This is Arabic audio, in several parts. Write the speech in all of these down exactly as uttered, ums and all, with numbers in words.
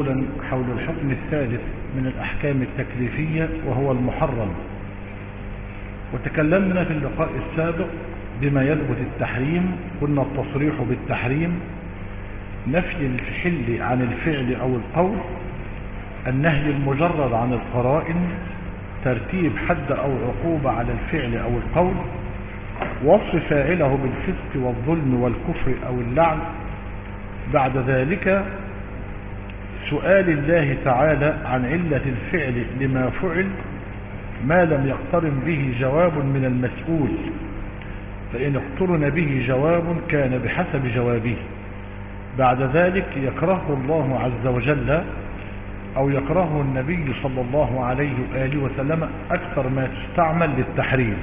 حول الحكم الثالث من الأحكام التكليفية وهو المحرم. وتكلمنا في اللقاء السابق بما يثبت التحريم. قلنا التصريح بالتحريم نفي الحل عن الفعل أو القول، النهي المجرد عن القرائن، ترتيب حد أو عقوبة على الفعل أو القول، وصف فاعله بالفسق والظلم والكفر أو اللعن. بعد ذلك سؤال الله تعالى عن علة الفعل لما فعل ما لم يقترن به جواب من المسؤول، فإن اقترن به جواب كان بحسب جوابه. بعد ذلك يكرهه الله عز وجل أو يكرهه النبي صلى الله عليه وآله وسلم أكثر ما تستعمل للتحريم.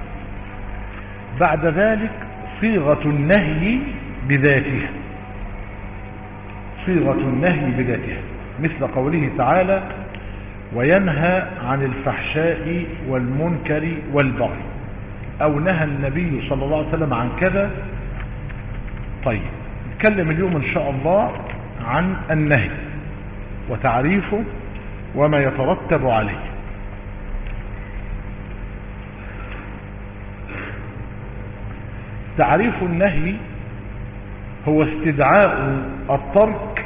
بعد ذلك صيغة النهي بذاتها، صيغة النهي بذاتها مثل قوله تعالى: وينهى عن الفحشاء والمنكر والبغي، أو نهى النبي صلى الله عليه وسلم عن كذا. طيب نتكلم اليوم إن شاء الله عن النهي وتعريفه وما يترتب عليه. تعريف النهي هو استدعاء الترك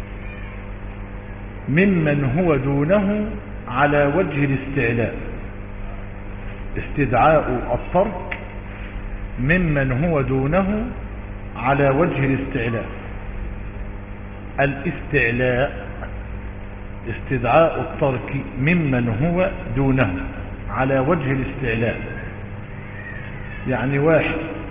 ممن هو دونه على وجه الاستعلاء. استدعاء الترك ممن هو دونه على وجه الاستعلاء. الاستعلاء استدعاء الترك ممن هو دونه على وجه الاستعلاء، يعني واحد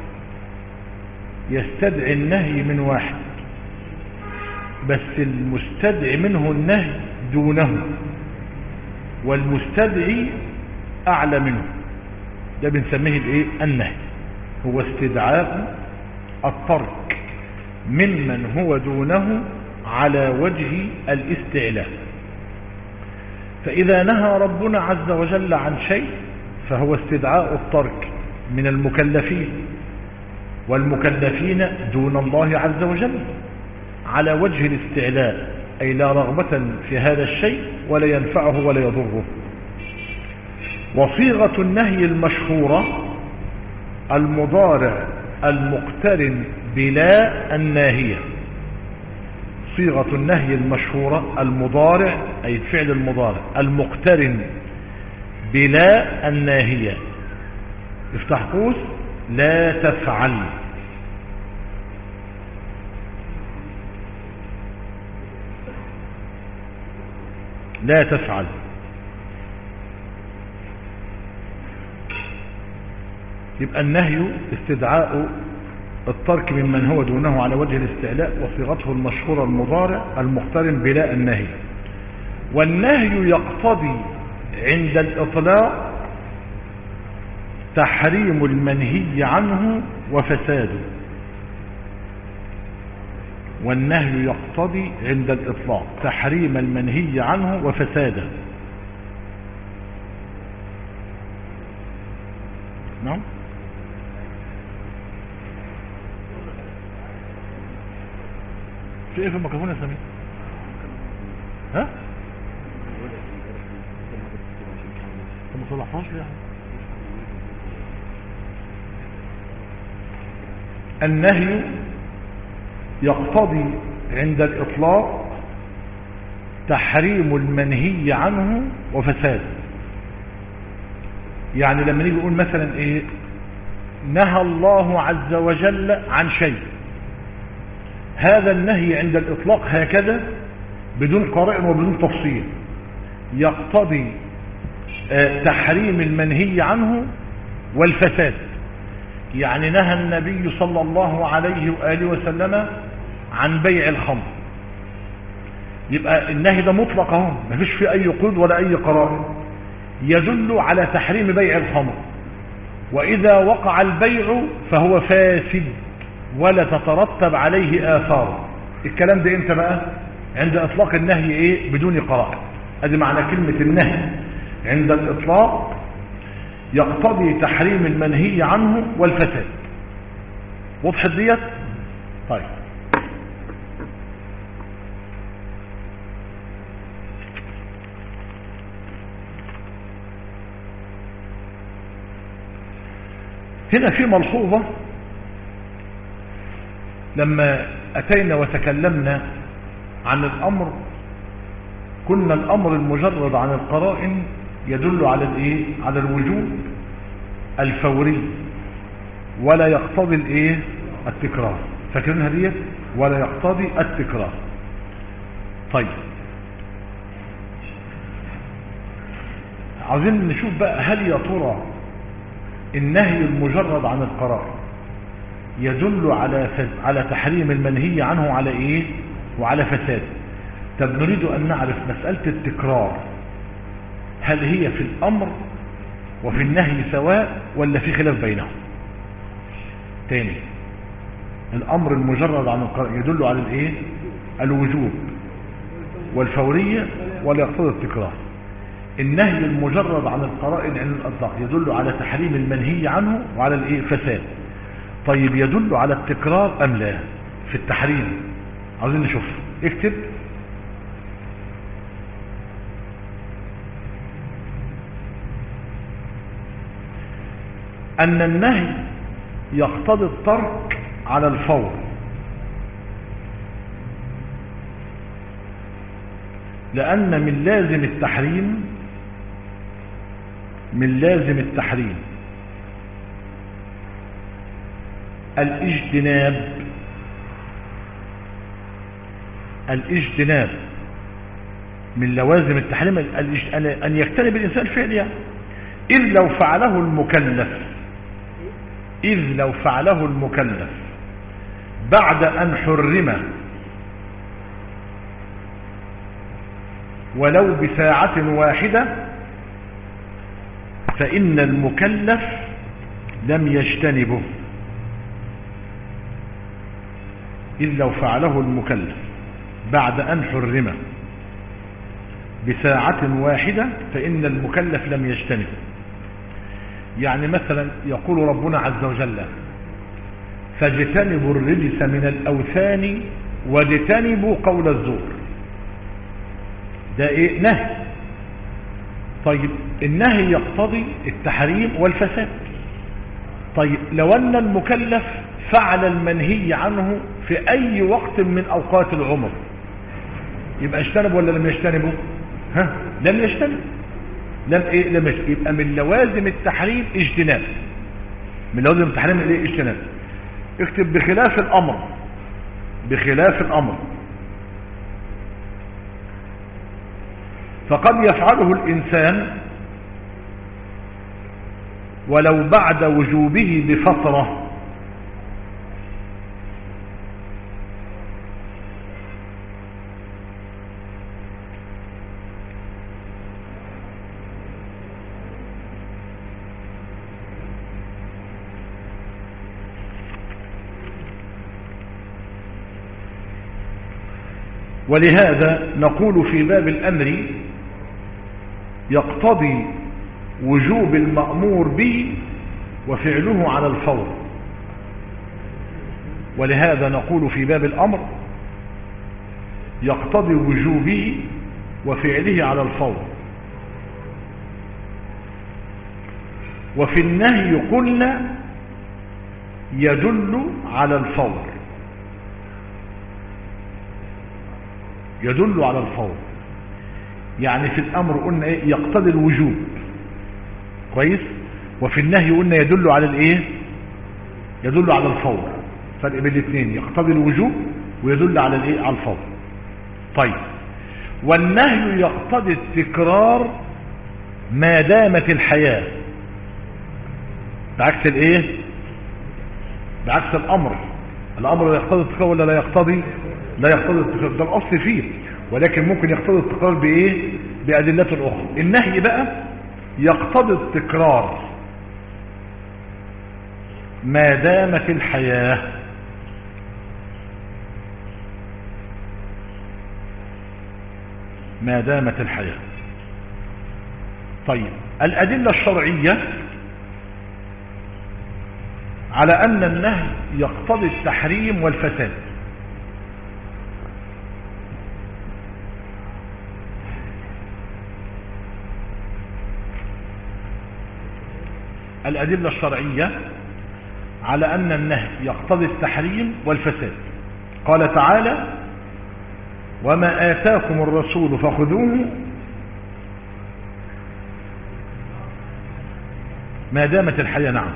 يستدعي النهي من واحد بس المستدعي منه النهي دونه والمستدعي أعلى منه، ده بنسميه الايه؟ النهي. هو استدعاء الترك ممن هو دونه على وجه الاستعلاء. فإذا نهى ربنا عز وجل عن شيء فهو استدعاء الترك من المكلفين، والمكلفين دون الله عز وجل على وجه الاستعلاء، أي لا رغبة في هذا الشيء ولا ينفعه ولا يضره. وصيغة النهي المشهورة المضارع المقترن بلا الناهية. صيغة النهي المشهورة المضارع أي الفعل المضارع المقترن بلا الناهية. افتح قوس: لا تفعل. لا تفعل يبقى النهي استدعاء الترك ممن هو دونه على وجه الاستعلاء، وصيغته المشهورة المضارع المقترن بلا النهي. والنهي يقتضي عند الإطلاق تحريم المنهي عنه وفساده. والنهي يقتضي عند الإطلاق تحريم المنهي عنه وفساده. نعم. في ايه في الميكروفون يا سمير؟ ها؟ انت ما صلحتهاش ليه يعني؟ النهي يقتضي عند الإطلاق تحريم المنهي عنه وفساده. يعني لما نيجي نقول مثلا ايه؟ نهى الله عز وجل عن شيء، هذا النهي عند الإطلاق هكذا بدون قرائن وبدون تفصيل يقتضي تحريم المنهي عنه والفساد. يعني نهى النبي صلى الله عليه وآله وسلم عن بيع الخمر، يبقى النهي ده مطلق اهو، مفيش فيه أي قيد ولا أي قرائن يدل على تحريم بيع الخمر. وإذا وقع البيع فهو فاسد ولا تترتب عليه آثار. الكلام ده امتى بقى؟ عند إطلاق النهي ايه؟ بدون قرائن. ادي معنى كلمة النهي عند الإطلاق يقتضي تحريم المنهي عنه والفساد. وضحت ديت؟ طيب هنا في ملحوظة، لما أتينا وتكلمنا عن الأمر كنا الأمر المجرد عن القرائن يدل على الإيه؟ على الوجوب الفوري ولا يقتضي الإيه؟ التكرار. فاكرينها دي؟ ولا يقتضي التكرار. طيب عاوزين نشوف بقى، هل يا ترى النهي المجرد عن القرائن يدل على على تحريم المنهي عنه على ايه وعلى فساد؟ طب نريد ان نعرف مسألة التكرار، هل هي في الامر وفي النهي سواء ولا في خلاف بينهم؟ تاني، الامر المجرد عن القرائن يدل على الايه؟ الوجوب والفورية ولا يقتضي التكرار. النهي المجرد عن القرائن عن الاطلاق يدل على تحريم المنهي عنه وعلى الايه؟ فساد. طيب يدل على التكرار ام لا في التحريم؟ عاوزين نشوف. اكتب ان النهي يقتضي الترك على الفور، لان من لازم التحريم من لازم التحريم الاجتناب الاجتناب من لوازم التحريم ان يجتنب الانسان فعل، يعني اذ لو فعله المكلف اذ لو فعله المكلف بعد ان حرم ولو بساعة واحدة فإن المكلف لم يجتنبه. إذ لو فعله المكلف بعد أن حرم بساعة واحدة فإن المكلف لم يجتنبه. يعني مثلا يقول ربنا عز وجل فاجتنبوا الرجس من الأوثان واجتنبوا قول الزور، ده ايه؟ نهي. طيب النهي يقتضي التحريم والفساد. طيب لو ان المكلف فعل المنهي عنه في اي وقت من اوقات العمر يبقى اجتنب ولا لم يجتنبه؟ ها لم يجتنب. لم ايه لم يجتنب. يبقى من لوازم التحريم اجتناب، من لوازم التحريم ايه؟ اجتناب. اكتب بخلاف الامر بخلاف الامر فقد يفعله الإنسان ولو بعد وجوبه بفترة، ولهذا نقول في باب الأمر يقتضي وجوب المأمور به وفعله على الفور. ولهذا نقول في باب الأمر يقتضي وجوبه وفعله على الفور. وفي النهي قلنا يدل على الفور يدل على الفور يعني في الامر قلنا ايه؟ يقتضي الوجوب، كويس. وفي النهي قلنا يدل على الايه؟ يدل على الفور. فرق بين الاثنين، يقتضي الوجوب ويدل على الايه؟ على الفور. طيب والنهي يقتضي التكرار ما دامت الحياة، بعكس الايه؟ بعكس الامر. الامر يقتضي التكرار ولا لا يقتضي؟ لا يقتضي التكرار، ده الاصل فيه، ولكن ممكن يقتضي التكرار بايه؟ بأدلة اخرى. النهي بقى يقتضي التكرار ما دامت الحياة، ما دامت الحياة. طيب الأدلة الشرعية على أن النهي يقتضي التحريم والفساد. الأدلة الشرعية على أن النهي يقتضي التحريم والفساد. قال تعالى وما آتاكم الرسول فخذوه ما دامت الحياة. نعم،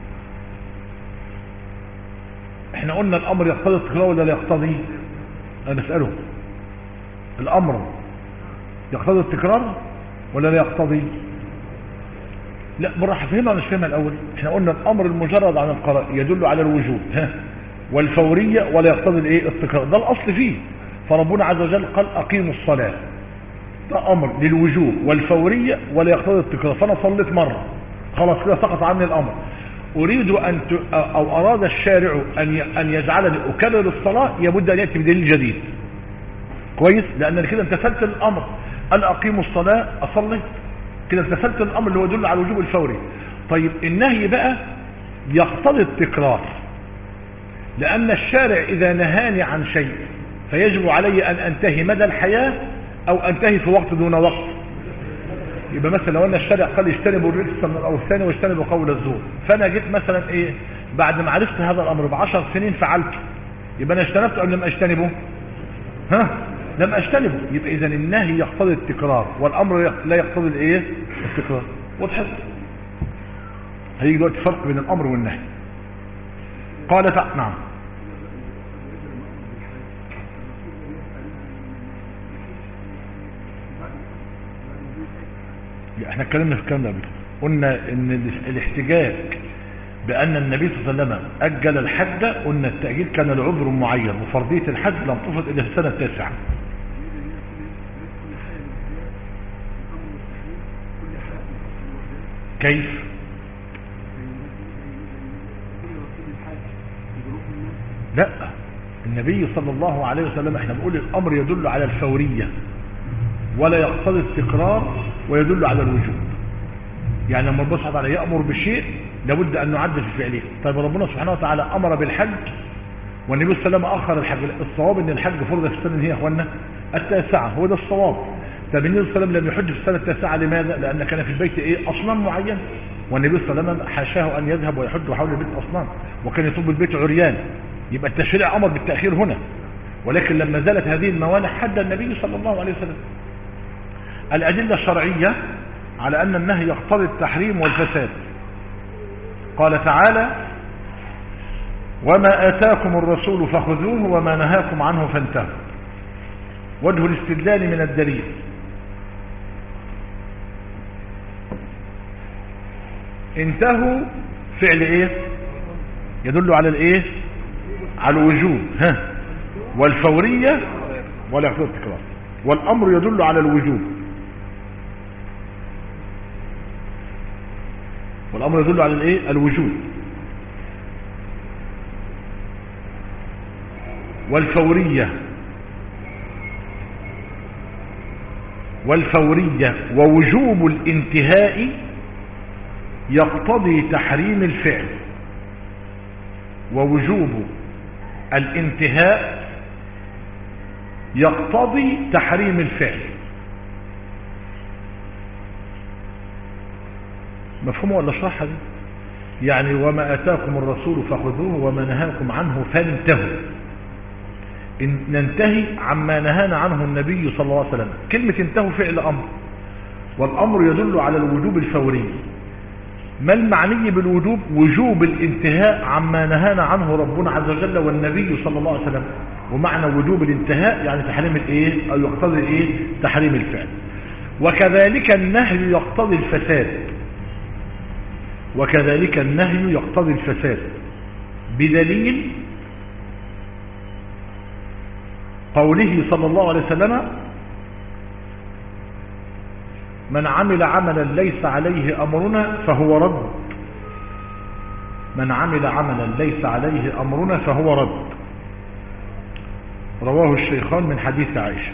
احنا قلنا الأمر يقتضي التكرار ولا لا يقتضي؟ أنا أسأله، الأمر يقتضي التكرار ولا لا يقتضي؟ لا بالراحة، فهمها ولا مش فهمها الأول؟ احنا قلنا الأمر المجرد عن القراء يدل على الوجوب ها والفورية ولا يقتضي الايه التكرار، ده الأصل فيه. فربنا عز وجل قال أقيموا الصلاة، ده أمر للوجوب والفورية ولا يقتضي التكرار. فأنا صليت مرة خلاص كده سقط عني الأمر، أريد أن ت... أو أراد الشارع أن ي... أن يجعلني أكرر الصلاة، يبد أن يأتي بدليل جديد. كويس، لأن كده امتثلت الأمر، أن أقيموا الصلاة أصلي، كده امتثلت الأمر اللي هو يدل على الوجوب الفوري. طيب النهي بقى يقتضي التكرار، لأن الشارع إذا نهاني عن شيء فيجب علي أن أنتهي مدى الحياة أو أنتهي في وقت دون وقت. يبقى مثلا لو أن الشارع قال اجتنبوا الرجس من الأوثان واجتنبوا قول الزور، فأنا جيت مثلا إيه بعد ما عرفت هذا الأمر بعشر سنين فعلته، يبقى أنا اجتنبته أو لم أجتنبه؟ ها لم أجتنبه. يبقى إذن النهي يقتضي التكرار والأمر لا يقتضي الإيه التكرار. وضحت؟ هيجي دلوقتي فرق بين الأمر والنهي. قال تعالى نعم احنا اتكلمنا في الكلام ده قبل، قلنا ان الاحتجاج بان النبي صلى الله عليه وسلم اجل الحج، قلنا التاجيل كان لعذر معين وفرضيه الحج لم تفرض الا في السنه التاسعه. كيف؟ لا، النبي صلى الله عليه وسلم احنا بنقول الامر يدل على الفوريه ولا يقتضي التكرار ويدل على الوجوب. يعني لما ربنا سبحانه وتعالى يأمر بشيء لابد أن نعدل في فعله. طيب ربنا سبحانه وتعالى أمر بالحج والنبي صلى الله عليه وسلم أخر الحج، الصواب أن الحج فرض في السنة هي يا أخوانا التاسعة، هو ده الصواب. طيب النبي صلى الله عليه وسلم لم يحج في السنة التاسعة، لماذا؟ لأن كان في البيت إيه أصنام معين، والنبي صلى الله عليه وسلم حاشاه أن يذهب ويحج حول البيت أصنام، وكان يطوف البيت عريان. يبقى التشريع أمر بالتأخير هنا، ولكن لما زالت هذه الموانع حد النبي صلى الله عليه وسلم. الأدلة الشرعية على أن النهي يقتضي التحريم والفساد. قال تعالى وما آتاكم الرسول فخذوه وما نهاكم عنه فانتهوا. وجه الاستدلال من الدليل انتهوا فعل ايه يدل على الايه على الوجوب ها والفورية ولا يقتضي التكرار، والأمر يدل على الوجوب والأمر يدل على الايه الوجوب والفورية والفورية ووجوب الانتهاء يقتضي تحريم الفعل، ووجوب الانتهاء يقتضي تحريم الفعل. مفهوم ولا اشرحها دي؟ يعني وما آتاكم الرسول فخذوه وما نهاكم عنه فانتهوا، إن ننتهي عما نهانا عنه النبي صلى الله عليه وسلم. كلمة انتهوا فعل أمر، والأمر يدل على الوجوب الفوري. ما المعني بالوجوب؟ وجوب الانتهاء عما نهانا عنه ربنا عز وجل والنبي صلى الله عليه وسلم. ومعنى وجوب الانتهاء يعني تحريم الايه او يقتضي ايه تحريم الفعل. وكذلك النهي يقتضي الفساد، وكذلك النهي يقتضي الفساد بدليل قوله صلى الله عليه وسلم من عمل عملا ليس عليه أمرنا فهو رد. من عمل عملا ليس عليه أمرنا فهو رد. رواه الشيخان من حديث عائشة.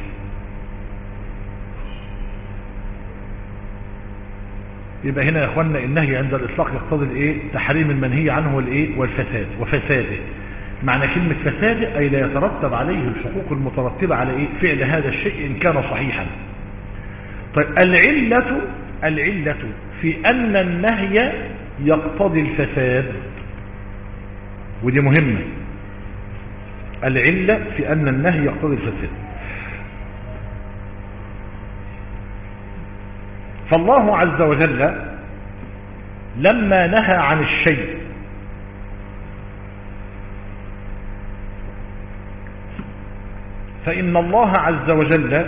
يبقى هنا يا اخوانا النهي عند الإطلاق يقتضي الايه تحريم المنهي عنه والايه والفساد وفساده. معنى كلمة فساده أي لا يترتب عليه الحقوق المترتبة على ايه فعل هذا الشيء إن كان صحيحا. طيب العلة العلة في أن النهي يقتضي الفساد. ودي مهمة، العلة في أن النهي يقتضي الفساد. فالله عز وجل لما نهى عن الشيء فإن الله عز وجل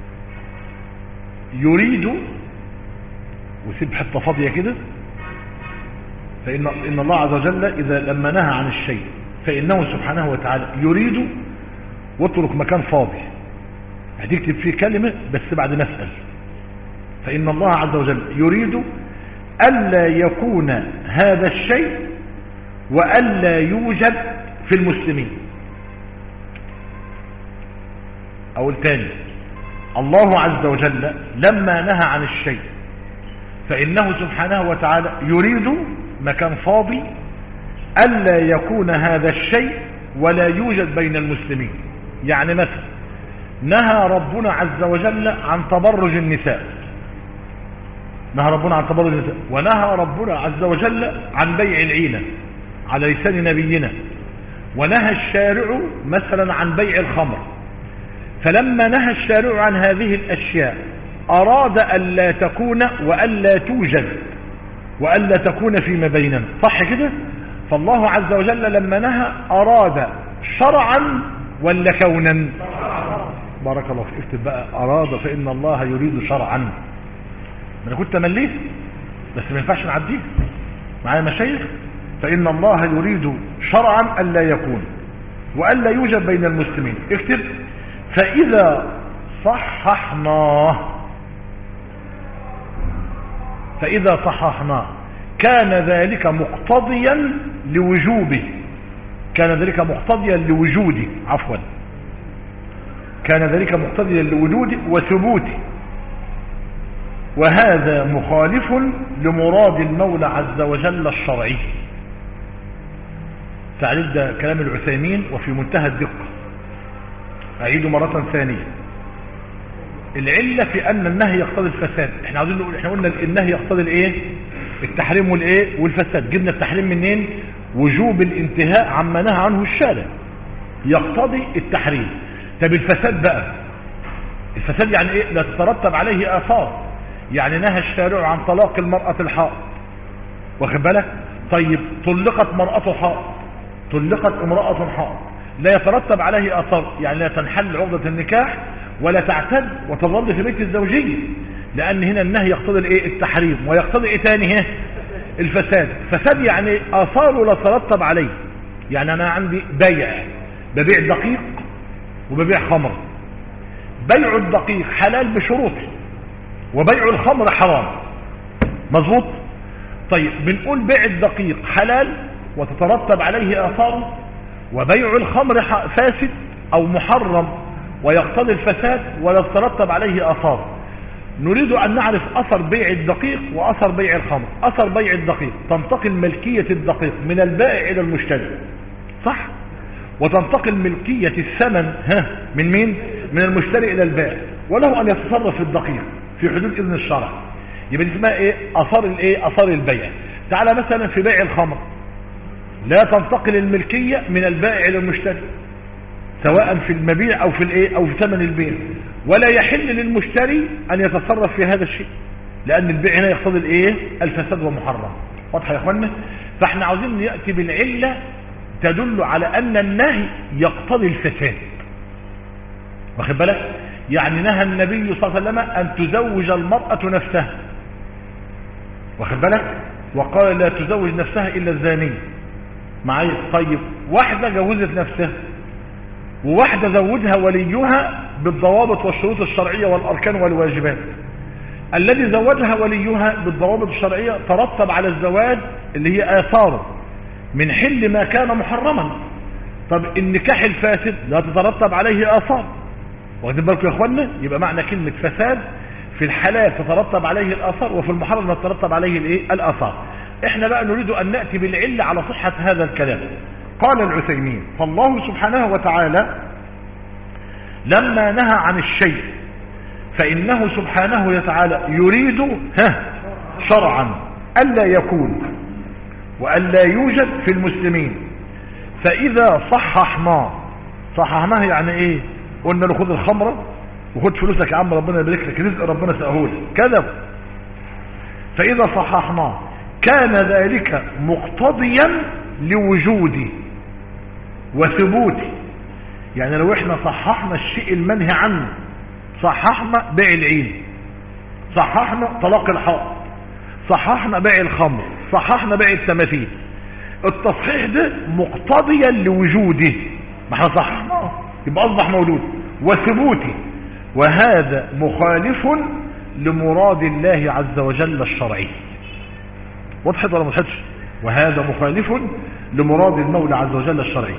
يريد، وسيب حتة فاضية كده، فإن إن الله عز وجل إذا لما نهى عن الشيء فإنه سبحانه وتعالى يريد، واترك مكان فاضي هتكتب فيه كلمة بس بعد ما اسأل. فإن الله عز وجل يريد ألا يكون هذا الشيء وألا يوجد في المسلمين. أو الثاني، الله عز وجل لما نهى عن الشيء فإنه سبحانه وتعالى يريد مكان فاضي ألا يكون هذا الشيء ولا يوجد بين المسلمين. يعني مثلا نهى ربنا عز وجل عن تبرج النساء، نهى ربنا عن تبرج النساء، ونهى ربنا عز وجل عن بيع العينة على لسان نبينا، ونهى الشارع مثلا عن بيع الخمر. فلما نهى الشارع عن هذه الأشياء أراد ألا تكون وألا توجد وألا تكون فيما بيننا، صح كده؟ فالله عز وجل لما نهى أراد شرعا ولا كونا؟ بارك الله فيك. اكتب بقى أراد، فإن الله يريد شرعا. انا كنت مليت بس ما ينفعش نعديه معايا مشايخ. فإن الله يريد شرعا ألا يكون وألا يوجد بين المسلمين. اكتب فإذا صححناه، فإذا صححناه كان ذلك مقتضيا لوجوبه، كان ذلك مقتضيا لوجوده، عفوا كان ذلك مقتضيا لوجوده وثبوته، وهذا مخالف لمراد المولى عز وجل الشرعي. تعليل ده كلام العثيمين وفي منتهى الدقة. أعيد مرة ثانية، العلة في أن النهي يقتضي الفساد. احنا عاوزين نقول، احنا قلنا النهي يقتضي الايه؟ التحريم والايه؟ والفساد. جبنا التحريم منين؟ وجوب الانتهاء عما نهى عنه الشارع يقتضي التحريم. طب الفساد بقى، الفساد يعني ايه؟ لا تترتب عليه آثار. يعني نهى الشارع عن طلاق المرأة الحائض، واخد بالك؟ طيب طلقت مرأة حائض، طلقت امرأة حائض، لا يترتب عليه آثار، يعني لا تنحل عقدة النكاح ولا تعتد وتظل في بيت الزوجية، لأن هنا النهي يقتضي الايه؟ التحريم. ويقتضي ايه تاني؟ الفساد. فساد يعني آثاره لا ترتب عليه. يعني أنا عندي بيع، ببيع دقيق وببيع خمر. بيع الدقيق حلال بشروطه، وبيع الخمر حرام، مظبوط؟ طيب بنقول بيع الدقيق حلال وتترتب عليه آثاره، وبيع الخمر فاسد أو محرم ويقتضي الفساد ولا تترتب عليه آثار. نريد أن نعرف أثر بيع الدقيق وأثر بيع الخمر. أثر بيع الدقيق تنتقل ملكية الدقيق من البائع إلى المشتري، صح؟ وتنتقل ملكية الثمن ها من مين؟ من المشتري إلى البائع، وله أن يتصرف في الدقيق في حدود إذن الشرع. يبقى دي اسمها ايه؟ اثار الايه؟ اثار البيع. تعالى مثلا في بيع الخمر، لا تنتقل الملكية من البائع الى المشتري سواء في المبيع او في الايه او في ثمن البيع، ولا يحل للمشتري ان يتصرف في هذا الشيء، لان البيع هنا يقتضي الايه؟ الفساد ومحرم. واضح يا اخوانا؟ فاحنا عاوزين ناتي بالعله تدل على ان النهي يقتضي الفساد، واخد بالك؟ يعني نهى النبي صلى الله عليه وسلم ان تزوج المرأة نفسها، واخد بالك؟ وقال لا تزوج نفسها الا الزاني. معايا؟ طيب واحدة جوزت نفسها وواحدة زوجها وليها بالضوابط والشروط الشرعية والاركان والواجبات. الذي زوجها وليها بالضوابط الشرعية ترتب على الزواج اللي هي آثاره من حل ما كان محرما. طب النكاح الفاسد لا تترتب عليه آثار، واخدين بالكم يا اخوانا؟ يبقى معنى كلمة فساد في الحلال تترتب عليه الآثار، وفي المحرم لا تترتب عليه الايه؟ الآثار. احنا بقى نريد ان نأتي بالعلة على صحة هذا الكلام. قال العثيمين: فالله سبحانه وتعالى لما نهى عن الشيء فإنه سبحانه وتعالى يريد ها شرعا ألا يكون وألا يوجد في المسلمين. فإذا صححناه، صححناه يعني ايه؟ قلنا له خد الخمرة وخد فلوسك يا عم ربنا يبارك لك، رزق ربنا سأهولك، كذب. فإذا صححناه كان ذلك مقتضيا لوجودي وثبوتي. يعني لو احنا صححنا الشيء المنهي عنه، صححنا بيع العين، صححنا طلاق الحائط، صححنا بيع الخمر، صححنا بيع التماثيل، التصحيح ده مقتضيا لوجوده، ما احنا صححناه يبقى اصبح موجود وثبوتي، وهذا مخالف لمراد الله عز وجل الشرعي. وضحت ولا ما وضحتش؟ وهذا مخالف لمراد المولى عز وجل الشرعي.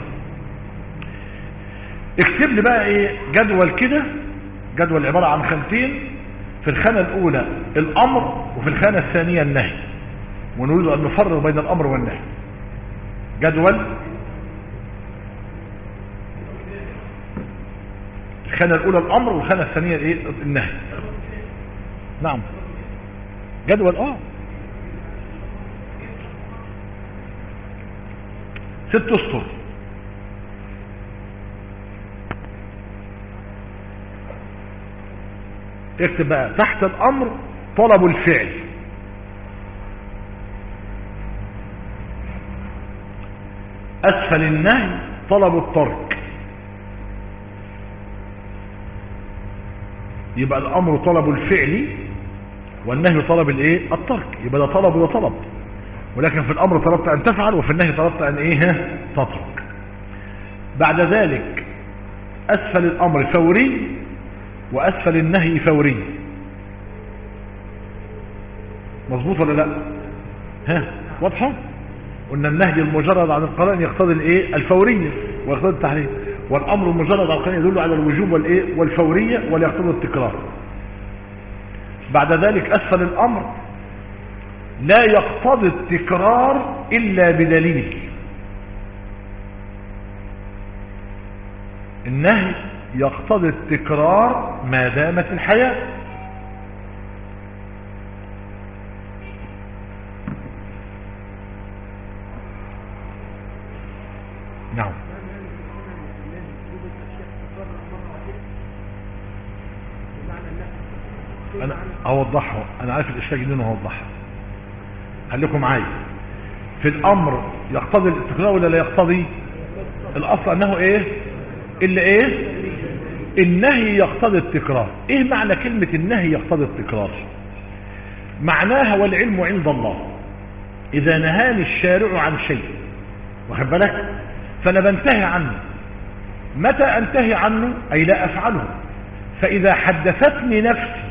اكتب لي بقى ايه جدول كده، جدول عبارة عن خانتين، في الخانة الاولى الامر وفي الخانة الثانية النهي، ونريد ان نفرق بين الامر والنهي. جدول الخانة الاولى الامر والخانة الثانية الايه النهي. نعم جدول اه ست اسطر. اكتب بقى تحت الامر طلب الفعل، اسفل النهي طلب الترك. يبقى الامر طلب الفعل والنهي طلب الايه الترك، يبقى ده طلب وده طلب، ولكن في الامر طلبت ان تفعل وفي النهي طلبت ان ايه تترك. بعد ذلك اسفل الامر فوري واسفل النهي فوري. مظبوط ولا لا؟ ها واضحه؟ قلنا النهي المجرد عن القرائن يقتضي الايه الفوريه ويقتضي التحريم، والامر المجرد عن القرائن يدل على الوجوب والايه والفوريه ولا يقتضي التكرار. بعد ذلك اسفل الامر لا يقتضي التكرار الا بدليل. النهي يقتضي التكرار ما دامت الحياة. نعم انا اوضحه، انا عارف الاشياء دي انا اوضحها، خليكم معايا. في الامر يقتضي التكرار ولا لا يقتضي؟ الاصل انه ايه الا ايه النهي يقتضي التكرار. ايه معنى كلمة النهي يقتضي التكرار؟ معناها والعلم عند الله. اذا نهاني الشارع عن شيء واخد بالك فانا بنتهي عنه، متى انتهي عنه؟ اي لا افعله. فاذا حدثتني نفسي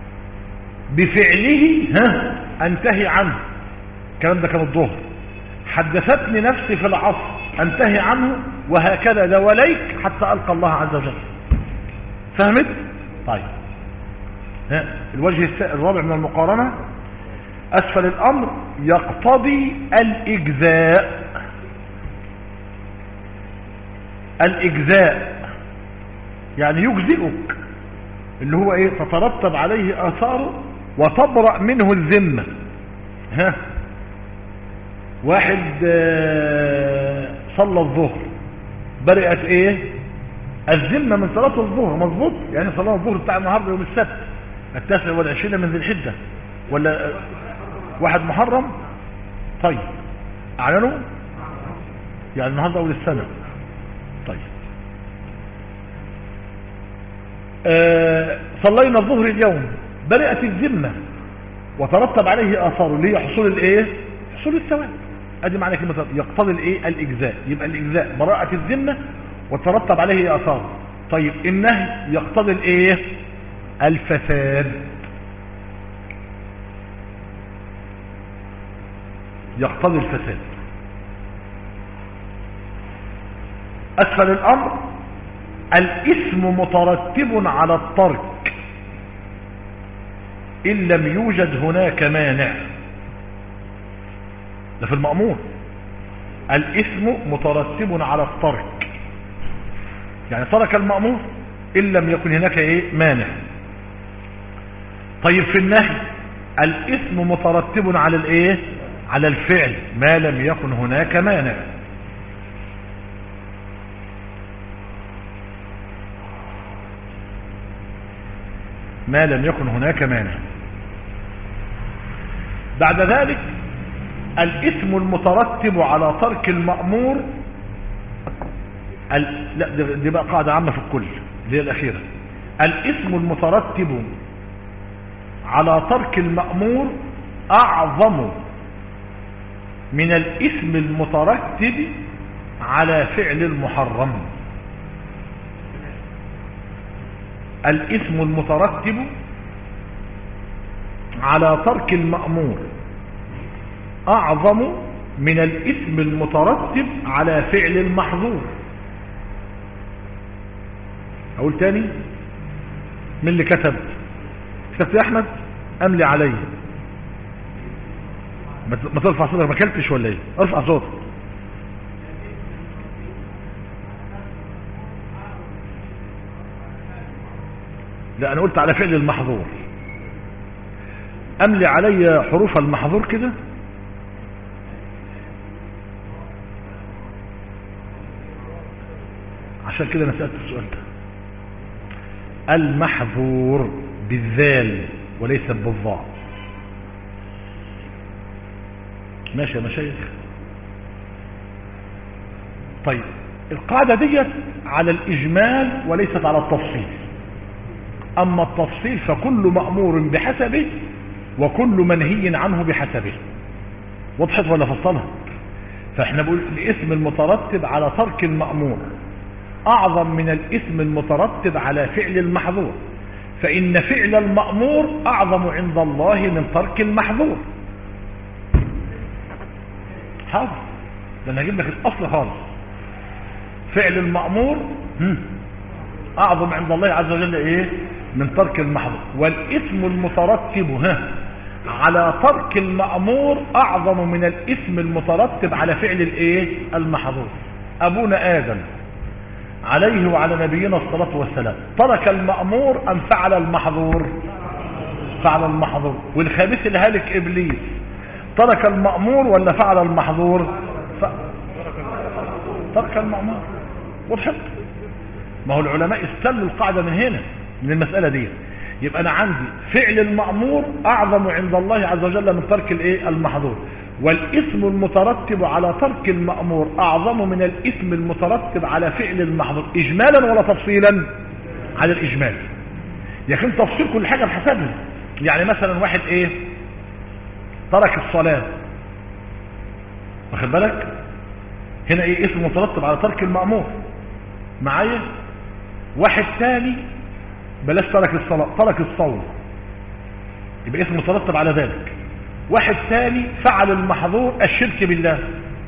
بفعله ها انتهي عنه. الكلام ده كان الظهر. حدثتني نفسي في العصر انتهي عنه، وهكذا دواليك حتى القى الله عز وجل. فهمت؟ طيب ها الوجه الرابع من المقارنة اسفل الامر يقتضي الاجزاء. الاجزاء يعني يجزئك، اللي هو ايه تترتب عليه اثاره وتبرأ منه الذمة. ها واحد صلى الظهر برئت ايه الذمة من صلاة الظهر، مظبوط؟ يعني صلاة الظهر بتاع النهارده يوم السبت التاسع والعشرين من ذي الحجة ولا واحد محرم. طيب اعلنوا يعني النهارده اول السنة. طيب آه صلينا الظهر اليوم برئت الذمة وترتب عليه اثاره اللي هي حصول الايه حصول الثواب. ادي معنى كلمة يقتضي الايه الاجزاء. يبقى الاجزاء براءة الذمة وترتب عليه اثار. طيب النهي يقتضي الايه الفساد. يقتضي الفساد. اسفل الامر الاثم مترتب على الترك ان لم يوجد هناك مانع. ده في المأمور. الاثم مترتب على الترك يعني ترك المأمور ان لم يكن هناك ايه مانع. طيب في النهي الاثم مترتب على الايه على الفعل ما لم يكن هناك مانع. ما لم يكن هناك مانع. بعد ذلك الإثم المترتب على ترك المأمور ال... لا دي بقى قاعدة عامة في الكل، دي هي الأخيرة. الإثم المترتب على ترك المأمور أعظم من الإثم المترتب على فعل المحرم. الإثم المترتب على ترك المأمور أعظم من الإثم المترتب على فعل المحظور. أقول تاني، من اللي كتب؟ كتبت يا أحمد؟ أملي علي. ما ترفع صوتك، ما كلتش ولا ايه؟ ارفع صوتك. لا انا قلت على فعل المحظور. املي علي حروف المحظور كده. عشان كده انا سألت السؤال ده. المحظور بالذال وليس بالضاء. ماشي يا مشايخ؟ طيب القاعدة ديت على الإجمال وليست على التفصيل. أما التفصيل فكل مأمور بحسبه وكل منهي عنه بحسبه. وضحت ولا فصلها؟ فاحنا بقول الإثم المترتب على ترك المأمور أعظم من الإثم المترتب على فعل المحظور، فإن فعل المأمور أعظم عند الله من ترك المحظور. حاضر، ده انا هجيب لك الاصل خالص. فعل المأمور اعظم عند الله عز وجل ايه من ترك المحظور، والاثم المترتب ها على ترك المأمور اعظم من الاثم المترتب على فعل الايه المحظور. ابونا ادم عليه وعلى نبينا الصلاة والسلام ترك المأمور ام فعل المحظور؟ فعل المحظور. والخبيث الهالك ابليس ترك المأمور ولا فعل المحظور؟ ف... ترك المأمور. وضحت؟ ما هو العلماء استلوا القاعدة من هنا، من المسألة دي. يبقى أنا عندي فعل المأمور أعظم عند الله عز وجل من ترك الإيه المحظور، والإثم المترتب على ترك المأمور أعظم من الإثم المترتب على فعل المحظور، إجمالا ولا تفصيلا؟ على الإجمال. لكن تفصيل كل حاجة بحسبها. يعني مثلا واحد إيه ترك الصلاة، واخد بالك؟ هنا ايه اسم مترتب على ترك المأمور معايا. واحد تاني بلاش ترك الصلاة، ترك الصوم، يبقى اسم مترتب على ذلك. واحد تاني فعل المحظور الشرك بالله،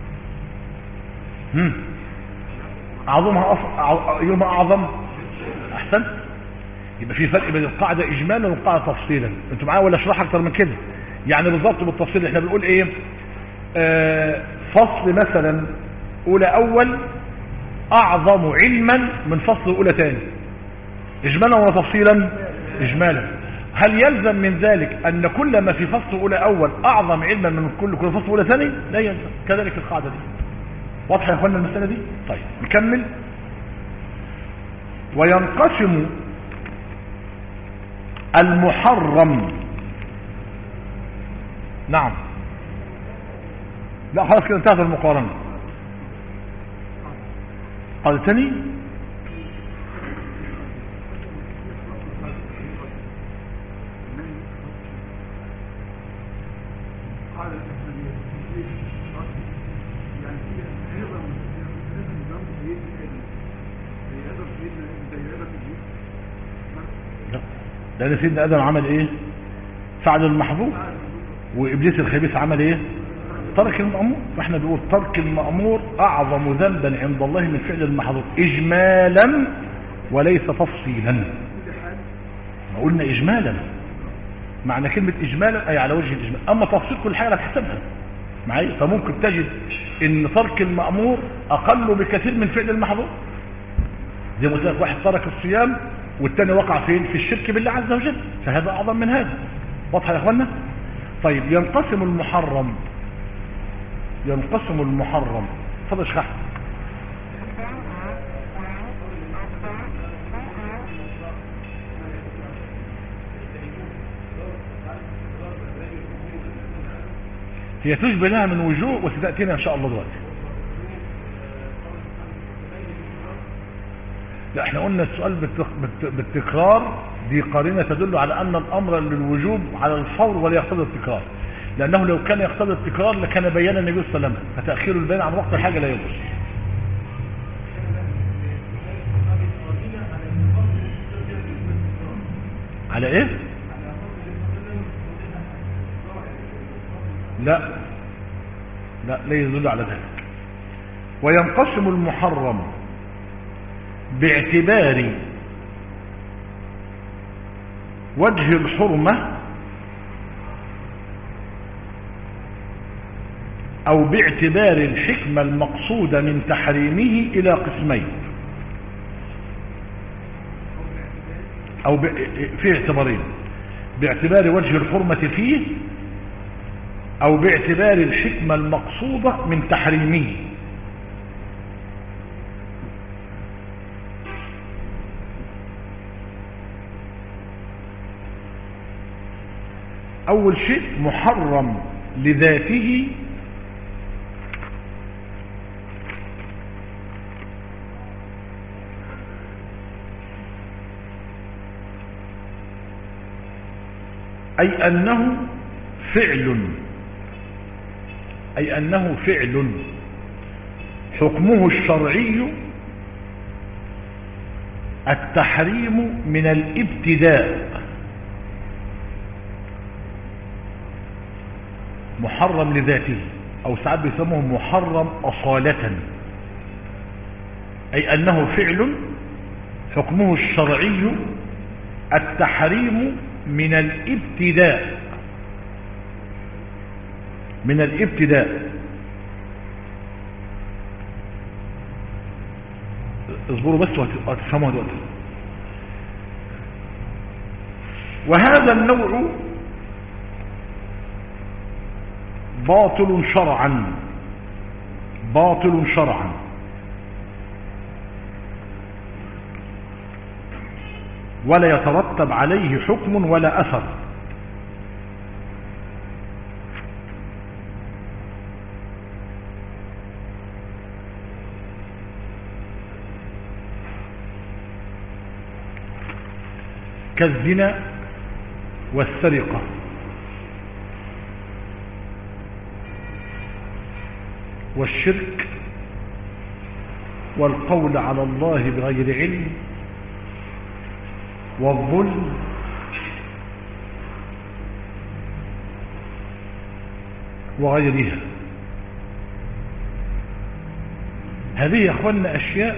هم اعظمها أف... يوم اعظم. احسن. يبقى في فرق بين القاعدة اجمالا والقاعدة تفصيلا. انتوا معايا ولا اشرح اكتر من كده؟ يعني بالضبط بالتفصيل احنا بنقول ايه؟ آه فصل مثلا اولى اول اعظم علما من فصل اولى تاني، اجمالا ولا تفصيلا؟ اجمالا. هل يلزم من ذلك ان كل ما في فصل اولى اول اعظم علما من كل كل فصل اولى ثاني؟ لا يلزم. كذلك القاعده دي. واضحه يا اخوانا المساله دي؟ طيب نكمل. وينقسم المحرم. نعم. لا خلاص كده انتهت المقارنه. قال تاني لأن سيدنا آدم عمل ايه؟ فعل المحظور. وإبليس الخبيث عمل ايه؟ ترك المأمور. فاحنا بنقول ترك المأمور أعظم ذنبا عند الله من فعل المحظور إجمالا وليس تفصيلا. ما قلنا إجمالا، معنى كلمة إجمالا أي على وجه الإجمال. أما تفصيل كل حاجة هتحسبها معايا. فممكن تجد إن ترك المأمور أقل بكثير من فعل المحظور. زي ما قلت لك واحد ترك الصيام والتاني وقع فين؟ في الشرك بالله عز وجل، فهذا أعظم من هذا. واضحة يا أخوانا؟ طيب ينقسم المحرم ينقسم المحرم فضل شرح. هي تشبه لها من وجوه وستأتينا إن شاء الله دلوقتي. لا احنا قلنا السؤال بالتكرار دي قرينة تدل على أن الأمر للوجوب على الفور ولا يقتضي التكرار، لأنه لو كان يقتضي التكرار لكان بيان النبي صلى الله عليه وسلم، فتأخير البيان عن وقت الحاجة لا يجوز. على ايه؟ لا لا لا يدل على ذلك. وينقسم المحرم باعتبار وجه الحرمة أو باعتبار الحكمة المقصودة من تحريمه إلى قسمين، أو في اعتبارين: باعتبار وجه الحرمة فيه أو باعتبار الحكمة المقصودة من تحريمه. أول شيء محرم لذاته أي أنه فعل أي أنه فعل حكمه الشرعي التحريم من الابتداء. محرم لذاته، أو ساعات بيسموه محرم أصالة، أي أنه فعل حكمه الشرعي التحريم من الابتداء من الابتداء اصبروا بس وهتفهموا دلوقتي. وهذا النوع باطل شرعا باطل شرعا ولا يترتب عليه حكم ولا أثر. كالزنا والسرقة والشرك والقول على الله بغير علم والظلم وغيرها. هذه يا اخوانا اشياء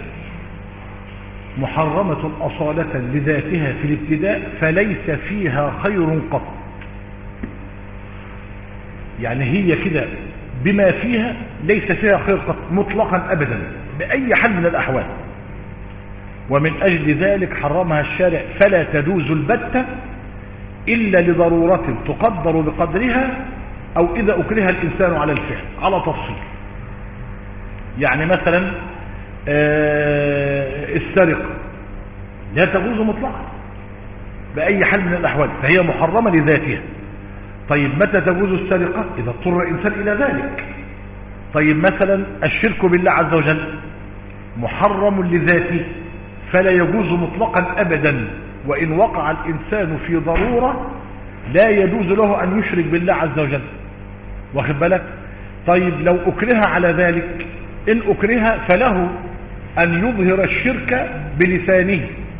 محرمة أصالة لذاتها في الابتداء فليس فيها خير قط، يعني هي كده بما فيها ليس فيها خير قط مطلقا أبدا بأي حال من الأحوال، ومن أجل ذلك حرمها الشارع فلا تجوز البتة إلا لضرورة تقدر بقدرها أو إذا أكره الإنسان على الفعل على تفصيل. يعني مثلا آه السرقة لا تجوز مطلقا بأي حال من الأحوال فهي محرمة لذاتها. طيب متى تجوز السرقة؟ إذا اضطر الإنسان إلى ذلك. طيب مثلا الشرك بالله عز وجل محرم لذاته فلا يجوز مطلقا أبدا، وإن وقع الإنسان في ضرورة لا يجوز له أن يشرك بالله عز وجل، واخد بالك؟ طيب لو أكره على ذلك، إن أكره فله أن يظهر الشرك بلسانه،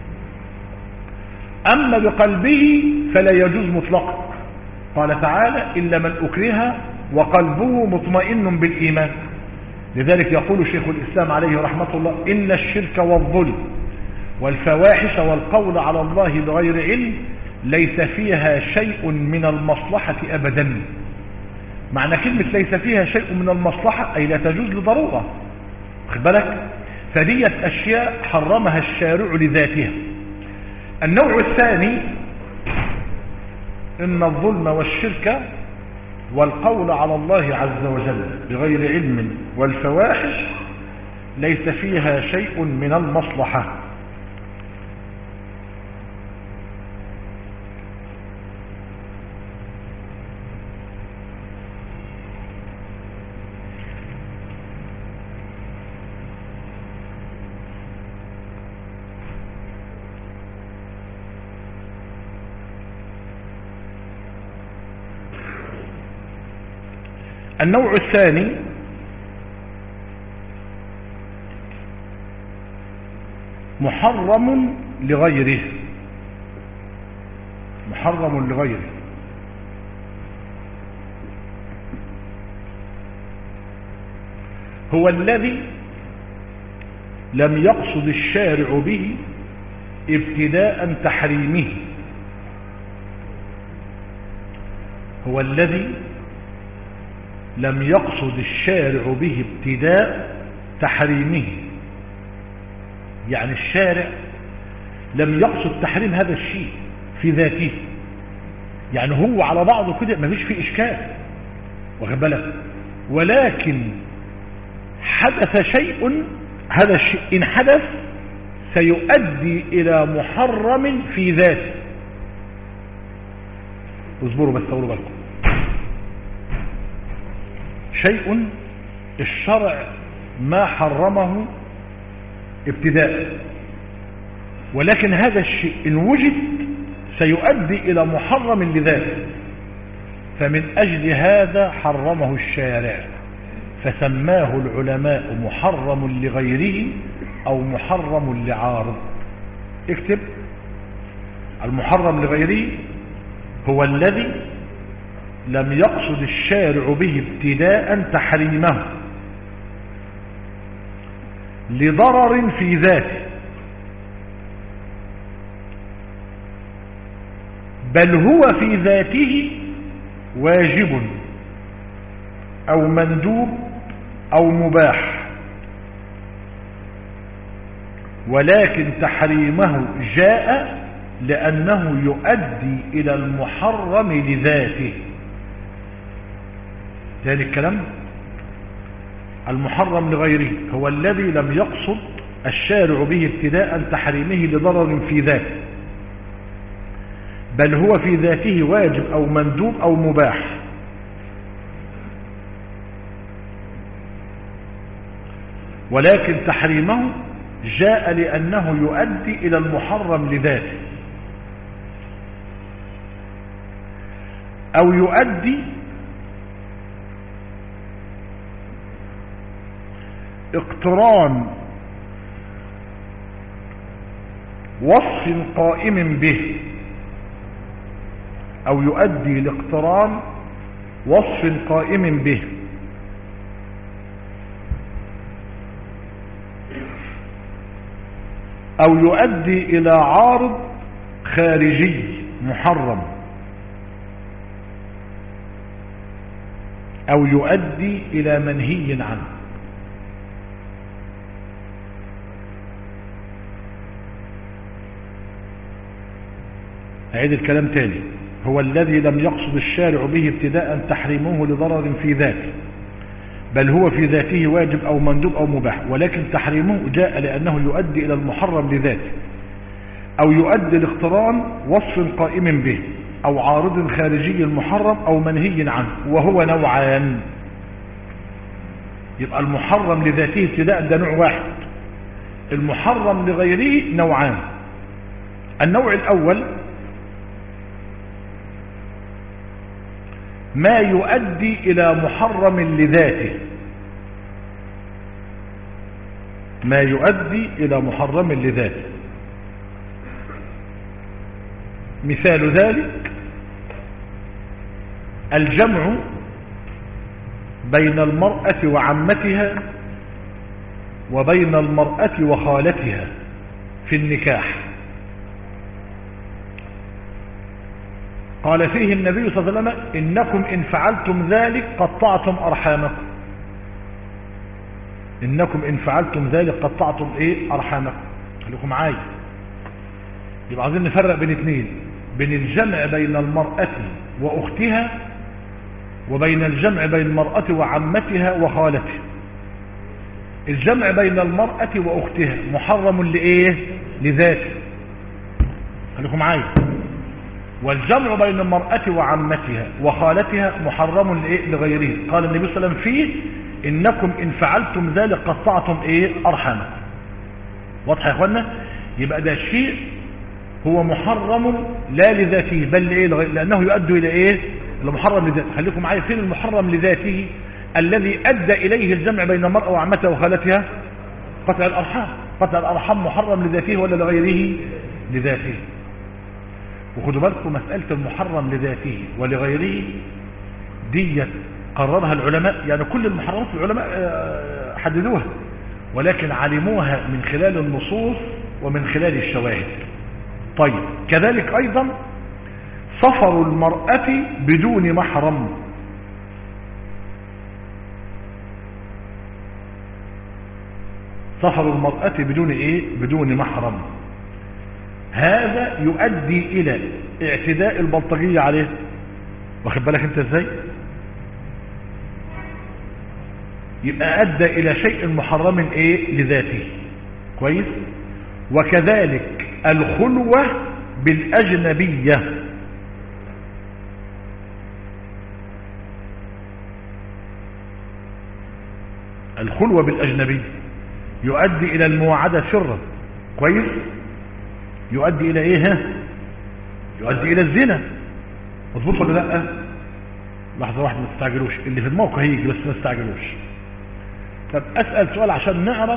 أما بقلبه فلا يجوز مطلقا. قال تعالى إلا من أكره وقلبه مطمئن بالإيمان. لذلك يقول شيخ الإسلام عليه رحمة الله إن الشرك والظلم والفواحش والقول على الله بغير علم ليس فيها شيء من المصلحة أبدا. معنى كلمة ليس فيها شيء من المصلحة أي لا تجوز لضرورة، خد بالك؟ فديت أشياء حرمها الشارع لذاتها. النوع الثاني إن الظلم والشرك والقول على الله عز وجل بغير علم والفواحش ليس فيها شيء من المصلحة. النوع الثاني محرم لغيره، محرم لغيره. هو الذي لم يقصد الشارع به ابتداء تحريمه، هو الذي لم يقصد الشارع به ابتداء تحريمه. يعني الشارع لم يقصد تحريم هذا الشيء في ذاته، يعني هو على بعضه كده ما فيش فيه إشكال، واخد بالك، ولكن حدث شيء، هذا الشيء إن حدث سيؤدي إلى محرم في ذاته. اصبروا بس، طولوا بالكم. شيء الشرع ما حرمه ابتداء، ولكن هذا الشيء إن وجد سيؤدي إلى محرم لذاته، فمن أجل هذا حرمه الشارع، فسماه العلماء محرم لغيره أو محرم لعارض. اكتب: المحرم لغيره هو الذي لم يقصد الشارع به ابتداء تحريمه لضرر في ذاته، بل هو في ذاته واجب أو مندوب أو مباح، ولكن تحريمه جاء لأنه يؤدي إلى المحرم لذاته. ذلك الكلام: المحرم لغيره هو الذي لم يقصد الشارع به ابتداء تحريمه لضرر في ذاته، بل هو في ذاته واجب أو مندوب أو مباح، ولكن تحريمه جاء لأنه يؤدي إلى المحرم لذاته، أو يؤدي اقتران وصف قائم به، أو يؤدي لاقتران وصف قائم به، أو يؤدي إلى عارض خارجي محرم، أو يؤدي إلى منهي عنه. أعيد الكلام تاني: هو الذي لم يقصد الشارع به ابتداء تحريمه لضرر في ذاته، بل هو في ذاته واجب أو مندوب أو مباح، ولكن تحريمه جاء لأنه يؤدي إلى المحرم لذاته، أو يؤدي لاقتران وصف قائم به، أو عارض خارجي المحرم، أو منهي عنه، وهو نوعان. يبقى المحرم لذاته ابتداء ده نوع واحد، المحرم لغيره نوعان. النوع الأول ما يؤدي إلى محرم لذاته، ما يؤدي إلى محرم لذاته. مثال ذلك الجمع بين المرأة وعمتها وبين المرأة وخالتها في النكاح. قال فيه النبي صلى الله عليه وسلم: إنكم إن فعلتم ذلك قطعتم أرحامكم. إنكم إن فعلتم ذلك قطعتم إيه؟ أرحامكم. خليكم معايا. يبقى عايزين نفرق بين اثنين، بين الجمع بين المرأة وأختها، وبين الجمع بين المرأة وعمتها وخالتها. الجمع بين المرأة وأختها محرم لإيه؟ لذاته. خليكم معايا. والجمع بين المرأة وعمتها وخالتها محرم لإيه؟ لغيره. قال النبي صلى الله عليه وسلم فيه: إنكم إن فعلتم ذلك قطعتم إيه؟ أرحامكم. واضح يا إخوانا؟ يبقى ده شيء هو محرم لا لذاته بل لإيه؟ لأنه يؤدي إلى إيه؟ المحرم لذاته. خليكم معايا، فين المحرم لذاته؟ الذي أدى إليه الجمع بين المرأة وعمتها وخالتها قطع الأرحام. قطع الأرحام محرم لذاته ولا لغيره؟ لذاته. وخدوا بالكم مسألة المحرم لذاته ولغيره دي قررها العلماء، يعني كل المحرمات العلماء حددوها، ولكن علموها من خلال النصوص ومن خلال الشواهد. طيب كذلك أيضا سفر المرأة بدون محرم. سفر المرأة بدون ايه؟ بدون محرم. هذا يؤدي الى اعتداء البلطجية عليه. واخد بالك انت ازاي؟ يبقى ادى الى شيء محرم ايه؟ لذاته. كويس. وكذلك الخلوة بالاجنبية. الخلوة بالاجنبية يؤدي الى المواعدة سرا. كويس. يؤدي الى ايه؟ ها؟ يؤدي الى الزنا. مظبوط ولا لا؟ لحظة واحدة ما تستعجلوش، اللي في الموقع هيجي بس ما تستعجلوش. طب اسأل سؤال عشان نعرف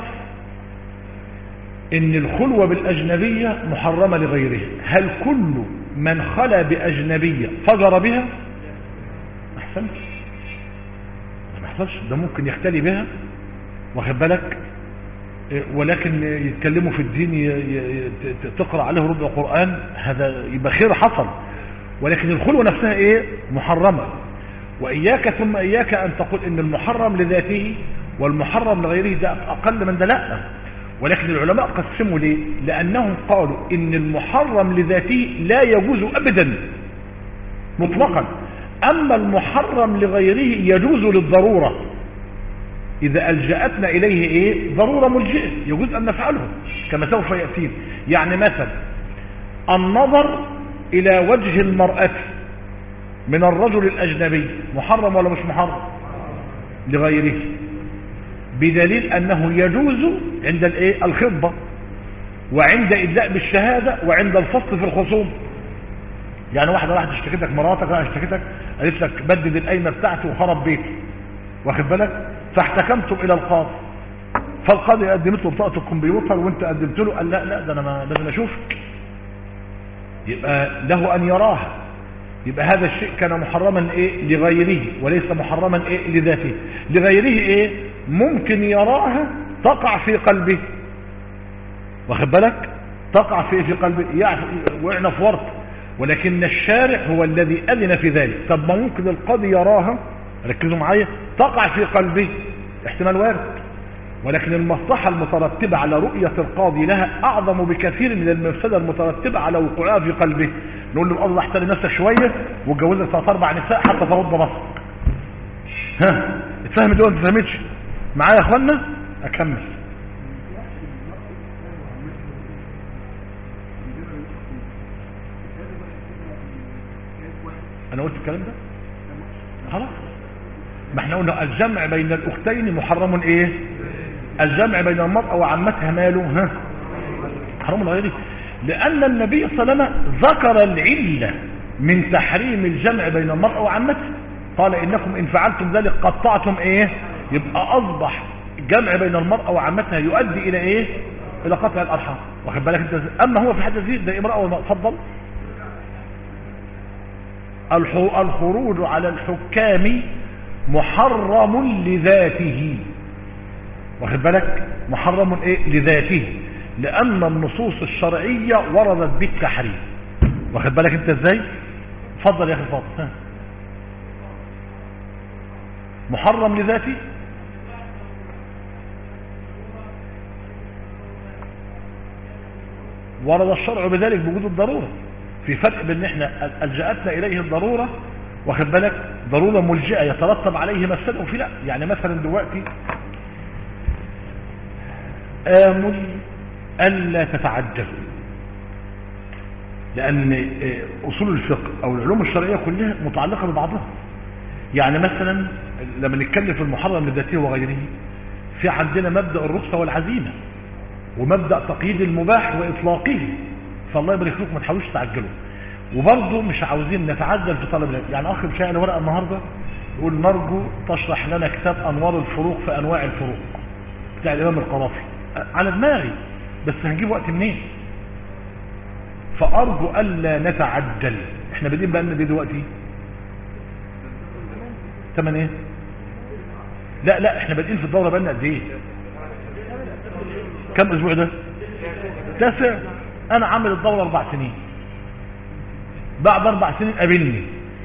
ان الخلوة بالاجنبية محرمة لغيره. هل كل من خلى باجنبية فجر بها؟ ما احسنش، ما احسنش، ده ممكن يختلي بها واخد بالك، ولكن يتكلموا في الدين تقرأ عليه ربع قرآن، هذا يبقى خير حصل. ولكن الخلوة نفسها ايه؟ محرمة. وإياك ثم إياك أن تقول إن المحرم لذاته والمحرم لغيره ده أقل من ده، لا. ولكن العلماء قسموا ليه؟ لأنهم قالوا إن المحرم لذاته لا يجوز أبدا مطلقا، أما المحرم لغيره يجوز للضرورة، إذا ألجأتنا إليه إيه؟ ضرورة ملجئة يجوز أن نفعله كما سوف يأتين. يعني مثلا النظر إلى وجه المرأة من الرجل الأجنبي محرم ولا مش محرم؟ لغيره، بدليل أنه يجوز عند الإيه؟ الخطبة، وعند إدلاء بالشهادة، وعند الفصل في الخصوم. يعني واحدة راحت اشتكتك، مراتك راحت اشتكتك قالت لك بدد القايمة بتاعتي وخرب بيتي، واخد بالك، فاحتكمتم الى القاضي، فالقاضي قدمت له بطاقه الكمبيوتر وانت قدمت له، قال لا لا ده انا ما لازم اشوفك، يبقى له ان يراها. يبقى هذا الشيء كان محرما ايه؟ لغيره، وليس محرما ايه؟ لذاته. لغيره ايه؟ ممكن يراها تقع في قلبه، واخد بالك، تقع في في قلبه، يعني وقعنا في ورط، ولكن الشارع هو الذي اذن في ذلك. طب ما ممكن القاضي يراها، ركزوا معايا، تقع في قلبه، احتمال وارد، ولكن المصلحة المترتبة على رؤية القاضي لها أعظم بكثير من المفسدة المترتبة على وقوعها في قلبه. نقول له الله احترم نفسك شوية واتجوزك ثلاث أربع نساء حتى ترد بصرك. ها اتفهم دول ما تفهمتش معايا يا اخوانا؟ أكمل. أنا قلت الكلام ده؟ خلاص، ما احنا قلنا الجمع بين الاختين محرم ايه؟ الجمع بين المرأة وعمتها ماله؟ ها؟ حرام غيره، لان النبي صلى الله عليه وسلم ذكر العلة من تحريم الجمع بين المرأة وعمتها، قال انكم ان فعلتم ذلك قطعتم ايه؟ يبقى اصبح جمع بين المرأة وعمتها يؤدي الى ايه؟ الى قطع الارحام، واخد بالك انت. اما هو في حد ذي ده امرأة وما اتفضل. الخروج على الحكام محرم لذاته، واخد بالك، محرم ايه؟ لذاته، لان النصوص الشرعية وردت بالتحريم، واخد بالك انت ازاي. اتفضل يا اخي فاضل. محرم لذاته، ورد الشرع بذلك بوجود الضرورة. في فرق بين احنا الجأتنا اليه الضرورة، واخد بالك، ضرورة ملجئة يترتب عليه مفسده، وفي لا. يعني مثلا دلوقتي آمل ألا تتعجب، لأن أصول الفقه أو العلوم الشرعية كلها متعلقة ببعضها. يعني مثلا لما نتكلم في المحرم لذاته وغيره، في عندنا مبدأ الرخصة والعزيمة، ومبدأ تقييد المباح وإطلاقه، فالله يبارك فيكم ما تحاولوش تعجلوا. وبرضه مش عاوزين نتعجل في طلب العلم. يعني اخ مش ورقه النهارده يقول نرجو تشرح لنا كتاب انوار الفروق في انواع الفروق بتاع الامام القرافي. على دماغي بس هنجيب وقت منين؟ فارجو الا نتعجل. احنا بادئين بقى لنا دي دلوقتي ثمن ايه؟ لا لا احنا بادئين في الدوره بقى لنا قد ايه؟ كم اسبوع ده؟ تاسع. انا عامل الدوره اربع سنين. بعد اربع سنين قابلني،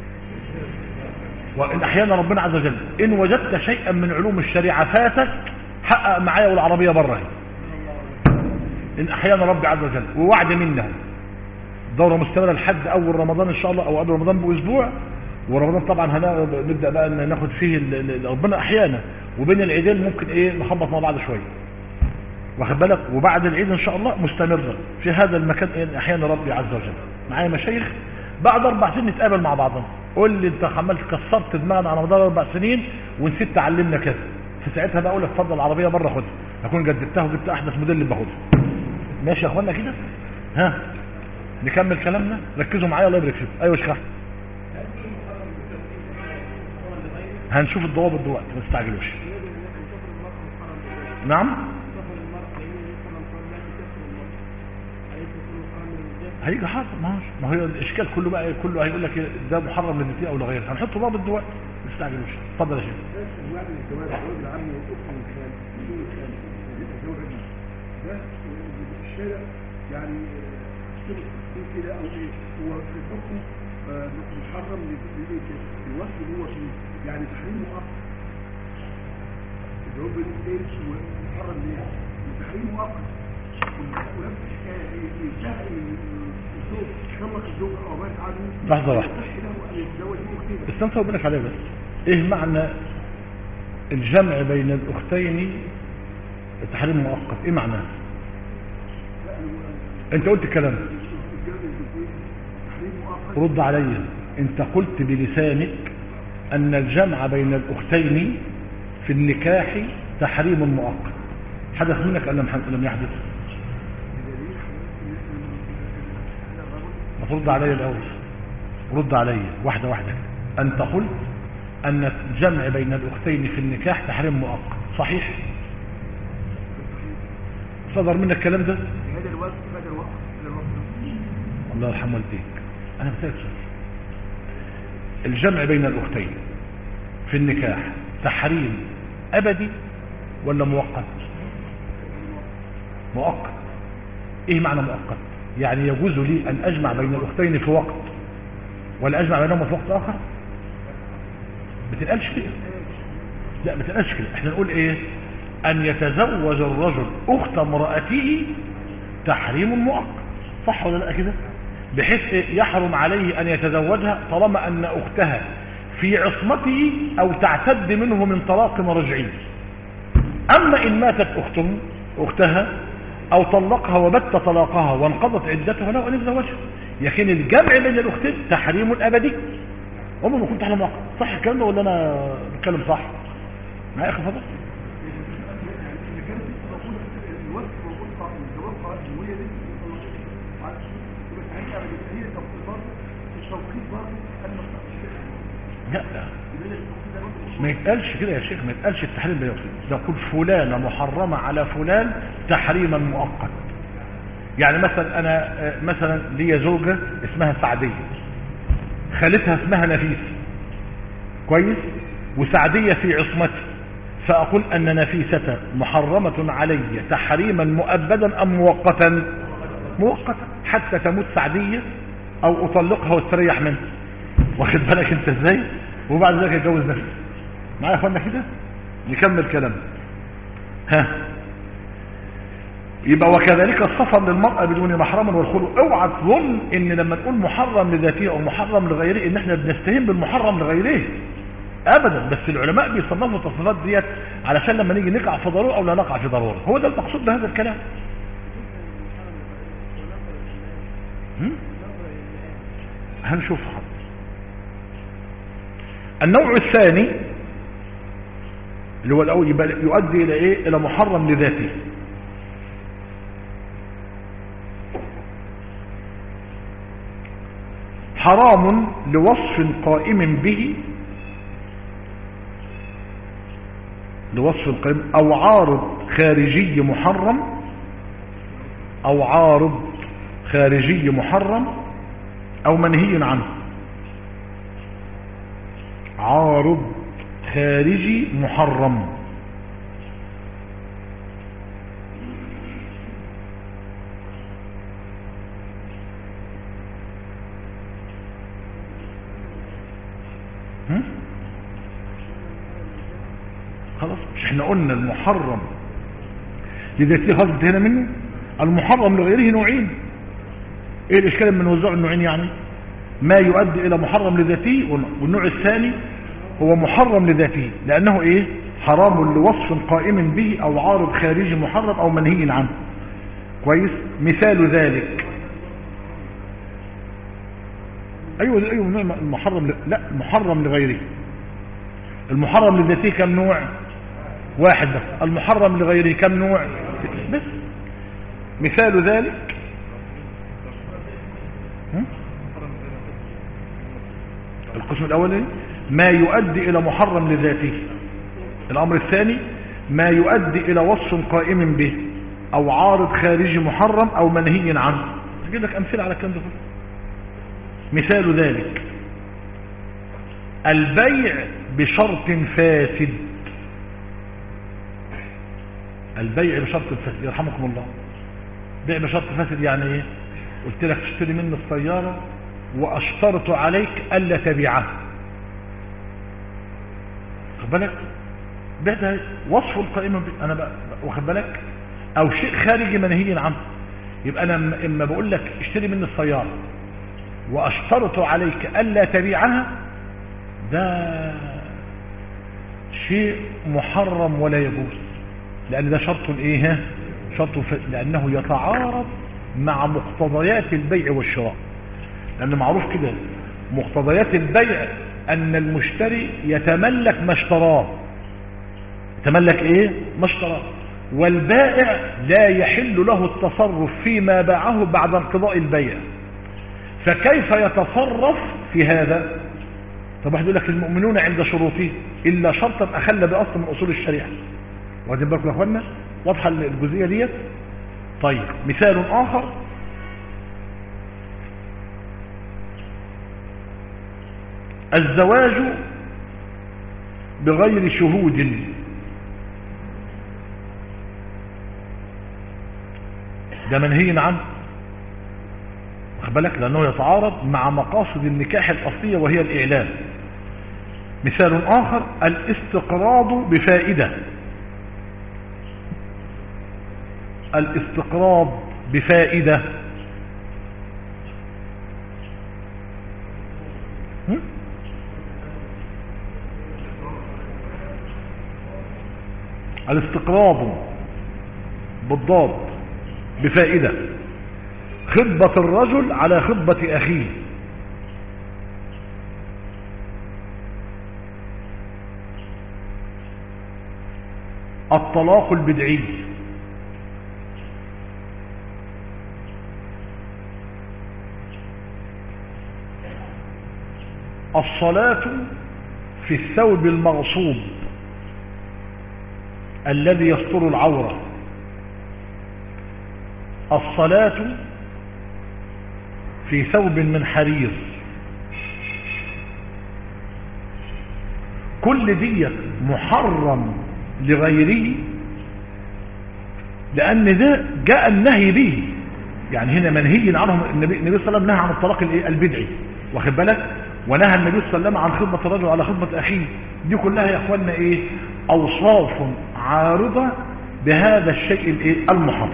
وان احيانا ربنا عز وجل ان وجدت شيئا من علوم الشريعه فاتك حقق معايا والعربيه بره اهي. ان احيانا ربي عز وجل ووعد منه دوره مستمره لحد اول رمضان ان شاء الله او قبل رمضان باسبوع. ورمضان طبعا هنبدا بقى ناخد فيه ربنا احيانا، وبين العيدين ممكن ايه نخبط مع بعض شويه، واخد بالك. وبعد العيد ان شاء الله مستمره في هذا المكان إيه احيانا ربي عز وجل. معايا مشايخ بعد اربع سنين نتقابل مع بعضنا. قول لي انت عمال كسرت دماغنا على مدار اربع سنين ونسيت تعلمنا كذا، في ساعتها بقى اقول لك اتفضل العربيه بره خدها، اكون جددتها وجبت احدث موديل اللي باخدها. ماشي يا اخوانا كده؟ ها نكمل كلامنا، ركزوا معايا الله يبارك فيكم. ايوه يا شيخ هنشوف الضوابط دلوقتي ما تستعجلوش. نعم هيجي حاضر. ما هو الاشكال كله بقى كله هيقول لك ده محرم للنساء او لغيره. هنحط ضابط دلوقتي ما تستعجلوش. اتفضل يا شيخ. يعني كده او ايه هو في الحكم محرم للوصف اللي هو فيه، يعني تحريمه مؤقت اللي هو بالايه محرم ليه تحريمه مؤقت. ونفس الحكايه ينتهي من الزوج شمك الزوج او مات عنه لحظه واحده استنى بالك عليه بس. ايه معنى الجمع بين الاختين التحريم مؤقت؟ ايه معناه؟ انت قلت الكلام رد علي. انت قلت بلسانك ان الجمع بين الاختين في النكاح تحريم مؤقت. حدث منك ام لم يحدث؟ ما ترد علي الاول، رد علي واحده واحده. انت قلت ان الجمع بين الاختين في النكاح تحريم مؤقت، صحيح؟ صدر منك الكلام ده؟ هذا الوقت هذا الوقت الله يرحم والديك. انا بسألك الجمع بين الاختين في النكاح تحريم ابدي ولا مؤقت؟ مؤقت. ايه معنى مؤقت؟ يعني يجوز لي ان اجمع بين الاختين في وقت ولا اجمع بينهما في وقت اخر؟ بتنقلش كده. لا بتنقلش كده. احنا نقول ايه؟ ان يتزوج الرجل اخت امرأته تحريم مؤقت، صح ولا لا كده؟ بحيث يحرم عليه ان يتزوجها طالما ان اختها في عصمته او تعتد منه من طلاق رجعي. اما ان ماتت اخته اختها او طلقها وبت طلاقها وانقضت عدتها له ان يتزوجها. لكن الجمع بين الاختين تحريم ابدي. عمر ما كنت احلم واقع. صح الكلام ده ولا انا بتكلم صح؟ معايا يا اخي فضل؟ لا ما يتقالش كده يا شيخ، ما يتقالش التحريم ده. يقول فلانة محرمة على فلان تحريما مؤقت. يعني مثلا انا مثلا ليا زوجة اسمها سعدية، خالتها اسمها نفيس، كويس، وسعدية في عصمتي، فاقول ان نفيسة محرمة علي تحريما مؤبدا ام مؤقتا؟ مؤقتا حتى تموت سعدية او اطلقها واستريح منها. واخد بالك انت ازاي؟ وبعد ذلك يتجوز نفسه. معايا يا اخوانا كده؟ نكمل كلام. ها يبقى وكذلك السفر للمرأة بدون محرم والخلو. اوعى تظن ان لما نقول محرم لذاته او محرم لغيره ان احنا بنستهين بالمحرم لغيره ابدا. بس العلماء بيصنفوا التصنيفات ديت علشان لما نيجي نقع في ضرورة او لا نقع في ضرورة. هو ده المقصود بهذا الكلام. هنشوف حضر. النوع الثاني اللي هو الاول يبقى يؤدي الى ايه؟ الى محرم لذاته. حرام لوصف قائم به لوصف القائم او عارض خارجي محرم او عارض خارجي محرم او منهي عنه. عارض خارجي محرم خلاص. مش احنا قلنا المحرم لذاته خلاص انتهينا منه. المحرم لغيره نوعين. ايه الاشكال من وزع النوعين؟ يعني ما يؤدي الى محرم لذاته، والنوع الثاني هو محرم لذاته لانه ايه حرام لوصف قائم به او عارض خارجي محرم او منهي عنه. كويس. مثال ذلك ايوه ايوه نوع المحرم ل... لا محرم لغيره. المحرم لذاته كم نوع؟ واحد بس. المحرم لغيره كم نوع؟ بس. مثال ذلك القسم الاولي ما يؤدي الى محرم لذاته. الامر الثاني ما يؤدي الى وصف قائم به او عارض خارجي محرم او منهي عنه. اجيب لك امثله على الكلام ده. مثال ذلك البيع بشرط فاسد. البيع بشرط فاسد يرحمكم الله. بيع بشرط فاسد يعني ايه؟ قلت لك تشتري مني السيارة واشترط عليك الا تبيعها. خد بالك بيع ده وصف القائمة ب... انا بقى واخد بالك او شيء خارجي منهي عنه. يبقى انا اما بقول لك اشتري مني السيارة واشترط عليك الا تبيعها ده شيء محرم ولا يجوز، لان ده شرط ايه؟ شرط ف... لانه يتعارض مع مقتضيات البيع والشراء. لان معروف كده مقتضيات البيع ان المشتري يتملك ما اشتراه. يتملك ايه؟ ما اشتراه. والبائع لا يحل له التصرف فيما باعه بعد انقضاء البيع. فكيف يتصرف في هذا؟ طب واحد يقول لك المؤمنون عند شروطه الا شرطا اخل باصل من اصول الشريعه. واخدين بالكم يا اخوانا؟ واضحه الجزئيه ديت. طيب مثال اخر الزواج بغير شهود. ده منهي عنه. واخد بالك لانه يتعارض مع مقاصد النكاح الاصليه وهي الاعلان. مثال اخر الاستقراض بفائده. الاستقراض بفائده الاستقراض بالضاد بفائده خطبة الرجل على خطبة أخيه. الطلاق البدعي. الصلاة في الثوب المغصوب الذي يستر العورة. الصلاة في ثوب من حرير. كل دي محرم لغيره لأن ده جاء النهي به. يعني هنا منهي عنه. النبي صلى الله عليه وسلم نهى عن الطلاق البدعي. واخد بالك؟ ونهى النبي صلى الله عليه وسلم عن خطبة الرجل على خطبة أخيه. دي كلها يا اخوانا ايه؟ أوصاف عارضة بهذا الشيء الايه؟ المحرم.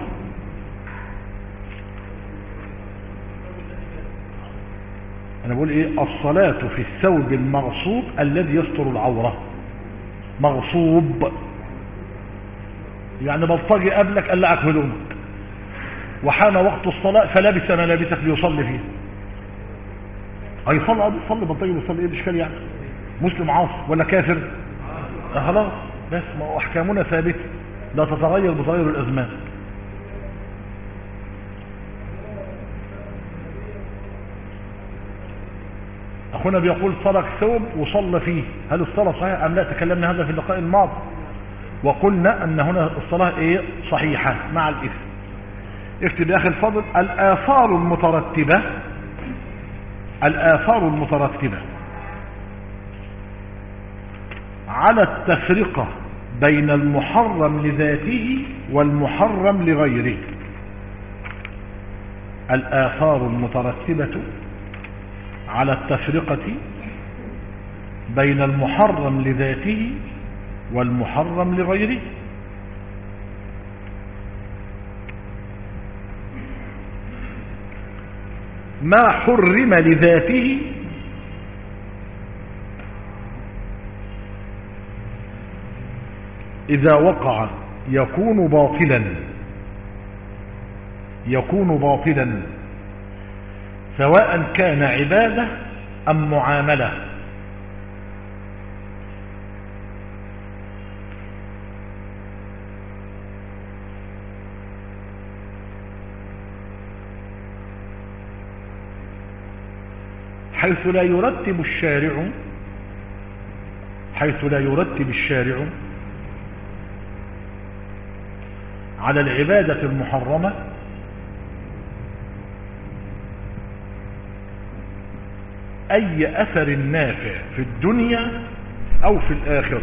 انا بقول ايه؟ الصلاة في الثوب المغصوب الذي يستر العورة. مغصوب يعني بلطجي قبلك قلعك هدومك وحان وقت الصلاة فلبس ملابسك ليصلي فيه. هيصلي صلي بلطجي بيصلي ايه الاشكال يعني؟ مسلم عاصي ولا كافر؟ آه خلاص بس ما هو احكامنا ثابته لا تتغير بتغير الازمان. اخونا بيقول ترك ثوب وصلى فيه، هل الصلاة صحيح ام لا؟ تكلمنا هذا في اللقاء الماضي. وقلنا أن هنا الصلاة إيه صحيحة مع الإثم. اكتب يا أخي الفضل الآثار المترتبة الآثار المترتبة على التفرقة بين المحرم لذاته والمحرم لغيره. الآثار المترتبة على التفرقة بين المحرم لذاته والمحرم لغيره. ما حرم لذاته إذا وقع يكون باطلا يكون باطلا سواء كان عبادة أم معاملة. حيث لا يرتب الشارع حيث لا يرتب الشارع على العبادة المحرمة أي أثر نافع في الدنيا أو في الآخرة.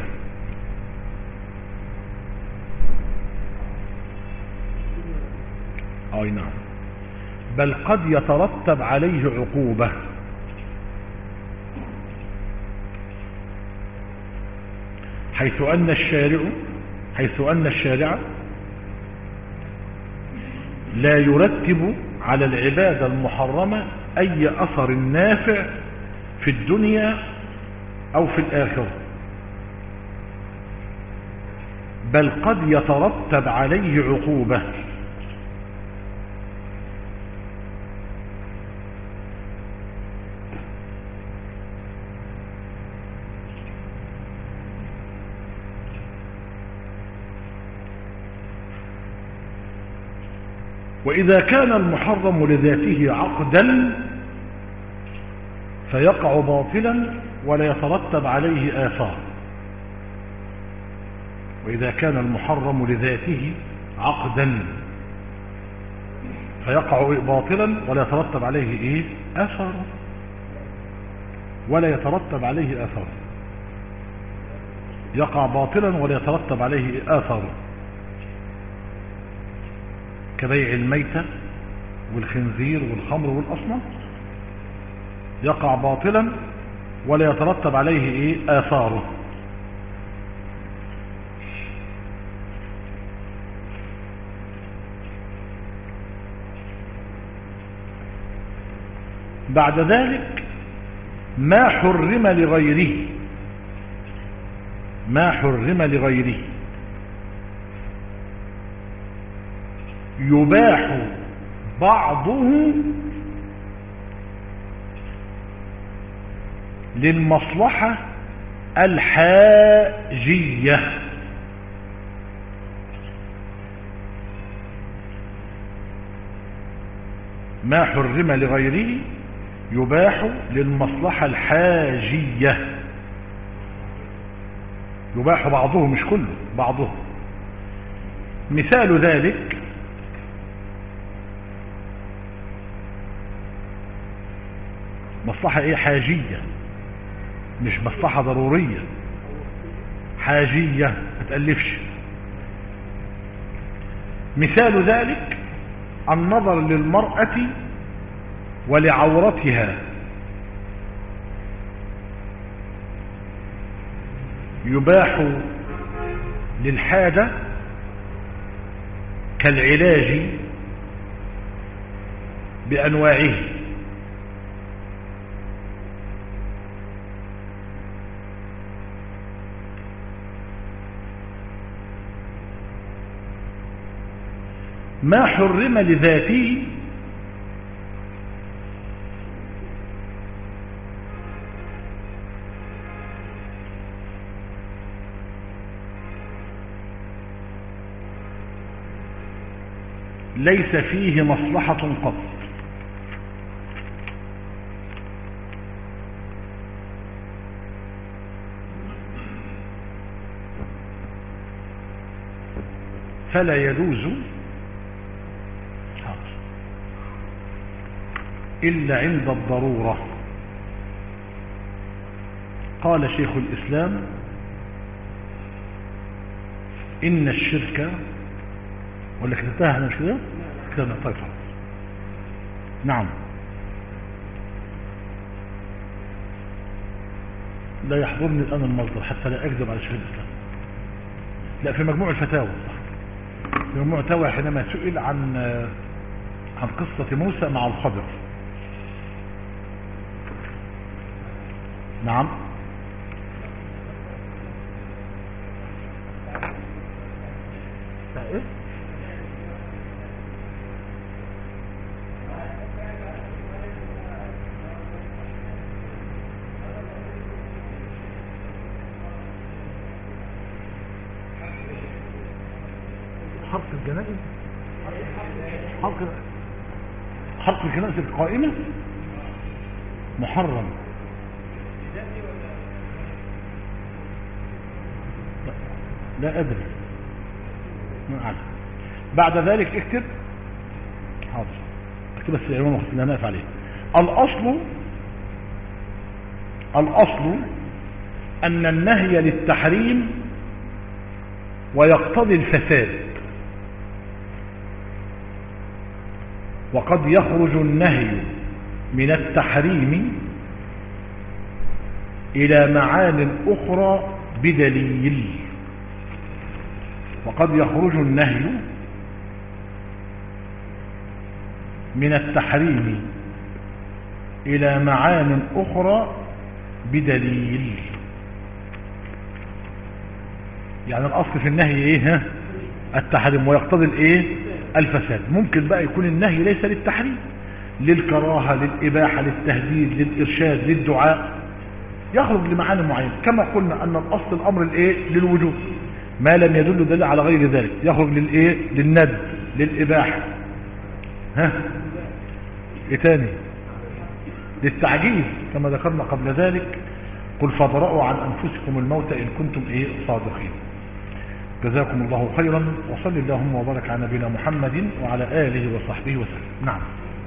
أي نعم، بل قد يترتب عليه عقوبة. حيث أن الشارع حيث أن الشارع لا يرتب على العبادة المحرمة أي أثر نافع في الدنيا أو في الآخرة، بل قد يترتب عليه عقوبة. وإذا كان المحرم لذاته عقدا فيقع باطلا ولا يترتب عليه آثار. وإذا كان المحرم لذاته عقدا فيقع باطلا ولا يترتب عليه إيه؟ آثار ولا يترتب عليه آثار يقع باطلا ولا يترتب عليه آثار، كبيع الميتة والخنزير والخمر والأصنام، يقع باطلا ولا يترتب عليه ايه آثاره. بعد ذلك ما حرم لغيره ما حرم لغيره يباح بعضه للمصلحة الحاجية. ما حرم لغيره يباح للمصلحة الحاجية. يباح بعضه مش كله، بعضه. مثال ذلك مصلحة ايه؟ حاجية، مش مصلحة ضرورية، حاجية ما تألفش. مثال ذلك النظر للمرأة ولعورتها يباح للحاجة كالعلاج بأنواعه. ما حرم لذاته ليس فيه مصلحة قط. فلا يجوز إلا عند الضرورة. قال شيخ الإسلام إن الشرك، ولا كتبتها أنا مش كده؟ كتبنا طيب. نعم. لا يحضرني الآن المصدر حتى لا أكذب على شيخ الإسلام. لا، في مجموع الفتاوى، في مجموع الفتاوى حينما سئل عن عن قصة موسى مع الخضر. نعم. إيه؟ حرق الجنائز، حرق حرق الجنائز القائمة محرم. لا أدري، ما أعلم. بعد ذلك اكتب، حاضر اكتب بس العنوان وقت اللي هنقف عليه. الأصل الأصل أن النهي للتحريم ويقتضي الفساد، وقد يخرج النهي من التحريم إلى معان أخرى بدليل. وقد يخرج النهي من التحريم إلى معان أخرى بدليل. يعني الأصل في النهي إيه؟ التحريم، ويقتضي الإيه؟ الفساد. ممكن بقى يكون النهي ليس للتحريم، للكراهة، للإباحة، للتهديد، للإرشاد، للدعاء، يخرج لمعاني معينة. كما قلنا أن الأصل الأمر الإيه؟ للوجوب، ما لم يدل دليل على غير ذلك يخرج للإيه؟ للندب، للإباحة، ها إيه تاني؟ للتعجيز كما ذكرنا قبل ذلك. قل فاضرأوا عن أنفسكم الموت إن كنتم إيه؟ صادقين. جزاكم الله خيرا، وصل اللهم وبارك على نبينا محمد وعلى آله وصحبه وسلم. نعم.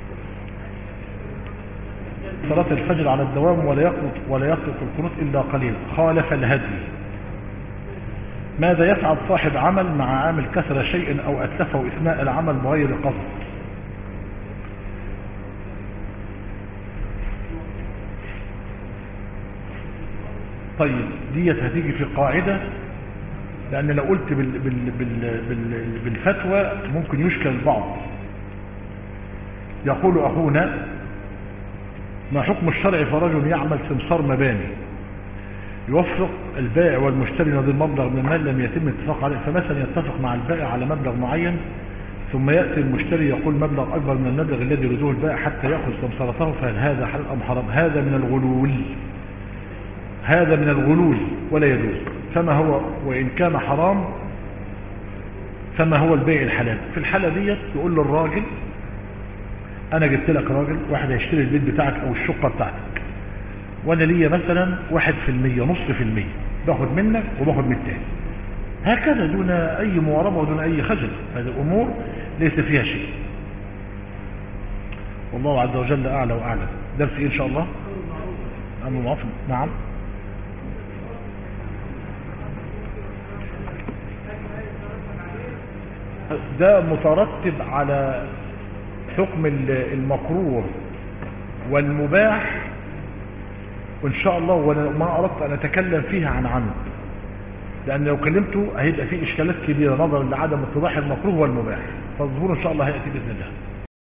صلاة الفجر على الدوام ولا يقنط ولا يترك القنوت إلا قليلا، خالف الهدي. ماذا يفعل صاحب عمل مع عامل كسر شيء أو أتلفه إثناء العمل بغير قصد؟ طيب ديت هتيجي في قاعدة، لأن لو قلت بال بال بال بال بالفتوى ممكن يشكل البعض. يقول أخونا: ما حكم الشرع في رجل يعمل سمسار مباني يوفق البائع والمشتري نظير مبلغ من المال لم يتم الاتفاق عليه، فمثلا يتفق مع البائع على مبلغ معين ثم يأتي المشتري يقول مبلغ أكبر من المبلغ الذي يريده البائع حتى يأخذ سمسارته، فهل هذا حلال أم حرام؟ هذا من الغلول، هذا من الغلول ولا يجوز. فما هو وإن كان حرام فما هو البيع الحلال؟ في الحالة ديت يقول للراجل: أنا جبت لك راجل واحد هيشتري البيت بتاعك أو الشقة بتاعتك، وأنا ليا مثلا واحد في المية، نص في المية، باخد منك وباخد من التاني، هكذا دون أي مواربة ودون أي خجل. هذه الأمور ليس فيها شيء. والله عز وجل أعلى وأعلم. درس إيه إن شاء الله؟ أمر معروف. نعم. ده مترتب على حكم المكروه والمباح، وإن شاء الله وأنا ما أردت أن أتكلم فيها عن عمد، لأن لو كلمته هيبقى فيه إشكالات كبيرة نظرا لعدم اتضاح المكروه والمباح، فالظهور إن شاء الله هيأتي بإذن الله.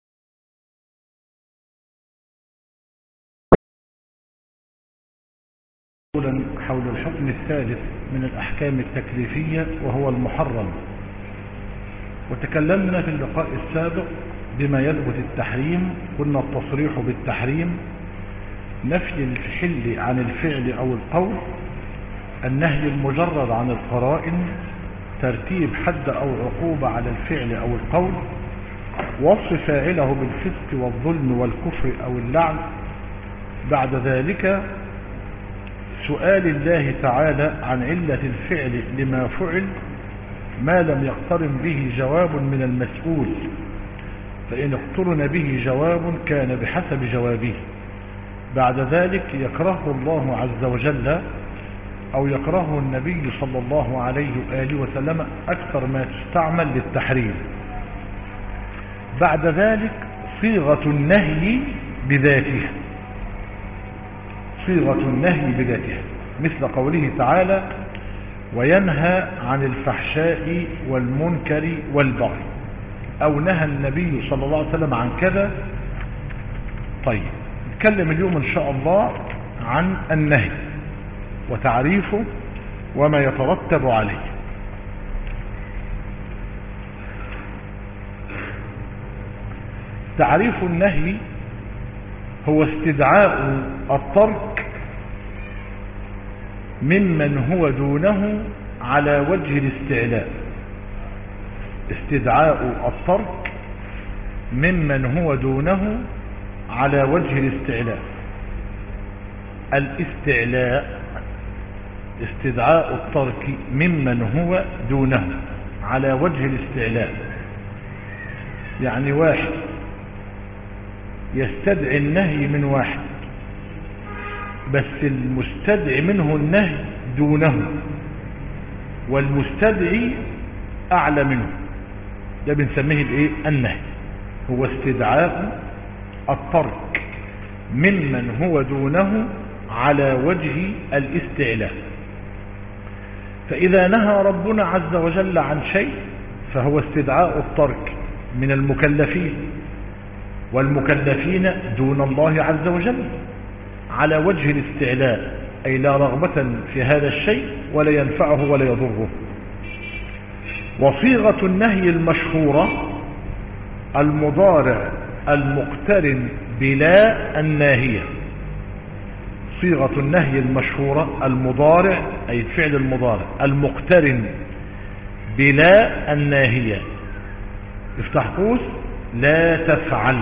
حول الحكم الثالث من الأحكام التكليفية وهو المحرم، وتكلمنا في اللقاء السابق بما يثبت التحريم. قلنا التصريح بالتحريم نفي الحل عن الفعل أو القول، النهي المجرد عن القرائن، ترتيب حد أو عقوبة على الفعل أو القول، وصف فاعله بالفسق والظلم والكفر أو اللعن. بعد ذلك سؤال الله تعالى عن علة الفعل لما فعل ما لم يقترن به جواب من المسؤول، فإن اقترن به جواب كان بحسب جوابه. بعد ذلك يكرهه الله عز وجل أو يكرهه النبي صلى الله عليه وآله وسلم أكثر ما تستعمل للتحريم. بعد ذلك صيغة النهي بذاتها، صيغة النهي بذاتها مثل قوله تعالى: وينهى عن الفحشاء والمنكر والبغي، أو نهى النبي صلى الله عليه وسلم عن كذا. طيب نتكلم اليوم إن شاء الله عن النهي وتعريفه وما يترتب عليه. تعريف النهي هو استدعاء الترك ممن هو دونه على وجه الاستعلاء. استدعاء الترك ممن هو دونه على وجه الاستعلاء. الاستعلاء استدعاء الترك ممن هو دونه على وجه الاستعلاء، يعني واحد يستدعي النهي من واحد، بس المستدعي منه النهي دونه والمستدعي أعلى منه، ده بنسميه الايه؟ النهي. هو استدعاء الترك ممن هو دونه على وجه الاستعلاء. فإذا نهى ربنا عز وجل عن شيء فهو استدعاء الترك من المكلفين، والمكلفين دون الله عز وجل على وجه الاستعلاء، أي لا رغبة في هذا الشيء ولا ينفعه ولا يضره. وصيغة النهي المشهورة المضارع المقترن بلا الناهية. صيغة النهي المشهورة المضارع، أي الفعل المضارع المقترن بلا الناهية. افتح قوس: لا تفعل.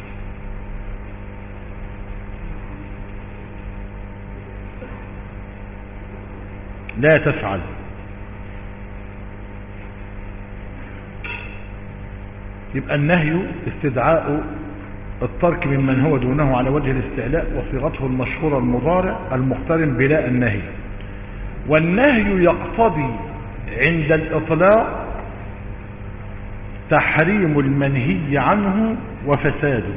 لا تفعل. يبقى النهي استدعاء الترك ممن هو دونه على وجه الاستعلاء، وصيغته المشهورة المضارع المقترن بلا النهي. والنهي يقتضي عند الإطلاق تحريم المنهي عنه وفساده.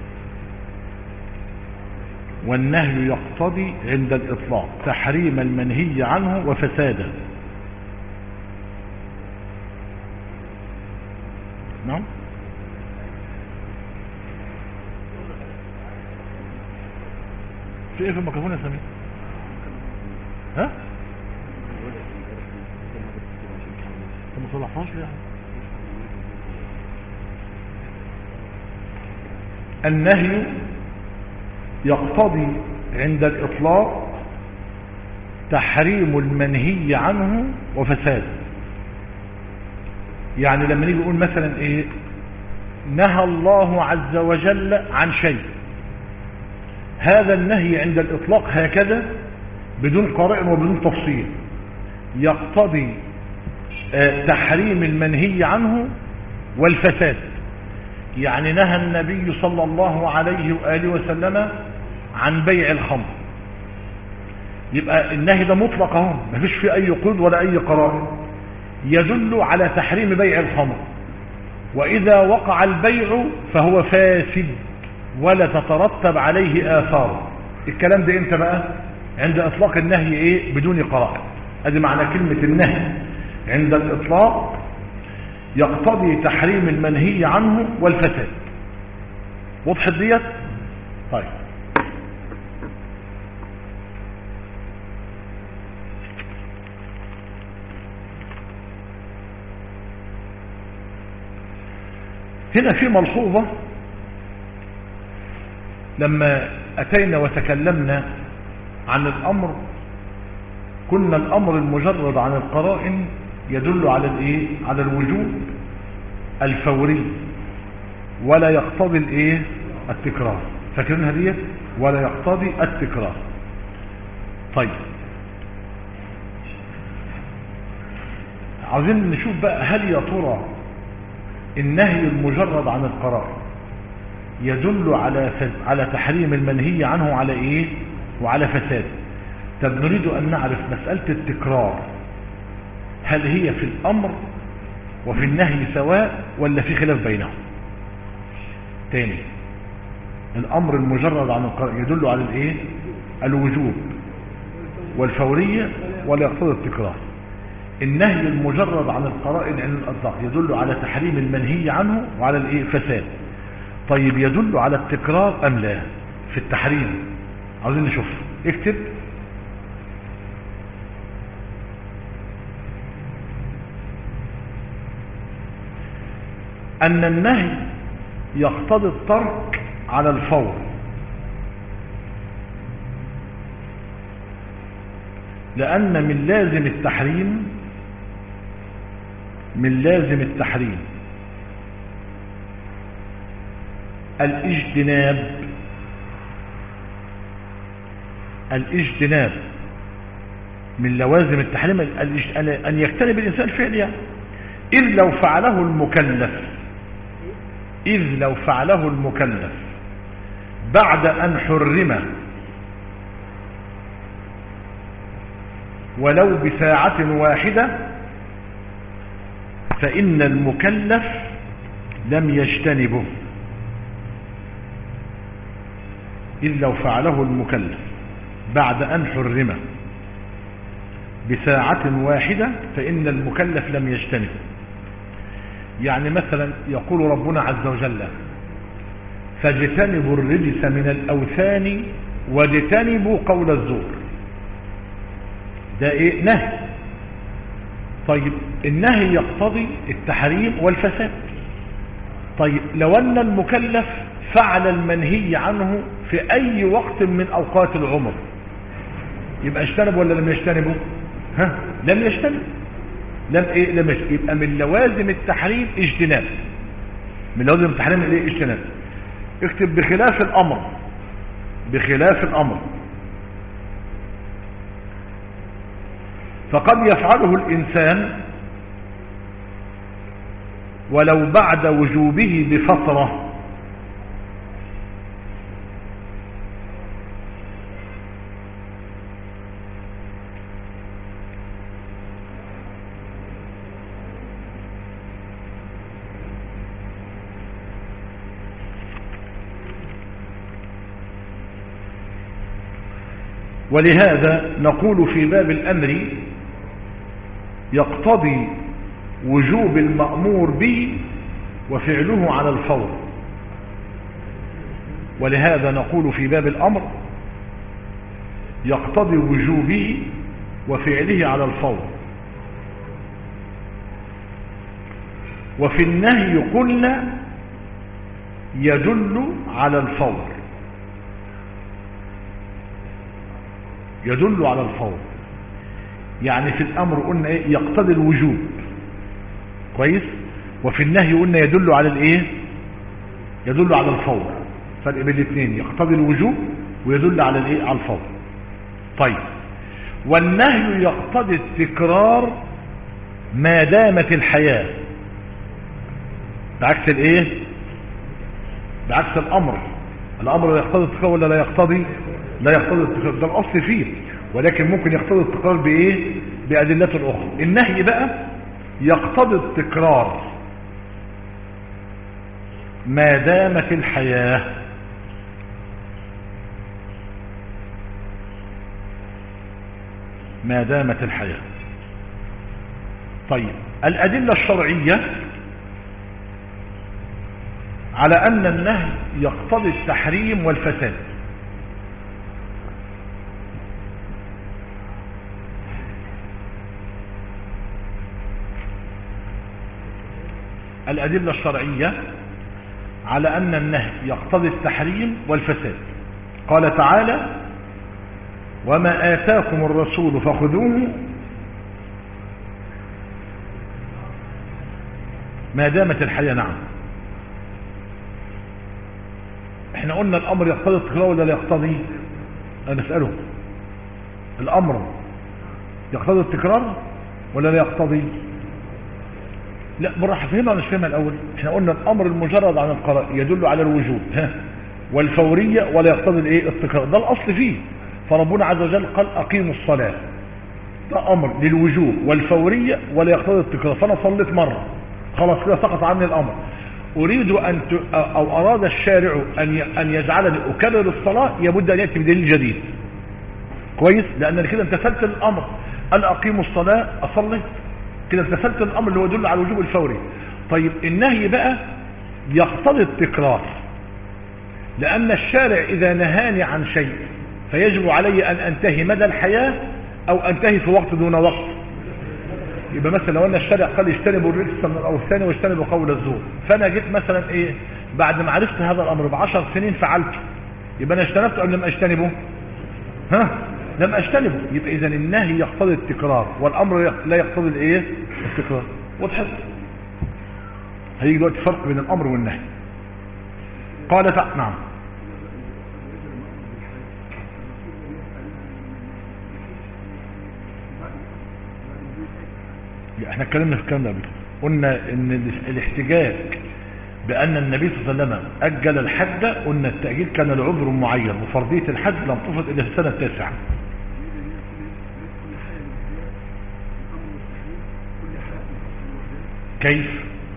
والنهي يقتضي عند الإطلاق تحريم المنهي عنه وفساده. نعم. في ايه في الميكروفون يا سمير؟ ها؟ انت ما صلحتهاش ليه؟ النهي يقتضي عند الإطلاق تحريم المنهي عنه وفساده. يعني لما نيجي نقول مثلا ايه؟ نهى الله عز وجل عن شيء، هذا النهي عند الإطلاق هكذا بدون قرائن وبدون تفصيل يقتضي تحريم المنهي عنه والفساد. يعني نهى النبي صلى الله عليه وآله وسلم عن بيع الخمر، يبقى النهي ده مطلق اهو، مفيش فيه أي قيد ولا أي قرائن يدل على تحريم بيع الخمر. وإذا وقع البيع فهو فاسد ولا تترتب عليه آثار. الكلام ده امتى بقى؟ عند إطلاق النهي ايه؟ بدون قرائن. ادي معنى كلمة النهي عند الإطلاق يقتضي تحريم المنهي عنه والفساد. وضحت ديت؟ طيب هنا في ملحوظة، لما أتينا وتكلمنا عن الأمر كنا الأمر المجرد عن القرائن يدل على الايه؟ على الوجوب الفوري ولا يقتضي الايه؟ التكرار. فاكرينها ديت؟ ولا يقتضي التكرار. طيب عاوزين نشوف بقى هل يا ترى النهي المجرد عن القرار يدل على على تحريم المنهي عنه على ايه وعلى فساد. طب نريد ان نعرف مسألة التكرار هل هي في الامر وفي النهي سواء ولا في خلاف بينهم. تاني، الامر المجرد عن القرار يدل على الايه الوجوب والفورية ولا يقتضي التكرار. النهي المجرد عن القرائن عن الاطلاق يدل على تحريم المنهي عنه وعلى الايه فساد. طيب يدل على التكرار ام لا في التحريم؟ عاوزين نشوف. اكتب ان النهي يقتضي الترك على الفور، لان من لازم التحريم من لازم التحريم الاجتناب الاجتناب من لوازم التحريم ان يجتنب الانسان الفعل يعني. اذ لو فعله المكلف اذ لو فعله المكلف بعد ان حرم ولو بساعة واحدة فإن المكلف لم يجتنبه. إذ لو فعله المكلف بعد أن حرم بساعة واحدة فإن المكلف لم يجتنبه. يعني مثلا يقول ربنا عز وجل فاجتنبوا الرجس من الأوثان واجتنبوا قول الزور. ده ايه؟ نهي. طيب النهي يقتضي التحريم والفساد. طيب لو ان المكلف فعل المنهي عنه في اي وقت من اوقات العمر يبقى اجتنب ولا لم يجتنبه؟ ها لم يجتنب. لم ايه لم يجتنب. يبقى من لوازم التحريم اجتناب. من لوازم التحريم الايه؟ اجتناب. اكتب بخلاف الامر بخلاف الامر فقد يفعله الإنسان ولو بعد وجوبه بفترة. ولهذا نقول في باب الأمر يقتضي وجوب المأمور به وفعله على الفور. ولهذا نقول في باب الأمر يقتضي وجوبه وفعله على الفور. وفي النهي قلنا يدل على الفور يدل على الفور. يعني في الامر قلنا ايه؟ يقتضي الوجوب كويس. وفي النهي قلنا يدل على الايه؟ يدل على الفور. فرق بين الاثنين، يقتضي الوجوب ويدل على الايه؟ على الفور. طيب والنهي يقتضي التكرار ما دامت الحياة، بعكس الايه؟ بعكس الامر. الامر يقتضي التكرار ولا لا يقتضي؟ لا يقتضي التكرار، ده الاصل فيه، ولكن ممكن يقتضي التكرار بايه؟ بأدلة اخرى. النهي بقى يقتضي التكرار ما دامت الحياة. ما دامت الحياة. طيب الأدلة الشرعية على أن النهي يقتضي التحريم والفساد. الأدلة الشرعية على أن النهي يقتضي التحريم والفساد. قال تعالى وما آتاكم الرسول فخذوه ما دامت الحياة. نعم، احنا قلنا الأمر يقتضي التكرار ولا لا يقتضي؟ أنا أسأله، الأمر يقتضي التكرار ولا لا يقتضي؟ لا براحة، فهمها مش فهمها الأول. احنا قلنا الأمر المجرد عن القراء يدل على الوجوب ها والفورية ولا يقتضي الايه التكرار، ده الأصل فيه. فربنا عز وجل قال أقيموا الصلاة، ده أمر للوجوب والفورية ولا يقتضي التكرار. فأنا صليت مرة خلاص كده سقط عني الأمر، أريد أن ت... أو أراد الشارع أن ي... أن يجعلني أكرر الصلاة، يبد أن يأتي بدليل جديد كويس، لأن كده امتثلت الأمر أن أقيموا الصلاة أصلي، كده امتثلت الأمر اللي هو يدل على الوجوب الفوري. طيب النهي بقى يقتضي التكرار، لأن الشارع إذا نهاني عن شيء فيجب علي أن أنتهي مدى الحياة أو أنتهي في وقت دون وقت. يبقى مثلا لو أن الشارع قال اجتنبوا الرجس من الأوثان واجتنبوا قول الزور، فأنا جيت مثلا إيه بعد ما عرفت هذا الأمر بعشر سنين فعلته، يبقى أنا اجتنبته أو لم أجتنبه؟ ها لم أجتنبه. يبقى إذن النهي يقتضي التكرار والأمر لا يقتضي الإيه التكرار. وضحت؟ هيجي دلوقتي فرق بين الأمر والنهي. قال تعالى نعم احنا اتكلمنا في الكلام ده قبل، قلنا ان الاحتجاج بان النبي صلى الله عليه وسلم اجل الحج، قلنا التاجيل كان لعذر معين وفرضيه الحج لم تفرض الى السنه التاسعه. كيف؟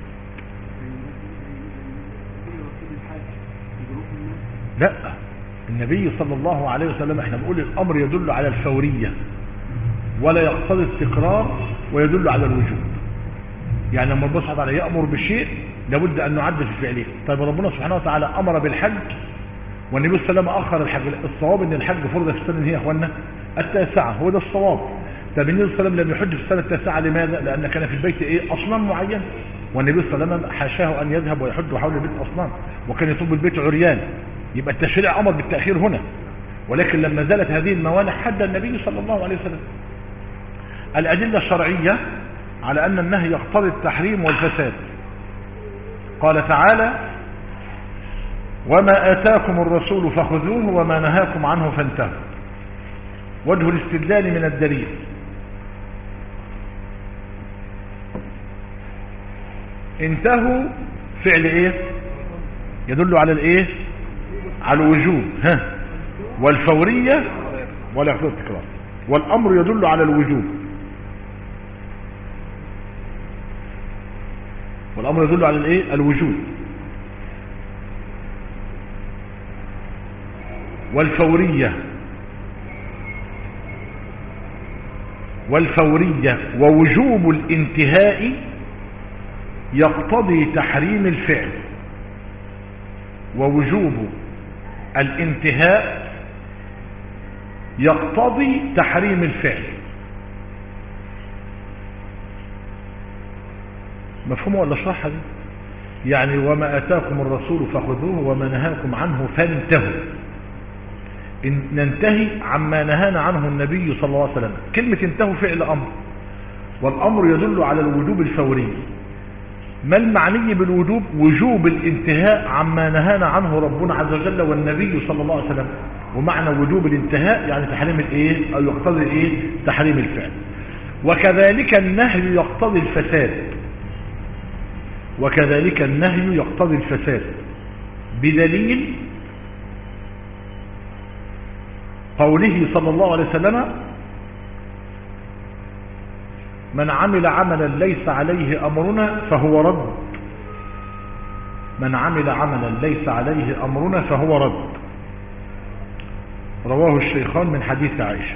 لا النبي صلى الله عليه وسلم احنا بنقول الامر يدل على الفوريه ولا يقتضي التكرار ويدل على الوجوب. يعني لما ربنا سبحانه وتعالى يأمر بشيء لابد أن نعد في فعله. طيب ربنا سبحانه وتعالى أمر بالحج والنبي صلى الله عليه وسلم أخر الحج، الصواب أن الحج فرض في السنة هي يا أخوانا التاسعة، هو ده الصواب. طيب النبي صلى الله عليه وسلم لم يحج في السنة التاسعة لماذا؟ لأن كان في البيت إيه أصنام معين، والنبي صلى الله عليه وسلم حاشاه أن يذهب ويحج حول البيت أصنام وكان يطوف البيت عريان، يبقى التشريع أمر بالتأخير هنا. ولكن لما زالت هذه الموانع حد النبي صلى الله عليه وسلم. الأدلة الشرعية على أن النهي يقتضي التحريم والفساد. قال تعالى وما آتاكم الرسول فخذوه وما نهاكم عنه فانتهوا. وجه الاستدلال من الدليل انتهوا فعل ايه يدل على الايه على الوجوب ها والفورية ولا يقتضي التكرار، والأمر يدل على الوجوب والأمر يدل على الايه الوجوب والفورية والفورية ووجوب الانتهاء يقتضي تحريم الفعل، ووجوب الانتهاء يقتضي تحريم الفعل. مفهومه ولا اشرحها دي؟ يعني وما آتاكم الرسول فخذوه وما نهاكم عنه فانتهوا، إن ننتهي عما نهانا عنه النبي صلى الله عليه وسلم. كلمة انتهوا فعل أمر، والأمر يدل على الوجوب الفوري. ما المعني بالوجوب؟ وجوب الانتهاء عما نهانا عنه ربنا عز وجل والنبي صلى الله عليه وسلم. ومعنى وجوب الانتهاء يعني تحريم الايه او يقتضي ايه تحريم الفعل. وكذلك النهي يقتضي الفساد، وكذلك النهي يقتضي الفساد بدليل قوله صلى الله عليه وسلم من عمل عملا ليس عليه أمرنا فهو رد. من عمل عملا ليس عليه أمرنا فهو رد. رواه الشيخان من حديث عائشة.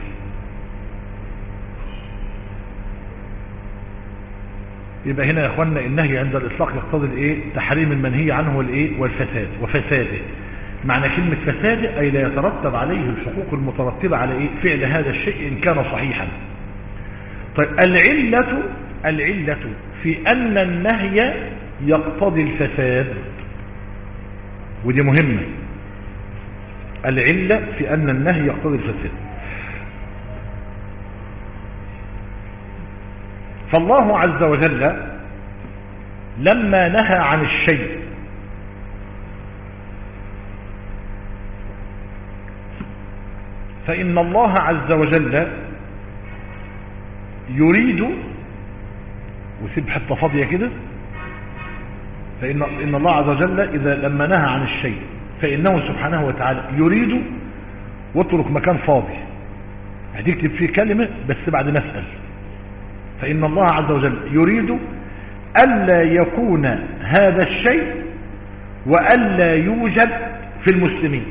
يبقى هنا يا اخوانا النهي عند الإطلاق يقتضي الايه تحريم المنهي عنه والايه والفساد وفساده. معنى كلمة فساده أي لا يترتب عليه الحقوق المترتبة على ايه فعل هذا الشيء إن كان صحيحا. طيب العلة العلة في أن النهي يقتضي الفساد، ودي مهمة. العلة في أن النهي يقتضي الفساد. فالله عز وجل لما نهى عن الشيء فإن الله عز وجل يريد، وسيب حتة فاضية كده، فإن إن الله عز وجل إذا لما نهى عن الشيء فإنه سبحانه وتعالى يريد، واترك مكان فاضي هتكتب فيه كلمة بس بعد نسأل، فإن الله عز وجل يريد ألا يكون هذا الشيء وألا يوجد في المسلمين.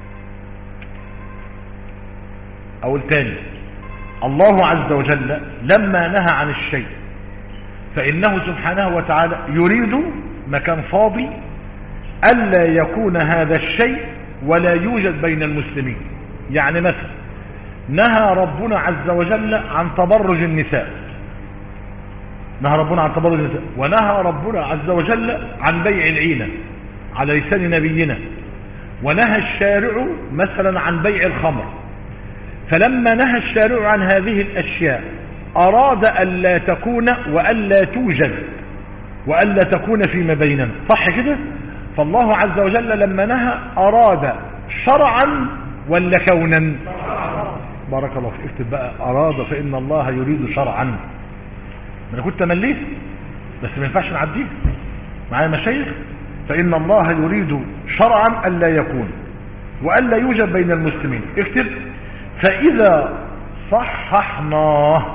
أو الثاني، الله عز وجل لما نهى عن الشيء فإنه سبحانه وتعالى يريد مكان فاضي ألا يكون هذا الشيء ولا يوجد بين المسلمين. يعني مثلا نهى ربنا عز وجل عن تبرج النساء، نهى ربنا عن تبرج النساء، ونهى ربنا عز وجل عن بيع العينة على لسان نبينا، ونهى الشارع مثلا عن بيع الخمر. فلما نهى الشارع عن هذه الأشياء أراد ألا تكون وألا توجد وألا تكون فيما بيننا، صح كده؟ فالله عز وجل لما نهى أراد شرعا ولا كونا؟ بارك الله فيك. اكتب بقى أراد فإن الله يريد شرعا. أنا كنت مليت بس ما ينفعش نعديه معايا مشايخ. فإن الله يريد شرعا ألا يكون وألا يوجد بين المسلمين. اكتب فإذا صححناه،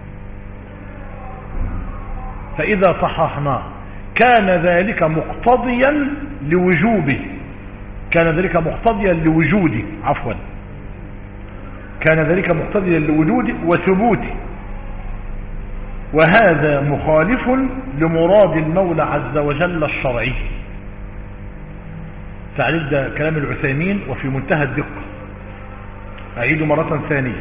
فإذا صححناه كان ذلك مقتضيا لوجوبه، كان ذلك مقتضيا لوجوده عفوا كان ذلك مقتضيا لوجوده وثبوته، وهذا مخالف لمراد المولى عز وجل الشرعي. تعريف ده كلام العثيمين وفي منتهى الدقة. أعيد مرة ثانية.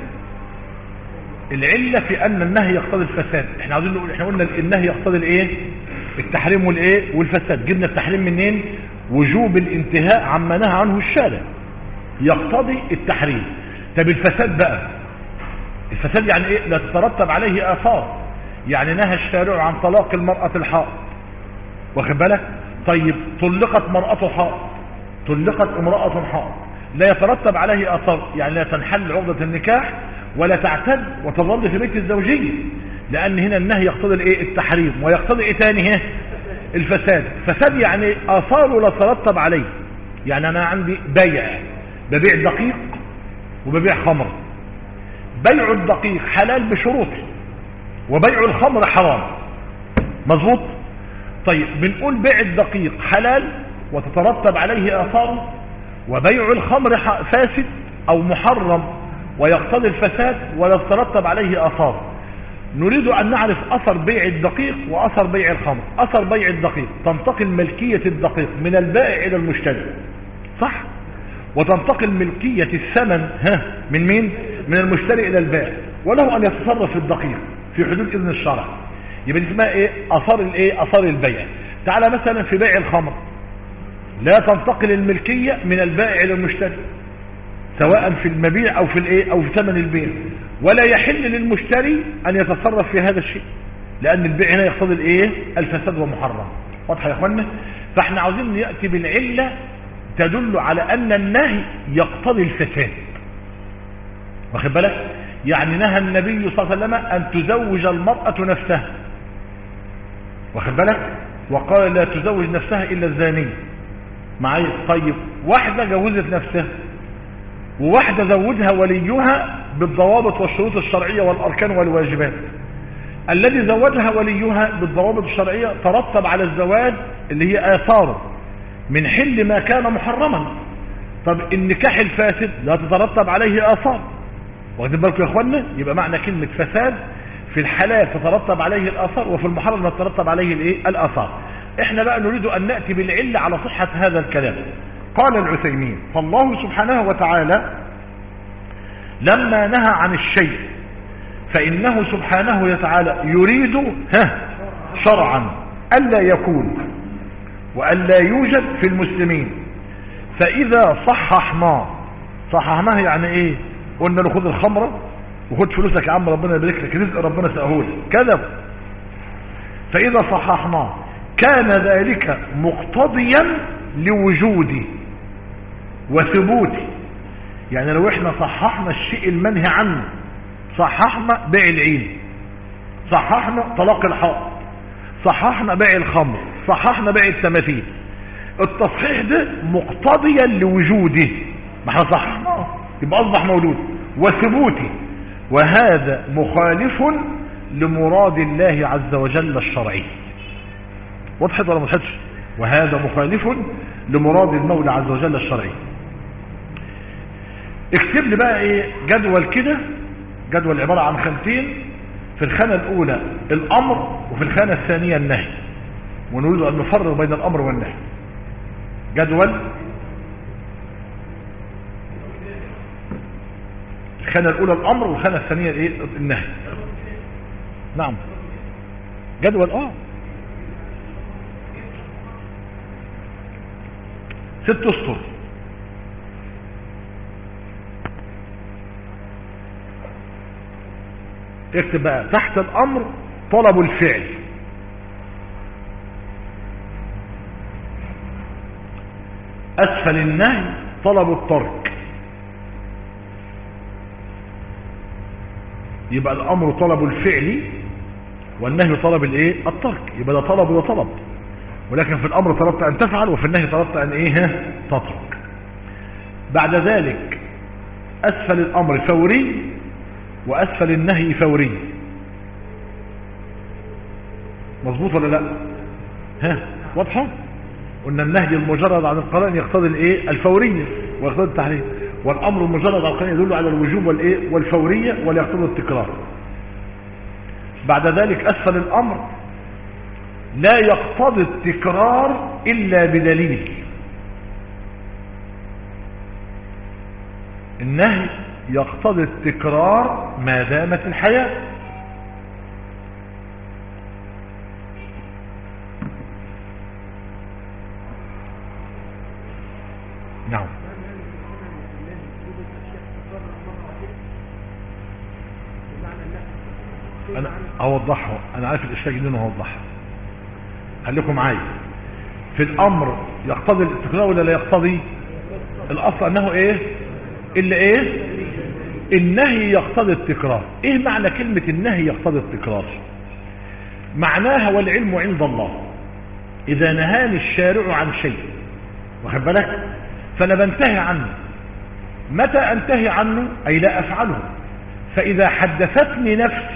العلة في أن النهي يقتضي الفساد. احنا عاوزين نقول، احنا قلنا النهي يقتضي الايه؟ التحريم والايه؟ والفساد. جبنا التحريم منين؟ وجوب الانتهاء عما نهى عنه الشارع يقتضي التحريم. طب الفساد بقى، الفساد يعني ايه؟ لا تترتب عليه آثار. يعني نهى الشارع عن طلاق المرأة الحائض، واخد بالك؟ طيب طلقت مرأة حائض، طلقت امرأة حائض، لا يترتب عليه آثار، يعني لا تنحل عقدة النكاح ولا تعتد وتظل في بيت الزوجية، لأن هنا النهي يقتضي الايه؟ التحريم. ويقتضي ايه تاني؟ ها الفساد. فساد يعني آثاره لا ترتب عليه. يعني أنا عندي بيع، ببيع دقيق وببيع خمر. بيع الدقيق حلال بشروطه وبيع الخمر حرام، مظبوط؟ طيب بنقول بيع الدقيق حلال وتترتب عليه آثاره، وبيع الخمر فاسد أو محرم ويقتضي الفساد ولا تترتب عليه آثار. نريد أن نعرف أثر بيع الدقيق وأثر بيع الخمر. أثر بيع الدقيق تنتقل ملكية الدقيق من البائع إلى المشتري، صح؟ وتنتقل ملكية الثمن ها من مين؟ من المشتري إلى البائع، وله أن يتصرف في الدقيق في حدود إذن الشرع. يبقى اسمها إيه؟ أثار الإيه؟ أثار البيع. تعالى مثلا في بيع الخمر لا تنتقل الملكية من البائع إلى المشتري، سواء في المبيع أو في الإيه؟ أو في ثمن البيع، ولا يحل للمشتري أن يتصرف في هذا الشيء، لأن البيع هنا يقتضي الإيه؟ الفساد ومحرم. واضح يا أخوانا؟ فإحنا عاوزين نأتي بالعلة تدل على أن النهي يقتضي الفساد، واخد بالك؟ يعني نهى النبي صلى الله عليه وسلم أن تزوج المرأة نفسها، واخد بالك؟ وقال لا تزوج نفسها إلا الزاني. معايا؟ طيب واحدة جوزت نفسها وواحدة زوجها وليها بالضوابط والشروط الشرعية والأركان والواجبات. الذي زوجها وليها بالضوابط الشرعية ترتب على الزواج اللي هي آثاره من حل ما كان محرما. طب النكاح الفاسد لا تترتب عليه آثار، واخدين بالكم يا اخوانا؟ يبقى معنى كلمة فساد في الحلال تترتب عليه الآثار، وفي المحرم لا تترتب عليه الايه؟ الآثار. احنا بقى نريد ان نأتي بالعلة على صحة هذا الكلام. قال العثيمين: فالله سبحانه وتعالى لما نهى عن الشيء فإنه سبحانه وتعالى يريد ها شرعا ألا يكون وألا يوجد في المسلمين. فإذا صححناه، صححناه يعني ايه؟ قلنا له خذ الخمرة وخذ فلوسك يا عم ربنا يبارك لك، رزق ربنا سأهول، كذب. فإذا صححناه كان ذلك مقتضيا لوجوده وثبوته. يعني لو احنا صححنا الشيء المنهي عنه، صححنا بيع العين، صححنا طلاق الحائض، صححنا بيع الخمر، صححنا باقي التماثيل. التصحيح ده مقتضيا لوجوده، ما احنا صححناه يبقى اصبح مولود وثبوته، وهذا مخالف لمراد الله عز وجل الشرعي. وضحت ولا ما وضحتش؟ وهذا مخالف لمراد المولى عز وجل الشرعي. اكتب لي بقى ايه جدول كده، جدول عبارة عن خانتين، في الخانة الاولى الامر وفي الخانة الثانية النهي، ونريد ان نفرق بين الامر والنهي. جدول الخانة الاولى الامر والخانة الثانية ايه النهي. نعم جدول اه ست اسطر. اكتب بقى تحت الامر طلب الفعل، اسفل النهي طلب الترك. يبقى الامر طلب الفعل والنهي طلب الايه الترك، يبقى ده طلب وده طلب، ولكن في الامر طلبت ان تفعل وفي النهي طلبت ان ايه تترك. بعد ذلك اسفل الامر فوري واسفل النهي فوري. مظبوط ولا لا؟ ها واضحه؟ قلنا النهي المجرد عن القرائن يقتضي الايه الفوريه ويقتضي التحريم، والامر المجرد عن القرائن يدل على الوجوب والايه والفوريه ولا يقتضي التكرار. بعد ذلك اسفل الامر لا يقتضي التكرار الا بدليل. النهي يقتضي التكرار ما دامت الحياة. نعم انا اوضحه، انا عارف الاشكال جدا وهوضحها. خليكم معايا. في الامر يقتضي التكرار ولا لا يقتضي؟ الاصل انه ايه الا ايه النهي يقتضي التكرار. ايه معنى كلمة النهي يقتضي التكرار؟ معناها والعلم عند الله. اذا نهاني الشارع عن شيء واخد بالك فانا بنتهي عنه، متى انتهي عنه؟ اي لا افعله. فاذا حدثتني نفسي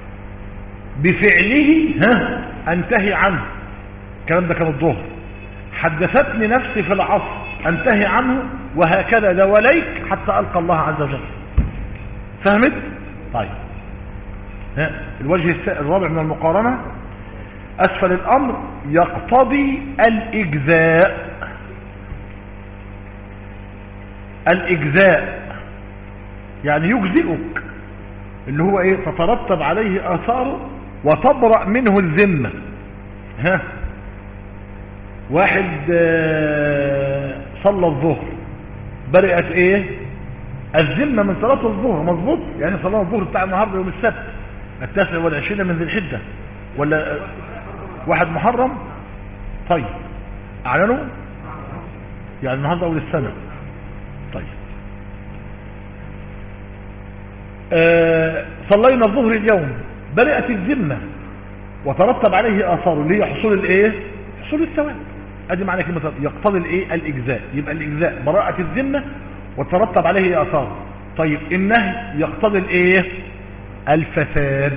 بفعله ها انتهي عنه. الكلام ده كان الظهر. حدثتني نفسي في العصر انتهي عنه، وهكذا دواليك حتى القى الله عز وجل. فهمت؟ طيب ها الوجه الرابع من المقارنة اسفل الامر يقتضي الاجزاء. الاجزاء يعني يجزئك، اللي هو ايه تترتب عليه اثاره وتبرأ منه الذمة. ها واحد صلى الظهر برئت ايه الذمة من صلاة الظهر، مظبوط؟ يعني صلاة الظهر بتاع النهارده يوم السبت التاسع والعشرين من ذي الحجة ولا واحد محرم. طيب اعلنوا يعني النهارده اول السنة. طيب آه صلينا الظهر اليوم برئت الذمة وترتب عليه اثاره اللي هي حصول الايه حصول الثواب. ادي معنى كلمة يقتضي الايه الاجزاء. يبقى الاجزاء براءة الذمة وترتب عليه اثار. طيب النهي يقتضي الايه الفساد.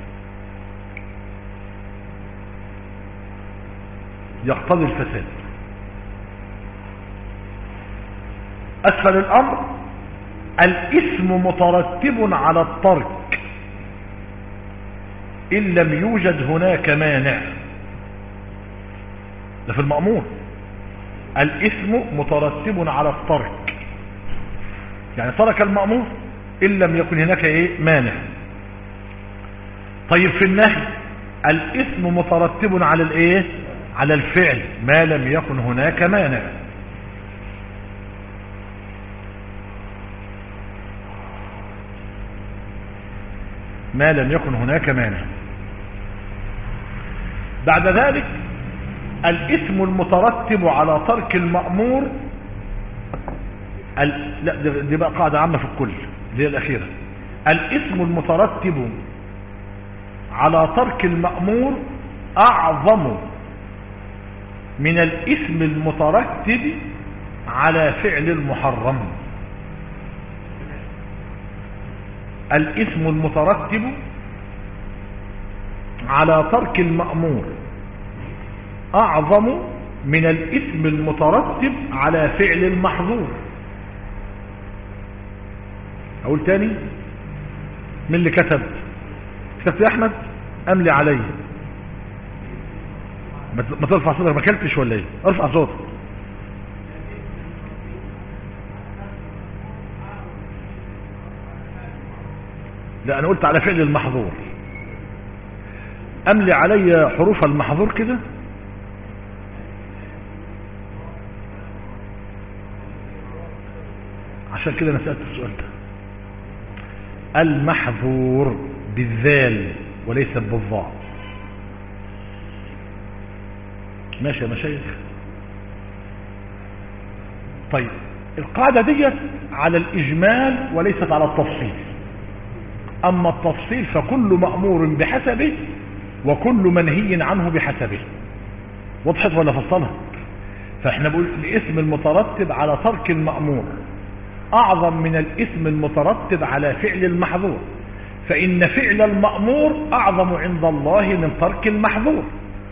يقتضي الفساد. اسفل الامر الاسم مترتب على الترك ان لم يوجد هناك مانع. ده في المأمور. الاسم مترتب على الترك يعني ترك المأمور ان لم يكن هناك ايه مانع. طيب في النهي الاسم مترتب على الايه على الفعل ما لم يكن هناك مانع. ما لم يكن هناك مانع. بعد ذلك الاسم المترتب على ترك المأمور ال... لا دي بقى قاعدة عامة في الكل دي الأخيرة. الاسم من الإثم المترتب على فعل المحرم. الإثم المترتب على ترك المأمور أعظم من الإثم المترتب على فعل المحظور. أقول تاني، من اللي كتب؟ كتبت يا أحمد؟ أملي علي. ما ترفع صوتك، ما كلتش ولا ايه؟ ارفع صوتك. لا انا قلت على فعل المحظور. املي علي حروف المحظور كده. عشان كده انا سألت السؤال ده. المحظور بالذال وليس بالضاء. ماشي يا مشايخ؟ طيب القاعدة ديت على الإجمال وليست على التفصيل. أما التفصيل فكل مأمور بحسبه وكل منهي عنه بحسبه. وضحت ولا فصلها؟ فاحنا بقول الإثم المترتب على ترك المأمور أعظم من الإثم المترتب على فعل المحظور، فإن فعل المأمور أعظم عند الله من ترك المحظور.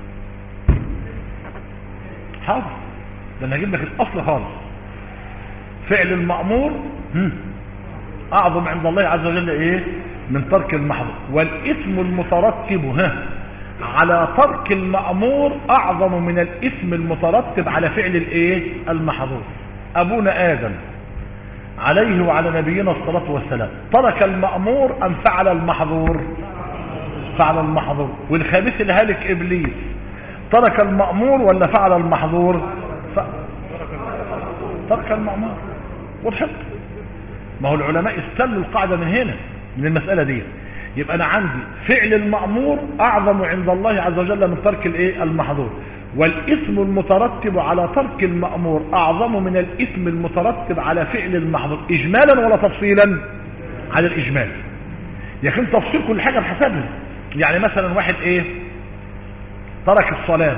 حاضر، ده انا هجيب لك الاصل خالص. فعل المأمور اعظم عند الله عز وجل ايه من ترك المحظور، والاثم المترتب ها على ترك المأمور اعظم من الاثم المترتب على فعل الايه المحظور. ابونا ادم عليه وعلى نبينا الصلاة والسلام ترك المأمور ام فعل المحظور؟ فعل المحظور. والخبيث الهالك ابليس ترك المأمور ولا فعل المحظور؟ ف... ترك المأمور. وضحت؟ ما هو العلماء استلوا القاعدة من هنا، من المسألة دي. يبقى أنا عندي فعل المأمور أعظم عند الله عز وجل من ترك الإيه المحظور، والإثم المترتب على ترك المأمور أعظم من الإثم المترتب على فعل المحظور. إجمالا ولا تفصيلا؟ على الإجمال. لكن تفصيل كل حاجة بحسبها. يعني مثلا واحد إيه ترك الصلاة،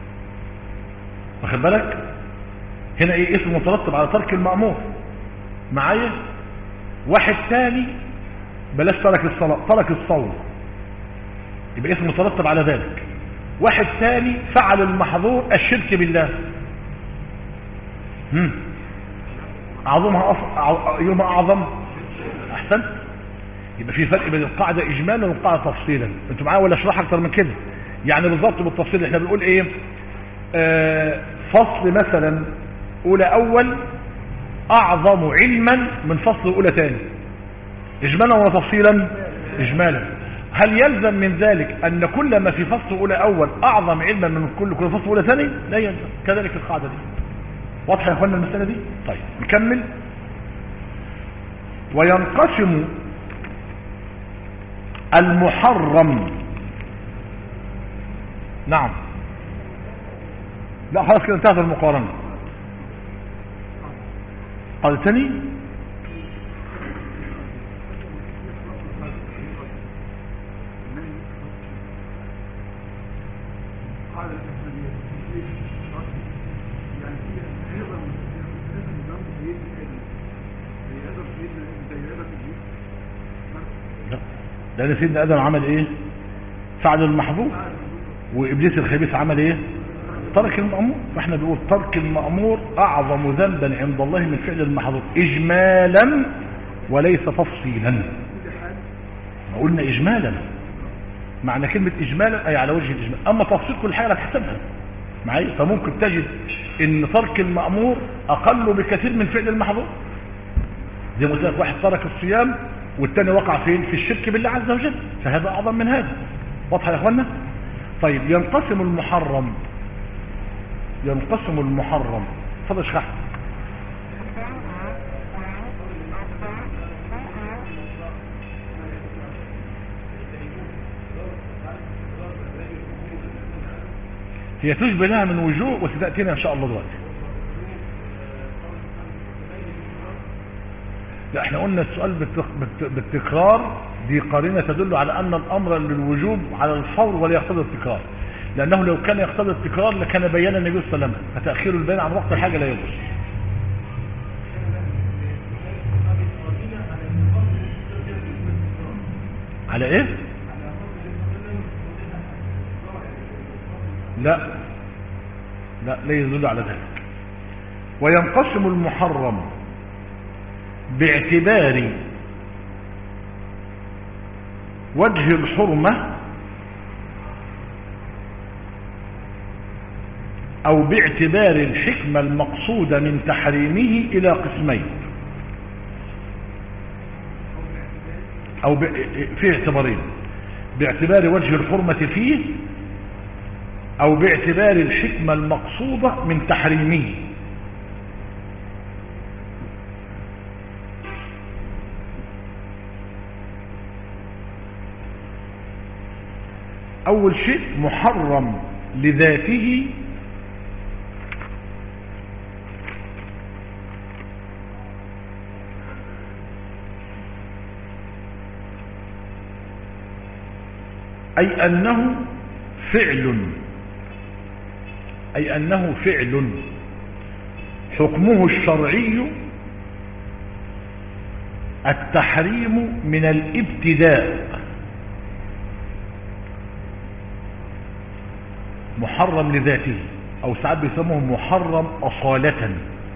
واخد بالك؟ هنا ايه اسم مترتب على ترك المأمور معايا. واحد تاني بلاش ترك الصلاة، ترك الصوم، يبقى اسم مترتب على ذلك. واحد تاني فعل المحظور الشرك بالله، هم اعظمها أف... يوم اعظم. احسن. يبقى في فرق بين القاعدة اجمالا والقاعدة تفصيلا. انتوا معايا ولا اشرح اكتر من كده؟ يعني بالضبط بالتفصيل احنا بنقول ايه؟ آه فصل مثلا اولى اول اعظم علما من فصل اولى ثاني. اجمالا ولا تفصيلا؟ اجمالا. هل يلزم من ذلك ان كل ما في فصل اولى اول اعظم علما من كل كل فصل اولى ثاني؟ لا يلزم. كذلك القاعده دي. واضحه يا اخوانا المساله دي؟ طيب نكمل. وينقسم المحرم. نعم. لا خلاص كده انتهت المقارنة. قال تاني لأن سيدنا آدم عمل ايه؟ فعل المحظور، وإبليس الخبيث عمل ايه؟ ترك المأمور. فاحنا بنقول ترك المأمور أعظم ذنبا عند الله من فعل المحظور إجمالا وليس تفصيلا. ما قلنا إجمالا، معنى كلمة إجمالا أي على وجه الإجمال. أما تفصيل كل حاجة هتحسبها معايا. فممكن تجد إن ترك المأمور أقل بكثير من فعل المحظور. زي ما قلت لك واحد ترك الصيام والتاني وقع فين؟ في الشرك بالله عز وجل، فهذا أعظم من هذا. واضحة يا أخوانا؟ طيب ينقسم المحرم ينقسم المحرم فضل اشرح. هي تشبه لها من وجوه وستأتينا ان شاء الله دلوقتي. لا احنا قلنا السؤال بالتكرار دي قرينة تدل على ان الامر للوجوب على الفور ولا يقتضي التكرار. لأنه لو كان يقتضي التكرار لكان بيان النبي صلى الله عليه وسلم، فتأخير البيان عن وقت الحاجة لا يجوز. على ايه؟ لا لا لا يدل على ذلك. وينقسم المحرم باعتبار وجه الحرمة أو باعتبار الحكمة المقصودة من تحريمه إلى قسمين، أو في اعتبارين: باعتبار وجه الحرمة فيه أو باعتبار الحكمة المقصودة من تحريمه. أول شيء محرم لذاته أي أنه فعل أي أنه فعل حكمه الشرعي التحريم من الابتداء. محرم لذاته، أو ساعات بيسموه محرم أصالة،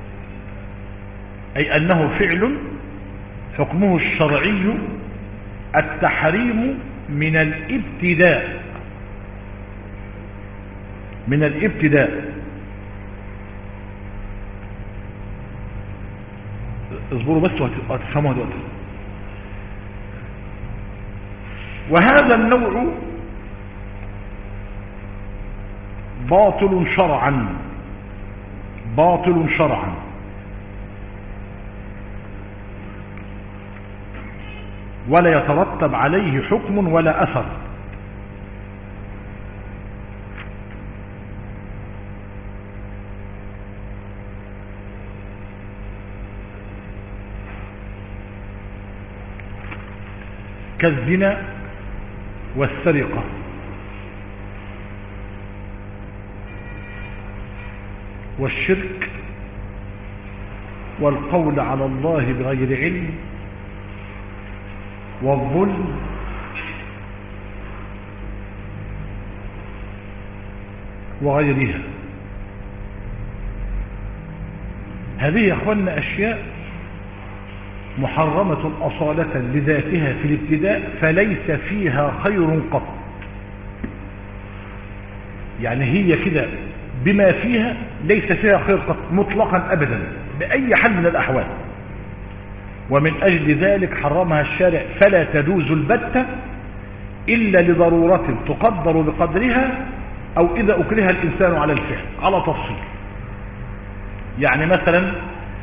أي أنه فعل حكمه الشرعي التحريم من الابتداء من الابتداء اصبروا بس وهتفهموا دلوقتي. وهذا النوع باطل شرعا باطل شرعا ولا يترتب عليه حكم ولا أثر. كالزنا والسرقة والشرك والقول على الله بغير علم والظلم وغيرها. هذه يا اخوانا أشياء محرمة أصالة لذاتها في الابتداء، فليس فيها خير قط. يعني هي كده بما فيها ليس فيها خير قط مطلقا أبدا بأي حال من الأحوال. ومن أجل ذلك حرمها الشارع، فلا تجوز البتة إلا لضرورة تقدر بقدرها أو إذا أكره الإنسان على الفعل على تفصيل. يعني مثلا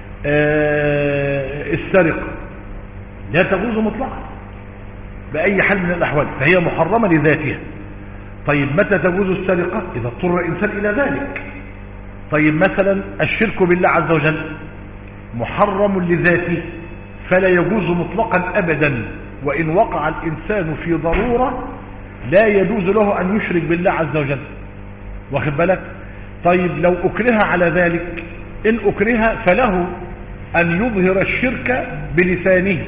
السرقة لا تجوز مطلقا بأي حال من الأحوال، فهي محرمة لذاتها. طيب متى تجوز السرقة؟ إذا اضطر الإنسان إلى ذلك. طيب مثلا الشرك بالله عز وجل محرم لذاته فلا يجوز مطلقا أبدا، وإن وقع الإنسان في ضرورة لا يجوز له أن يشرك بالله عز وجل، واخد بالك؟ طيب لو أكره على ذلك، إن أكره فله أن يظهر الشرك بلسانه،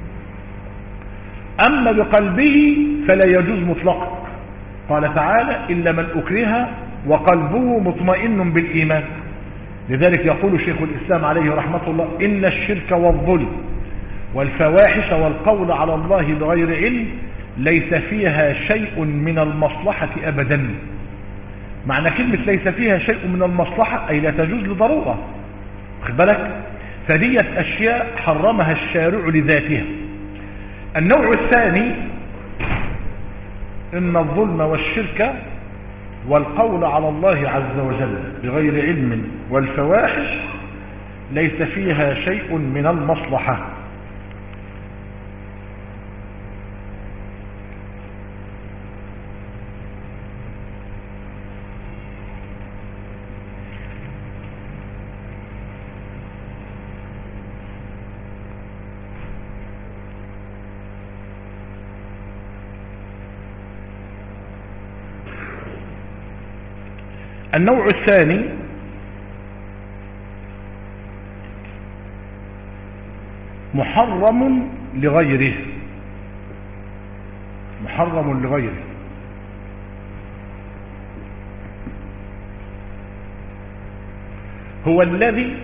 أما بقلبه فلا يجوز مطلقا. قال تعالى: إلا من أكره وقلبه مطمئن بالإيمان. لذلك يقول شيخ الإسلام عليه رحمة الله: إن الشرك والظلم والفواحش والقول على الله بغير علم ليس فيها شيء من المصلحة أبدا. معنى كلمة ليس فيها شيء من المصلحة أي لا تجوز لضرورة، خد بالك؟ فديت أشياء حرمها الشارع لذاتها. النوع الثاني إن الظلم والشرك والقول على الله عز وجل بغير علم والفواحش ليس فيها شيء من المصلحة. النوع الثاني محرم لغيره، محرم لغيره. هو الذي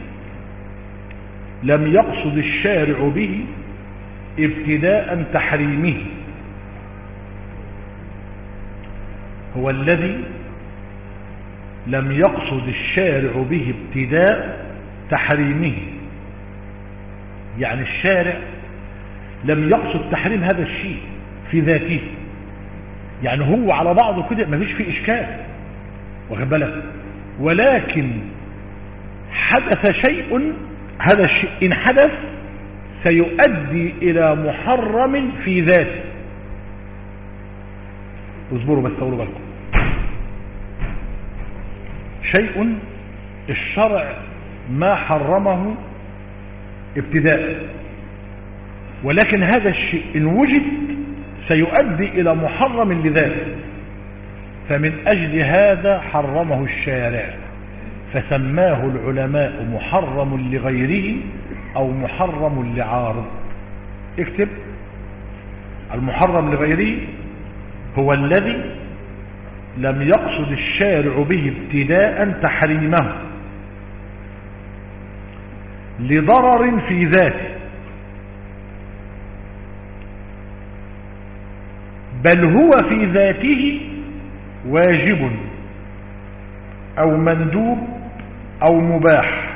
لم يقصد الشارع به ابتداء تحريمه، هو الذي لم يقصد الشارع به ابتداء تحريمه. يعني الشارع لم يقصد تحريم هذا الشيء في ذاته، يعني هو على بعضه كده ما فيش فيه إشكال، واخد بالك، ولكن حدث شيء، هذا الشيء إن حدث سيؤدي إلى محرم في ذاته. اصبروا بس، طولوا بالكم. شيء الشرع ما حرمه ابتداء، ولكن هذا الشيء إن وجد سيؤدي إلى محرم لذاته، فمن أجل هذا حرمه الشارع، فسماه العلماء محرم لغيره أو محرم لعارض. اكتب: المحرم لغيره هو الذي لم يقصد الشارع به ابتداء تحريمه لضرر في ذاته، بل هو في ذاته واجب أو مندوب أو مباح،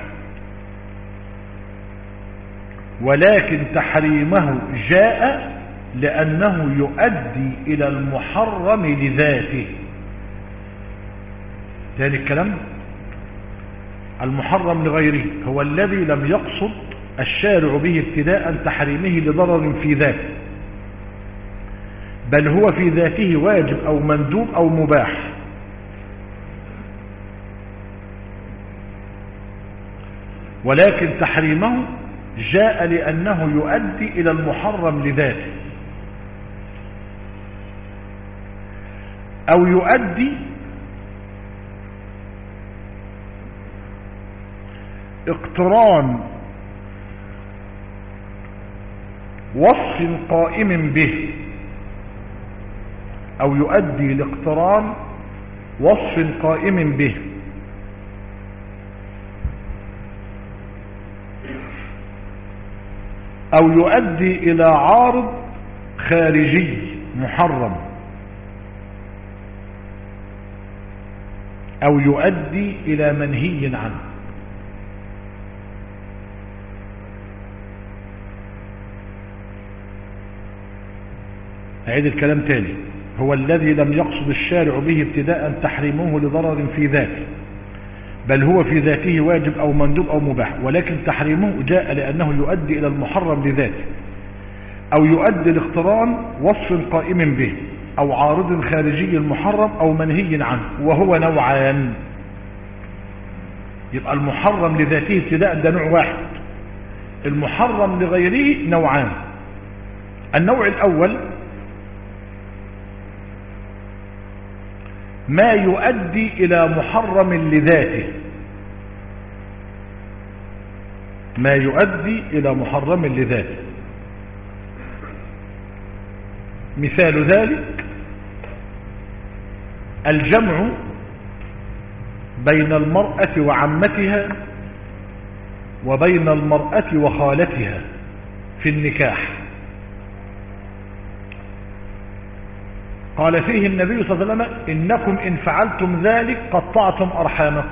ولكن تحريمه جاء لأنه يؤدي إلى المحرم لذاته. ثاني الكلام: المحرم لغيره هو الذي لم يقصد الشارع به ابتداء تحريمه لضرر في ذاته، بل هو في ذاته واجب أو مندوب أو مباح، ولكن تحريمه جاء لأنه يؤدي إلى المحرم لذاته، أو يؤدي اقتران وصف قائم به، أو يؤدي لاقتران وصف قائم به، أو يؤدي إلى عارض خارجي محرم، أو يؤدي إلى منهي عنه. أعيد الكلام تاني: هو الذي لم يقصد الشارع به ابتداء تحريمه لضرر في ذاته، بل هو في ذاته واجب أو مندوب أو مباح، ولكن تحريمه جاء لأنه يؤدي إلى المحرم لذاته، أو يؤدي لاقتران وصف قائم به، أو عارض خارجي محرم أو منهي عنه، وهو نوعان. يبقى المحرم لذاته ابتداء ده نوع واحد، المحرم لغيره نوعان. النوع الأول ما يؤدي إلى محرم لذاته، ما يؤدي إلى محرم لذاته. مثال ذلك الجمع بين المرأة وعمتها وبين المرأة وخالتها في النكاح. قال فيه النبي صلى الله عليه وسلم: إنكم إن فعلتم ذلك قطعتم أرحامكم.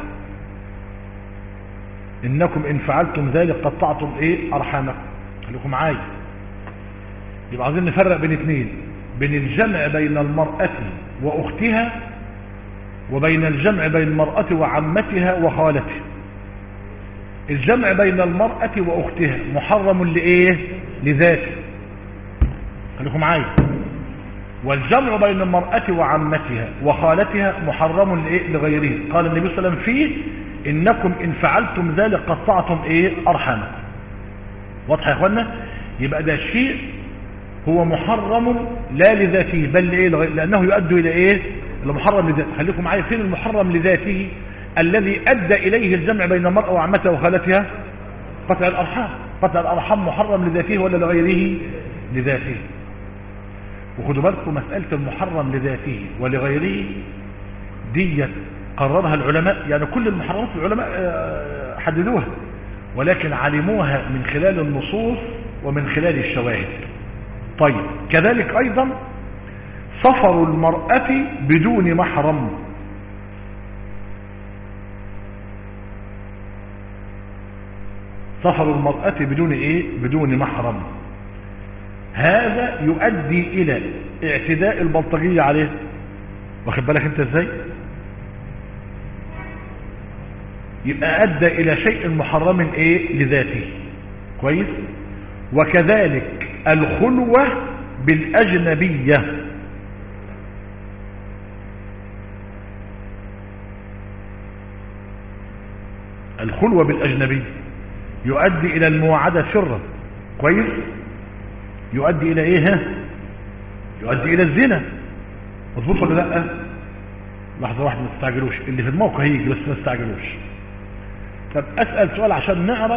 إنكم إن فعلتم ذلك قطعتم إيه؟ أرحامكم. خليكم معايا. يبقى عايزين نفرق بين اثنين، بين الجمع بين المرأة وأختها، وبين الجمع بين المرأة وعمتها وخالتها. الجمع بين المرأة وأختها محرم لإيه؟ لذاته. خليكم معايا. والجمع بين المرأة وعمتها وخالتها محرم لإيه؟ لغيره. قال النبي صلى الله عليه وسلم فيه: إنكم إن فعلتم ذلك قطعتم إيه؟ أرحامكم. واضح يا إخوانا؟ يبقى ده شيء هو محرم لا لذاته بل لإيه؟ لأنه يؤدي إلى إيه؟ المحرم لذاته. خليكم معايا. فين المحرم لذاته؟ الذي أدى إليه الجمع بين المرأة وعمتها وخالتها قطع الأرحام. قطع الأرحام محرم لذاته ولا لغيره؟ لذاته. وخدوا بالكم مسألة المحرم لذاته ولغيره دي قررها العلماء، يعني كل المحرمات العلماء حددوها، ولكن علموها من خلال النصوص ومن خلال الشواهد. طيب كذلك أيضا سفر المرأة بدون محرم. سفر المرأة بدون ايه؟ بدون محرم. هذا يؤدي الى اعتداء البلطجية عليه. واخد بالك انت ازاي؟ يبقى ادى الى شيء محرم ايه؟ لذاته. كويس. وكذلك الخلوة بالاجنبية. الخلوة بالاجنبية يؤدي الى المواعدة سرا. كويس. يؤدي الى ايه؟ يؤدي الى الزنا. مظبوط ولا لا؟ لحظة واحدة ما تستعجلوش، اللي في الموقع هيجي بس ما تستعجلوش. طب اسأل سؤال عشان نعرف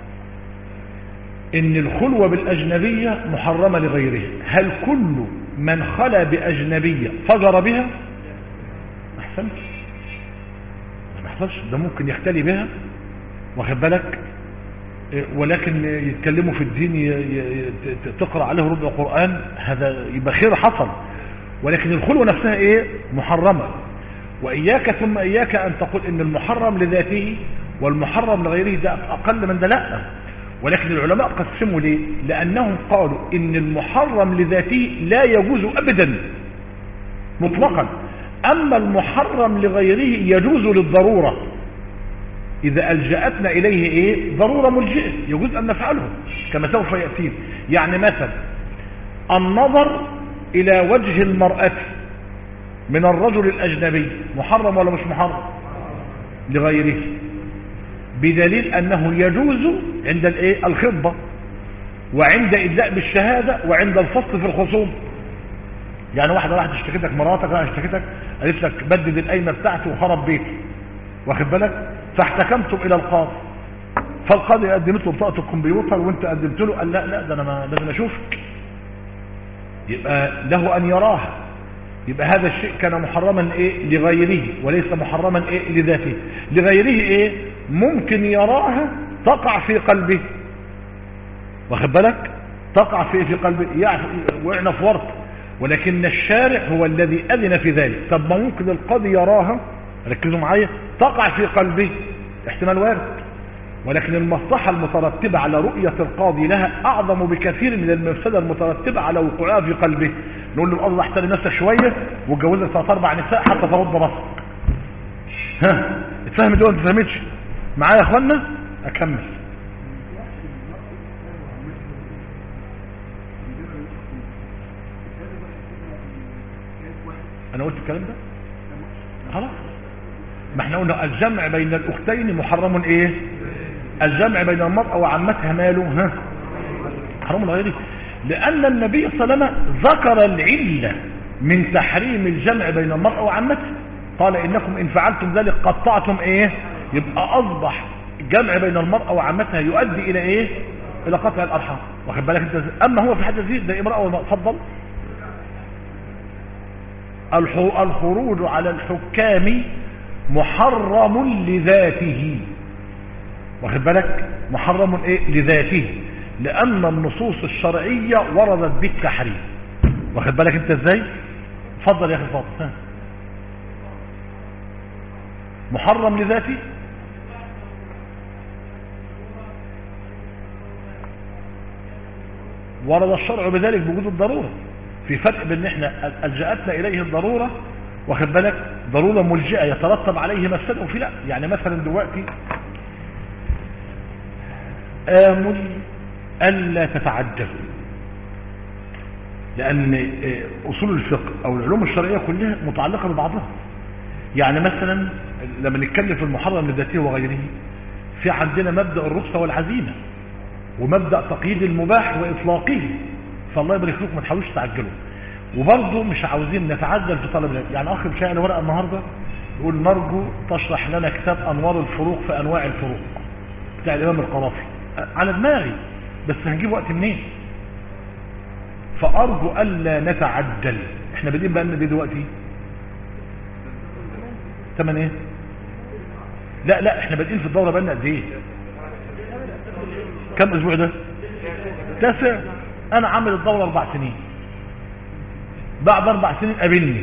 ان الخلوة بالاجنبية محرمة لغيره. هل كل من خلى باجنبية فجر بها؟ ما احسنش، ما احسنش، ده ممكن يختلي بها. واخد بالك؟ ولكن يتكلموا في الدين، تقرأ عليه ربع قرآن، هذا يبقى خير حصل. ولكن الخلوة نفسها ايه؟ محرمة. وإياك ثم إياك أن تقول إن المحرم لذاته والمحرم لغيره ده أقل من ده. لا، ولكن العلماء قسموا ليه؟ لأنهم قالوا إن المحرم لذاته لا يجوز أبدا مطلقا، أما المحرم لغيره يجوز للضرورة. إذا ألجأتنا إليه إيه؟ ضرورة ملجئة يجوز أن نفعله كما سوف يأتين. يعني مثلا النظر إلى وجه المرأة من الرجل الأجنبي محرم ولا مش محرم؟ لغيره، بدليل أنه يجوز عند الإيه؟ الخطبة، وعند إدلاء بالشهادة، وعند الفصل في الخصوم. يعني واحدة واحدة اشتكتك مراتك، واحدة اشتكتك قالت لك بدد القايمة بتاعتي وخرب بيتي، واخد بالك؟ فاحتكمتم الى القاضي، فالقاضي قدمت له بطاقه الكمبيوتر وانت قدمت له، قال لا لا ده انا ما لازم اشوفك، يبقى له ان يراها. يبقى هذا الشيء كان محرما ايه؟ لغيره، وليس محرما ايه؟ لذاته. لغيره ايه؟ ممكن يراها تقع في قلبه، واخد بالك؟ تقع في في قلبه، يعني وقعنا في ورط، ولكن الشارع هو الذي اذن في ذلك. طب ما ممكن القاضي يراها، ركزوا معايا، تقع في قلبه، احتمال وارد، ولكن المصلحة المترتبة على رؤية القاضي لها أعظم بكثير من المفسدة المترتبة على وقوعها في قلبه. نقول له الله احترم نفسك شوية واتجوزك ثلاث أربع نساء حتى ترد راسك. ها اتفهم دول؟ ما تفهمتش معايا يا اخوانا؟ أكمل. أنا قلت الكلام ده؟ خلاص، ما احنا قلنا الجمع بين الاختين محرم ايه؟ الجمع بين المرأة وعمتها ماله؟ ها حرام غيره، لان النبي صلى الله عليه وسلم ذكر العلة من تحريم الجمع بين المرأة وعمتها، قال انكم ان فعلتم ذلك قطعتم ايه؟ يبقى اصبح الجمع بين المرأة وعمتها يؤدي الى ايه؟ الى قطع الارحام، واخد بالك انت؟ اما هو في حد ذي ده امرأة. اتفضل. الخروج على الحكام محرم لذاته، واخد بالك؟ محرم ايه؟ لذاته، لان النصوص الشرعية وردت بالتحريم، واخد بالك انت ازاي؟ اتفضل يا اخي فاضل. محرم لذاته، ورد الشرع بذلك بوجود الضرورة. في فرق بين احنا الجأتنا اليه الضرورة، واخد بالك؟ ضرورة ملجئة يترتب عليه مفسده، وفي لا. يعني مثلا دلوقتي آمل ألا تتعجل، لأن أصول الفقه أو العلوم الشرعية كلها متعلقة ببعضها. يعني مثلا لما نتكلم في المحرم لذاته وغيره، في عندنا مبدأ الرخصة والعزيمة، ومبدأ تقييد المباح وإطلاقه، فالله يبارك لكم ما تحاولوش تعجلوا. وبرضه مش عاوزين نتعجل في طلب العلم. يعني اخ مش ورقه النهارده يقول نرجو تشرح لنا كتاب انوار الفروق في انواع الفروق بتاع الامام القرافي. على دماغي بس هنجيب وقت منين؟ فارجو الا نتعجل. احنا بادئين بقى لنا دلوقتي ثمن ايه؟ لا لا احنا بادئين في الدوره بقى لنا قد ايه؟ كم اسبوع ده؟ تاسع. انا عامل الدوره اربع سنين. بعد اربع سنين قابلني،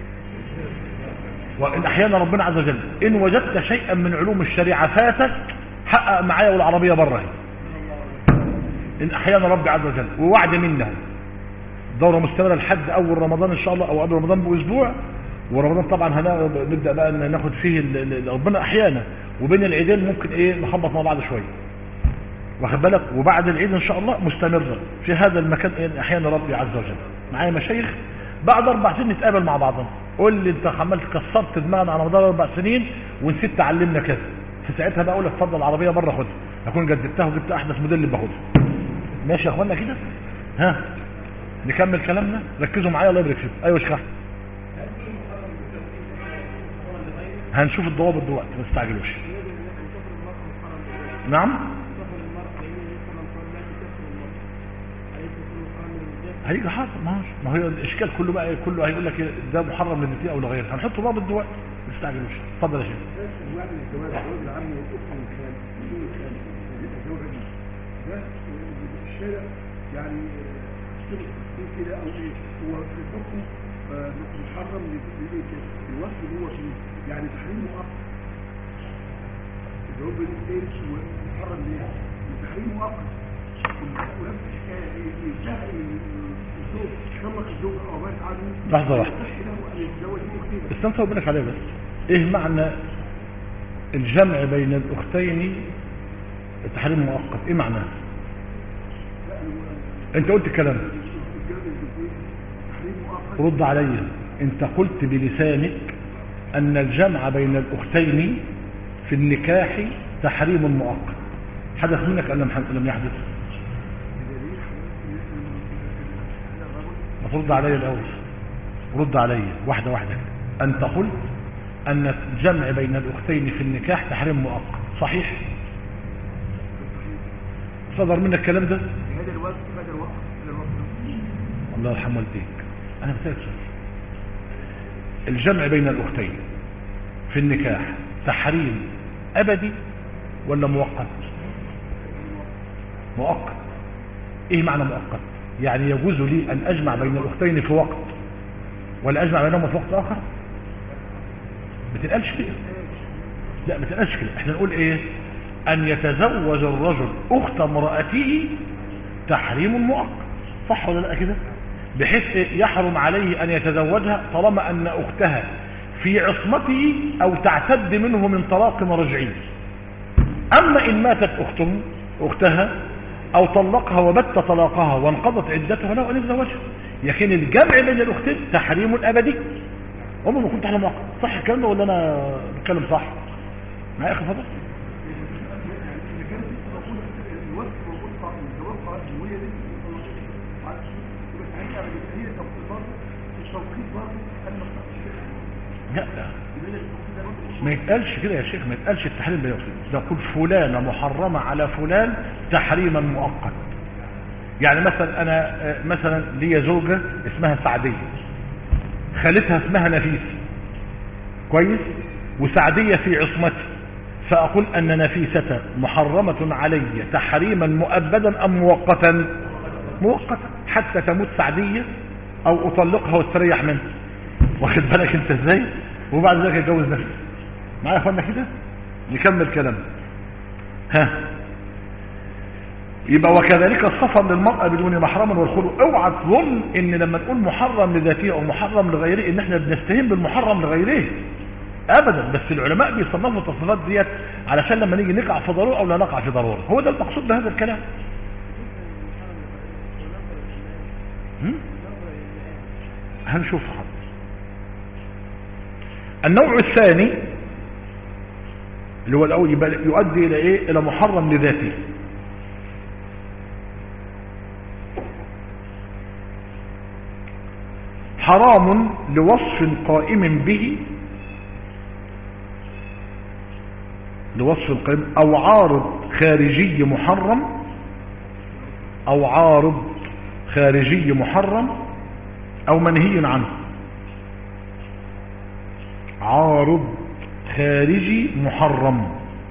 وان احيانا ربنا عز وجل ان وجدت شيئا من علوم الشريعه فاتك حقق معايا والعربيه بره، ان احيانا ربي عز وجل ووعد منه دوره مستمره لحد اول رمضان ان شاء الله او قبل رمضان باسبوع. ورمضان طبعا هنبدا بقى ناخد فيه ربنا احيانا، وبين العيدين ممكن ايه نخبط مع بعض شويه، واخد بالك. وبعد العيد ان شاء الله مستمره في هذا المكان ان احيانا ربي عز وجل. معايا مشايخ بعد اربع سنين نتقابل مع بعضنا، قول لي انت عملت كسرت دماغنا على مدار اربع سنين ونسيت تعلمنا كذا، في ساعتها بقى اقول لك اتفضل العربيه بره خدها، اكون جددتها وجبت احدث موديل باخدها. ماشي يا اخوانا كده؟ ها نكمل كلامنا، ركزوا معايا الله يبارك فيكم. ايوه يا شيخ احمد، هنشوف الضوابط دلوقتي ما تستعجلوش. نعم هيجي حاضر. ما هو الاشكال كله بقى كله هيقول لك ده محرم للنساء او لغيره، هنحط ضابط دلوقتي ما تستعجلوش. اتفضل يا شيخ. يعني كده او ايه هو في حكم محرم للايه في الوقت اللي هو فيه، يعني تحريم مؤقت اللي هو بين الايش ومحرم ليه تحريم مؤقت. ونفس الحكايه ايه جهل الزوج طلق الزوج او مات عنه لحظه واحده استنى اقول لك عليه بس. ايه معنى الجمع بين الاختين تحريم مؤقت؟ ايه معناه؟ انت قلت الكلام رد علي. انت قلت بلسانك ان الجمع بين الاختين في النكاح تحريم مؤقت، حدث منك ام لم يحدث؟ ما ترد علي الاول، رد علي واحده واحده. انت قلت ان الجمع بين الاختين في النكاح تحريم مؤقت، صحيح؟ صدر منك الكلام ده؟ هذا الوقت هذا الوقت الله يرحم والديك. انا بسألك سؤال، الجمع بين الاختين في النكاح تحريم ابدي ولا مؤقت؟ مؤقت. ايه معنى مؤقت؟ يعني يجوز لي ان اجمع بين الاختين في وقت ولا اجمع بينهما في وقت اخر؟ ما تنقلش كده، لا ما تنقلش كده. احنا نقول ايه؟ ان يتزوج الرجل اخت امرأته تحريم مؤقت، صح ولا لا كده؟ بحيث يحرم عليه ان يتزوجها طالما ان اختها في عصمته او تعتد منه من طلاق رجعي. اما ان ماتت اخته اختها او طلقها وبت طلاقها وانقضت عدتها له ان يتزوجها. لكن الجمع بين الاختين تحريم ابدي. عمر ما كنت احلم مؤقت، صح الكلام ده ولا انا بتكلم صح؟ معايا يا اخي فضل؟ لا ما يتقالش كده يا شيخ، ما يتقالش التحريم بين الاختين، ده يقول فلانه محرمه على فلان تحريما مؤقت. يعني مثلا انا مثلا لي زوجه اسمها سعديه، خالتها اسمها نفيسه، كويس، وسعديه في عصمتي، فاقول ان نفيسه محرمه علي تحريما مؤبدا ام مؤقتا؟ مؤقتا حتى تموت سعديه او اطلقها واستريح منها، واخد بالك انت ازاي؟ وبعد ذلك اتجوز نفسي. معايا يا اخوانا كده؟ نكمل كلامنا. ها يبقى وكذلك السفر للمرأة بدون محرم والخلو. اوعى تظن ان لما نقول محرم لذاته او محرم لغيره ان احنا بنستهين بالمحرم لغيره ابدا، بس العلماء بيصنفوا التصنيفات ديت علشان لما نيجي نقع في ضروره او لا نقع في ضروره. هو ده المقصود بهذا الكلام. هنشوف حضر. النوع الثاني اللي هو الاول يبقى يؤدي الى ايه؟ الى محرم لذاته. حرام لوصف قائم به لوصف القائم، او عارض خارجي محرم، او عارض خارجي محرم او منهي عنه. عارض خارجي محرم،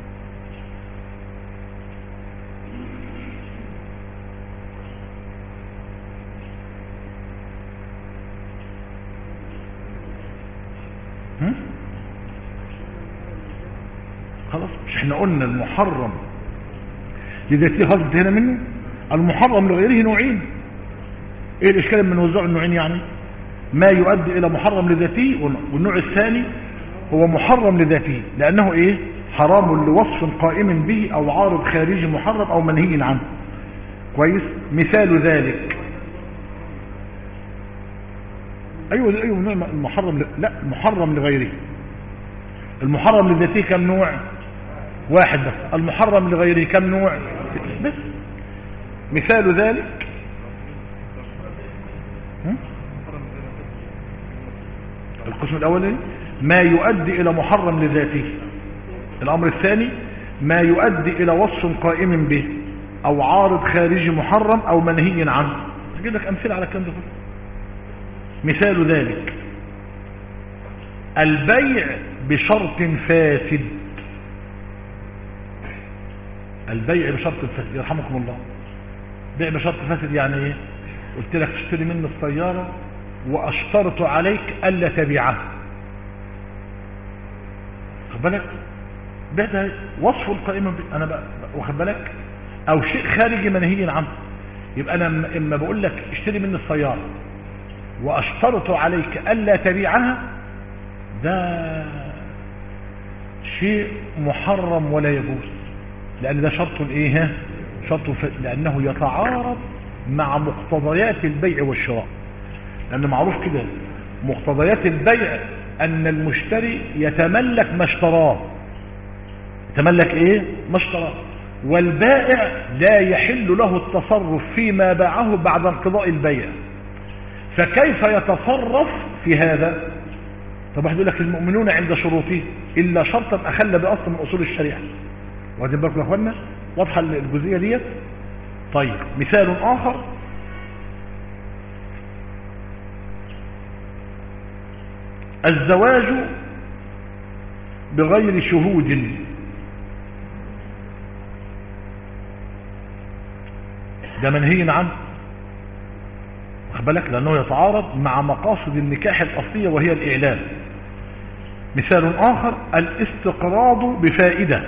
خلاص مش احنا قلنا المحرم لذاته خلاص انتهينا منه. المحرم لغيره نوعين، ايه الاشكال من وزع النوعين؟ يعني ما يؤدي الى محرم لذاته، والنوع الثاني هو محرم لذاته لانه ايه حرام لوصف قائم به او عارض خارجي محرم او منهي عنه. كويس. مثال ذلك ايوه ايوه نوع المحرم ل... لا محرم لغيره. المحرم لذاته كم نوع؟ واحد بس. المحرم لغيره كم نوع؟ بس. مثال ذلك القسم الاولي ما يؤدي الى محرم لذاته. الامر الثاني ما يؤدي الى وصف قائم به او عارض خارجي محرم او منهي عنه. اجيب لك امثله على الكلام ده. مثال ذلك البيع بشرط فاسد. البيع بشرط فاسد يرحمكم الله. بيع بشرط فاسد يعني ايه؟ قلت لك تشتري مني السيارة واشترط عليك الا تبيعها، خد بالك؟ ده وصف القائمة انا بقى واخد بالك، او شيء خارجي منهي عنه. يبقى انا اما بقول لك اشتري مني السيارة واشترط عليك الا تبيعها، ده شيء محرم ولا يجوز، لان ده شرط ايه؟ شرط لانه يتعارض مع مقتضيات البيع والشراء. لان معروف كده مقتضيات البيع ان المشتري يتملك ما اشتراه، يتملك ايه؟ ما اشتراه. والبائع لا يحل له التصرف فيما باعه بعد انقضاء البيع، فكيف يتصرف في هذا؟ طب واحد يقول لك المؤمنون عند شروطه الا شرطا اخل باصل من اصول الشريعه. واخدين بالكم يا اخوانا؟ واضحه الجزئيه ديت. طيب مثال اخر الزواج بغير شهود. ده منهي عنه، واخد بالك؟ لانه يتعارض مع مقاصد النكاح الاصليه وهي الاعلان. مثال اخر الاستقراض بفائده.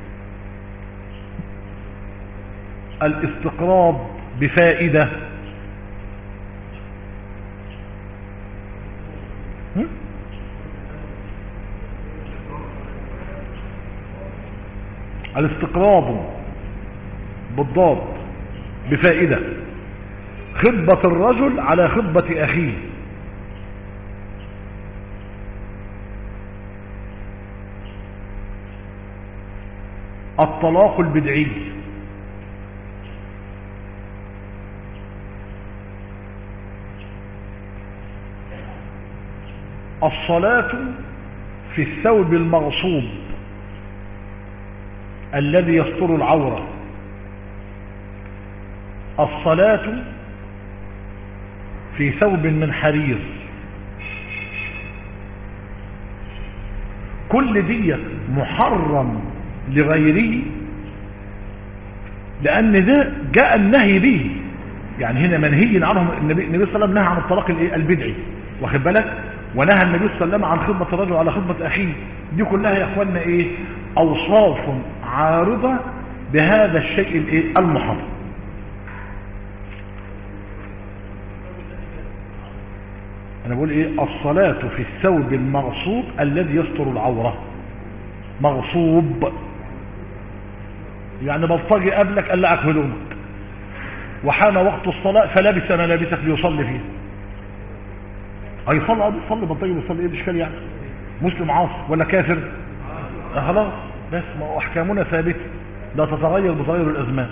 الاستقراض بفائده الاستقراض بالضاد بفائده خطبة الرجل على خطبة أخيه. الطلاق البدعي. الصلاة في الثوب المغصوب الذي يستر العورة. الصلاة في ثوب من حرير. كل دي محرم لغيره لأن ده جاء النهي به، يعني هنا منهي عنهم. النبي صلى الله عليه وسلم نهى عن الطلاق البدعي، واخد بالك؟ ونهى النبي صلى الله عليه وسلم عن خطبة الرجل على خطبة أخيه. دي كلها يا اخوانا ايه؟ أوصاف عارضة بهذا الشيء الايه؟ المحرم. انا بقول ايه؟ الصلاة في الثوب المغصوب الذي يستر العورة. مغصوب يعني بلطجي قبلك قلعك هدومك وحان وقت الصلاة فلبس ملابسك ليصلي فيه. اي صلى صلي بلطجي بيصلي، ايه الاشكال يعني؟ مسلم عاصي ولا كافر؟ آه خلاص، بس ما احكامنا ثابته لا تتغير بتغير الازمان.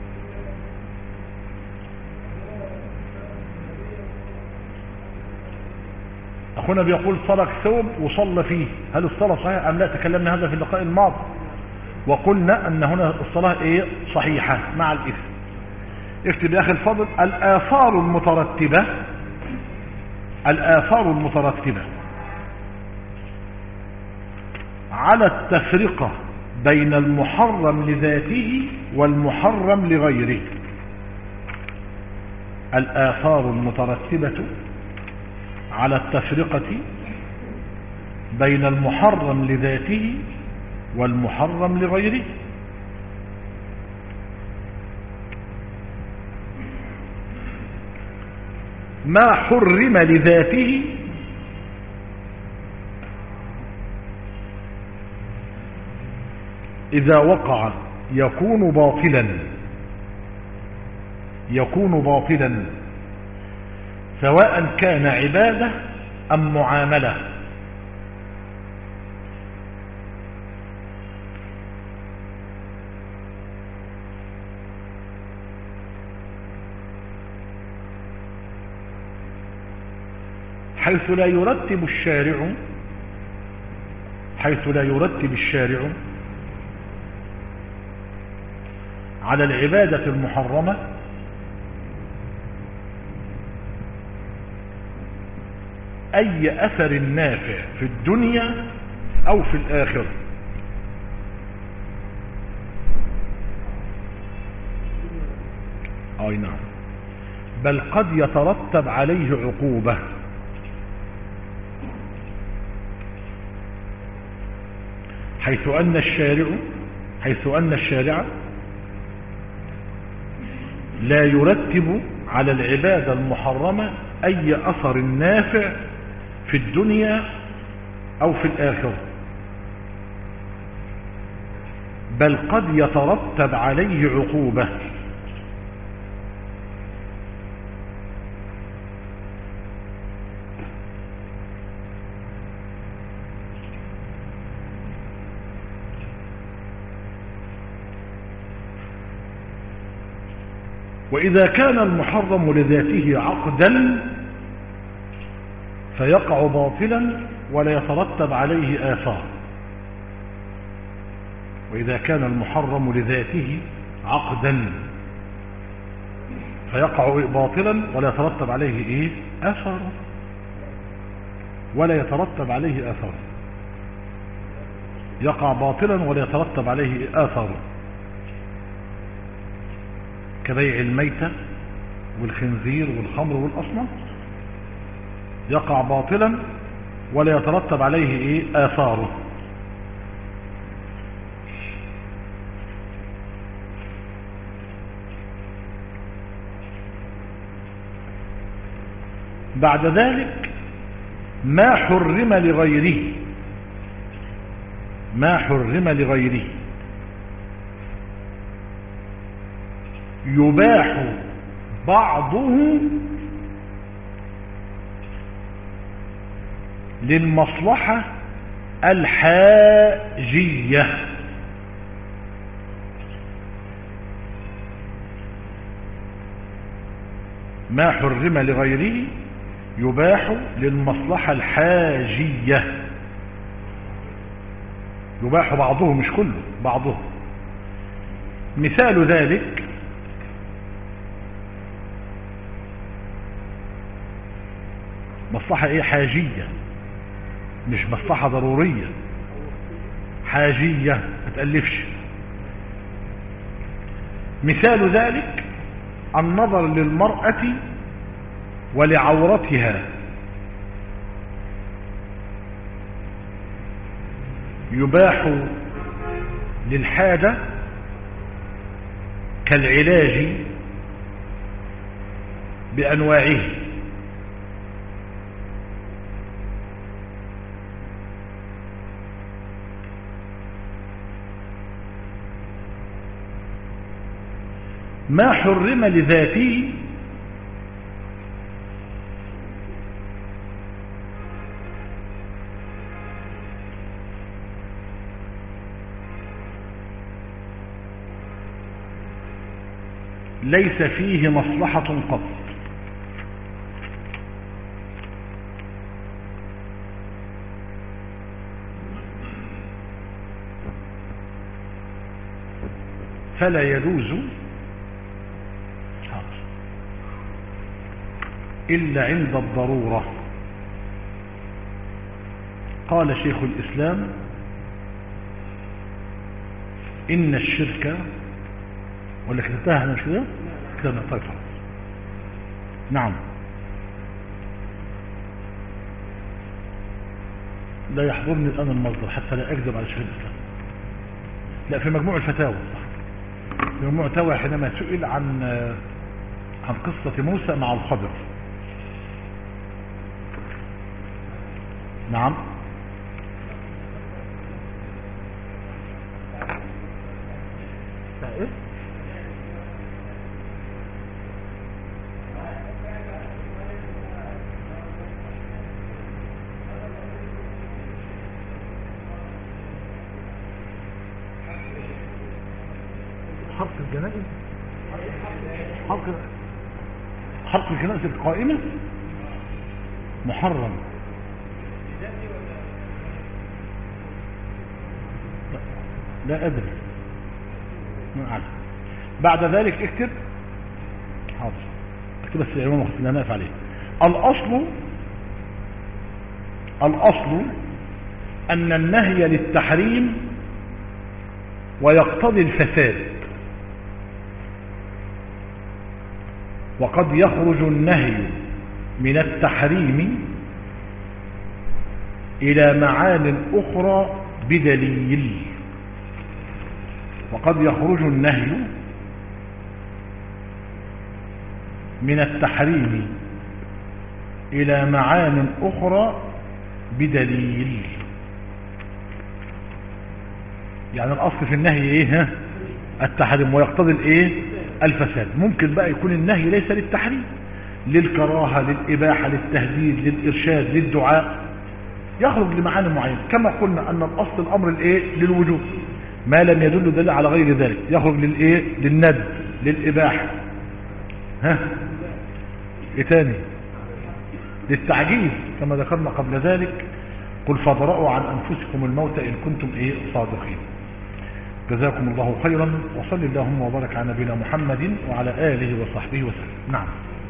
أخونا بيقول ترك ثوب وصلى فيه، هل الصلاة صحيح أم لا؟ تكلمنا هذا في اللقاء الماضي. وقلنا أن هنا الصلاة إيه صحيحة مع الإثم. اكتب يا أخي الفضل الآثار المترتبة الآثار المترتبة على التفرقة بين المحرم لذاته والمحرم لغيره. الآثار المترتبة على التفرقة بين المحرم لذاته والمحرم لغيره. ما حرم لذاته إذا وقع يكون باطلا يكون باطلا سواء كان عبادة أم معاملة. حيث لا يرتب الشارع حيث لا يرتب الشارع على العبادة المحرمة أي أثر نافع في الدنيا أو في الآخرة. أي نعم، بل قد يترتب عليه عقوبة. حيث أن الشارع حيث أن الشارع لا يرتب على العبادة المحرمة أي أثر نافع في الدنيا أو في الآخرة، بل قد يترتب عليه عقوبة. وإذا كان المحرم لذاته عقدا فيقع باطلا ولا يترتب عليه آثار. وإذا كان المحرم لذاته عقدا فيقع باطلا ولا يترتب عليه إيه؟ آثار، ولا يترتب عليه آثار، يقع باطلا ولا يترتب عليه آثار، كبيع الميتة والخنزير والخمر والأصنام، يقع باطلا ولا يترتب عليه إيه؟ آثاره. بعد ذلك ما حرم لغيره ما حرم لغيره يباح بعضه للمصلحة الحاجية. ما حرم لغيره يباح للمصلحة الحاجية، يباح بعضه مش كله، بعضه. مثال ذلك مصلحة ايه؟ حاجية، مش مصلحة ضرورية، حاجية ما تألفش. مثال ذلك النظر للمرأة ولعورتها يباح للحاجة كالعلاج بأنواعه. ما حرم لذاته ليس فيه مصلحة قط. فلا يجوز إلا عند الضرورة. قال شيخ الإسلام إن الشرك، ولا كتبتها أنا مش كده؟ كتبنا طيب خلاص. نعم لا يحضرني الآن المصدر حتى لا أكذب على شيخ الإسلام. لا في مجموع الفتاوى، في مجموع الفتاوى حينما سئل عن عن قصة موسى مع الخضر. نعم ايه حرق الجنائز، حرق حرق الجنائز القائمة محرم. لا أدري ما أعلم. بعد ذلك اكتب حاضر اكتب بس العنوان وقت اللي أنا أقف عليه. الأصل الأصل أن النهي للتحريم ويقتضي الفساد، وقد يخرج النهي من التحريم إلى معان أخرى بدليل، وقد يخرج النهي من التحريم إلى معان أخرى بدليل. يعني الأصل في النهي إيه؟ التحريم، ويقتضي الإيه؟ الفساد. ممكن بقى يكون النهي ليس للتحريم، للكراهة، للإباحة، للتهديد، للإرشاد، للدعاء، يخرج لمعاني معينة. كما قلنا أن الأصل الأمر الإيه؟ للوجوب، ما لم يدل دليل على غير ذلك يخرج للإيه؟ للندب، للإباحة، ها إيه تاني؟ للتعجيز كما ذكرنا قبل ذلك. قل فاضرأوا عن أنفسكم الموت إن كنتم إيه؟ صادقين. جزاكم الله خيرا، وصل اللهم وبارك على نبينا محمد وعلى آله وصحبه وسلم. نعم.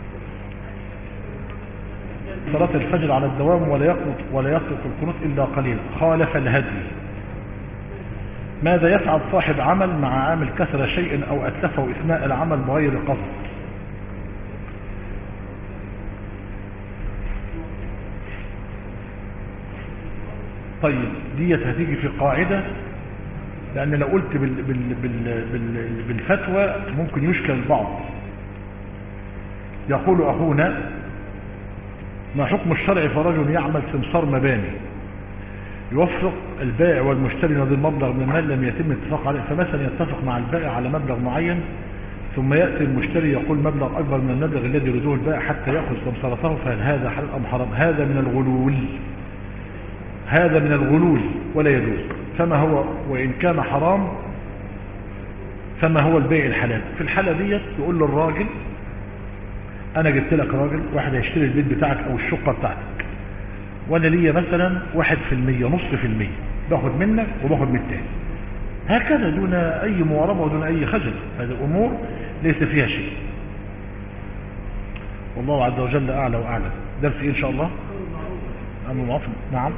صلاة الفجر على الدوام ولا يقنط ولا يترك القنوت إلا قليلا، خالف الهدي. ماذا يفعل صاحب عمل مع عامل كسر شيء أو أتلفه إثناء العمل بغير قصد؟ طيب ديت هتيجي في قاعدة، لأن لو قلت بال بال بال بال بالفتوى ممكن يشكل البعض. يقول أخونا: ما حكم الشرع فرجل يعمل سمسار مباني يوفق البائع والمشتري نظير مبلغ من المال لم يتم الاتفاق عليه، فمثلا يتفق مع البائع على مبلغ معين ثم يأتي المشتري يقول مبلغ أكبر من المبلغ الذي يريده البائع حتى يأخذ سمسارته، فهل هذا حلال أم حرام؟ هذا من الغلول، هذا من الغلول ولا يجوز. فما هو وإن كان حرام فما هو البيع الحلال؟ في الحالة ديت يقول للراجل: أنا جبت لك راجل واحد هيشتري البيت بتاعك أو الشقة بتاعتك، وأنا ليا مثلا واحد في المية، نص في المية، باخد منك وباخد من التاني، هكذا دون أي مواربة ودون أي خجل. هذه الأمور ليس فيها شيء. والله عز وجل أعلى وأعلم. درس إيه إن شاء الله؟ أمر معروف. نعم.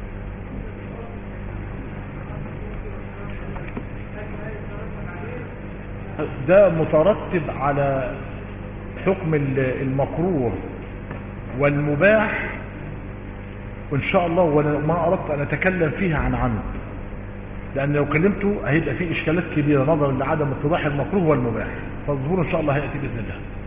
ده مترتب على حكم المكروه والمباح، وإن شاء الله وما أردت أن أتكلم فيها عن عمد، لأن لو كلمته هيبقى فيه إشكالات كبيرة نظرا لعدم اتضاح المكروه والمباح، فالظهور إن شاء الله هيأتي بإذن الله.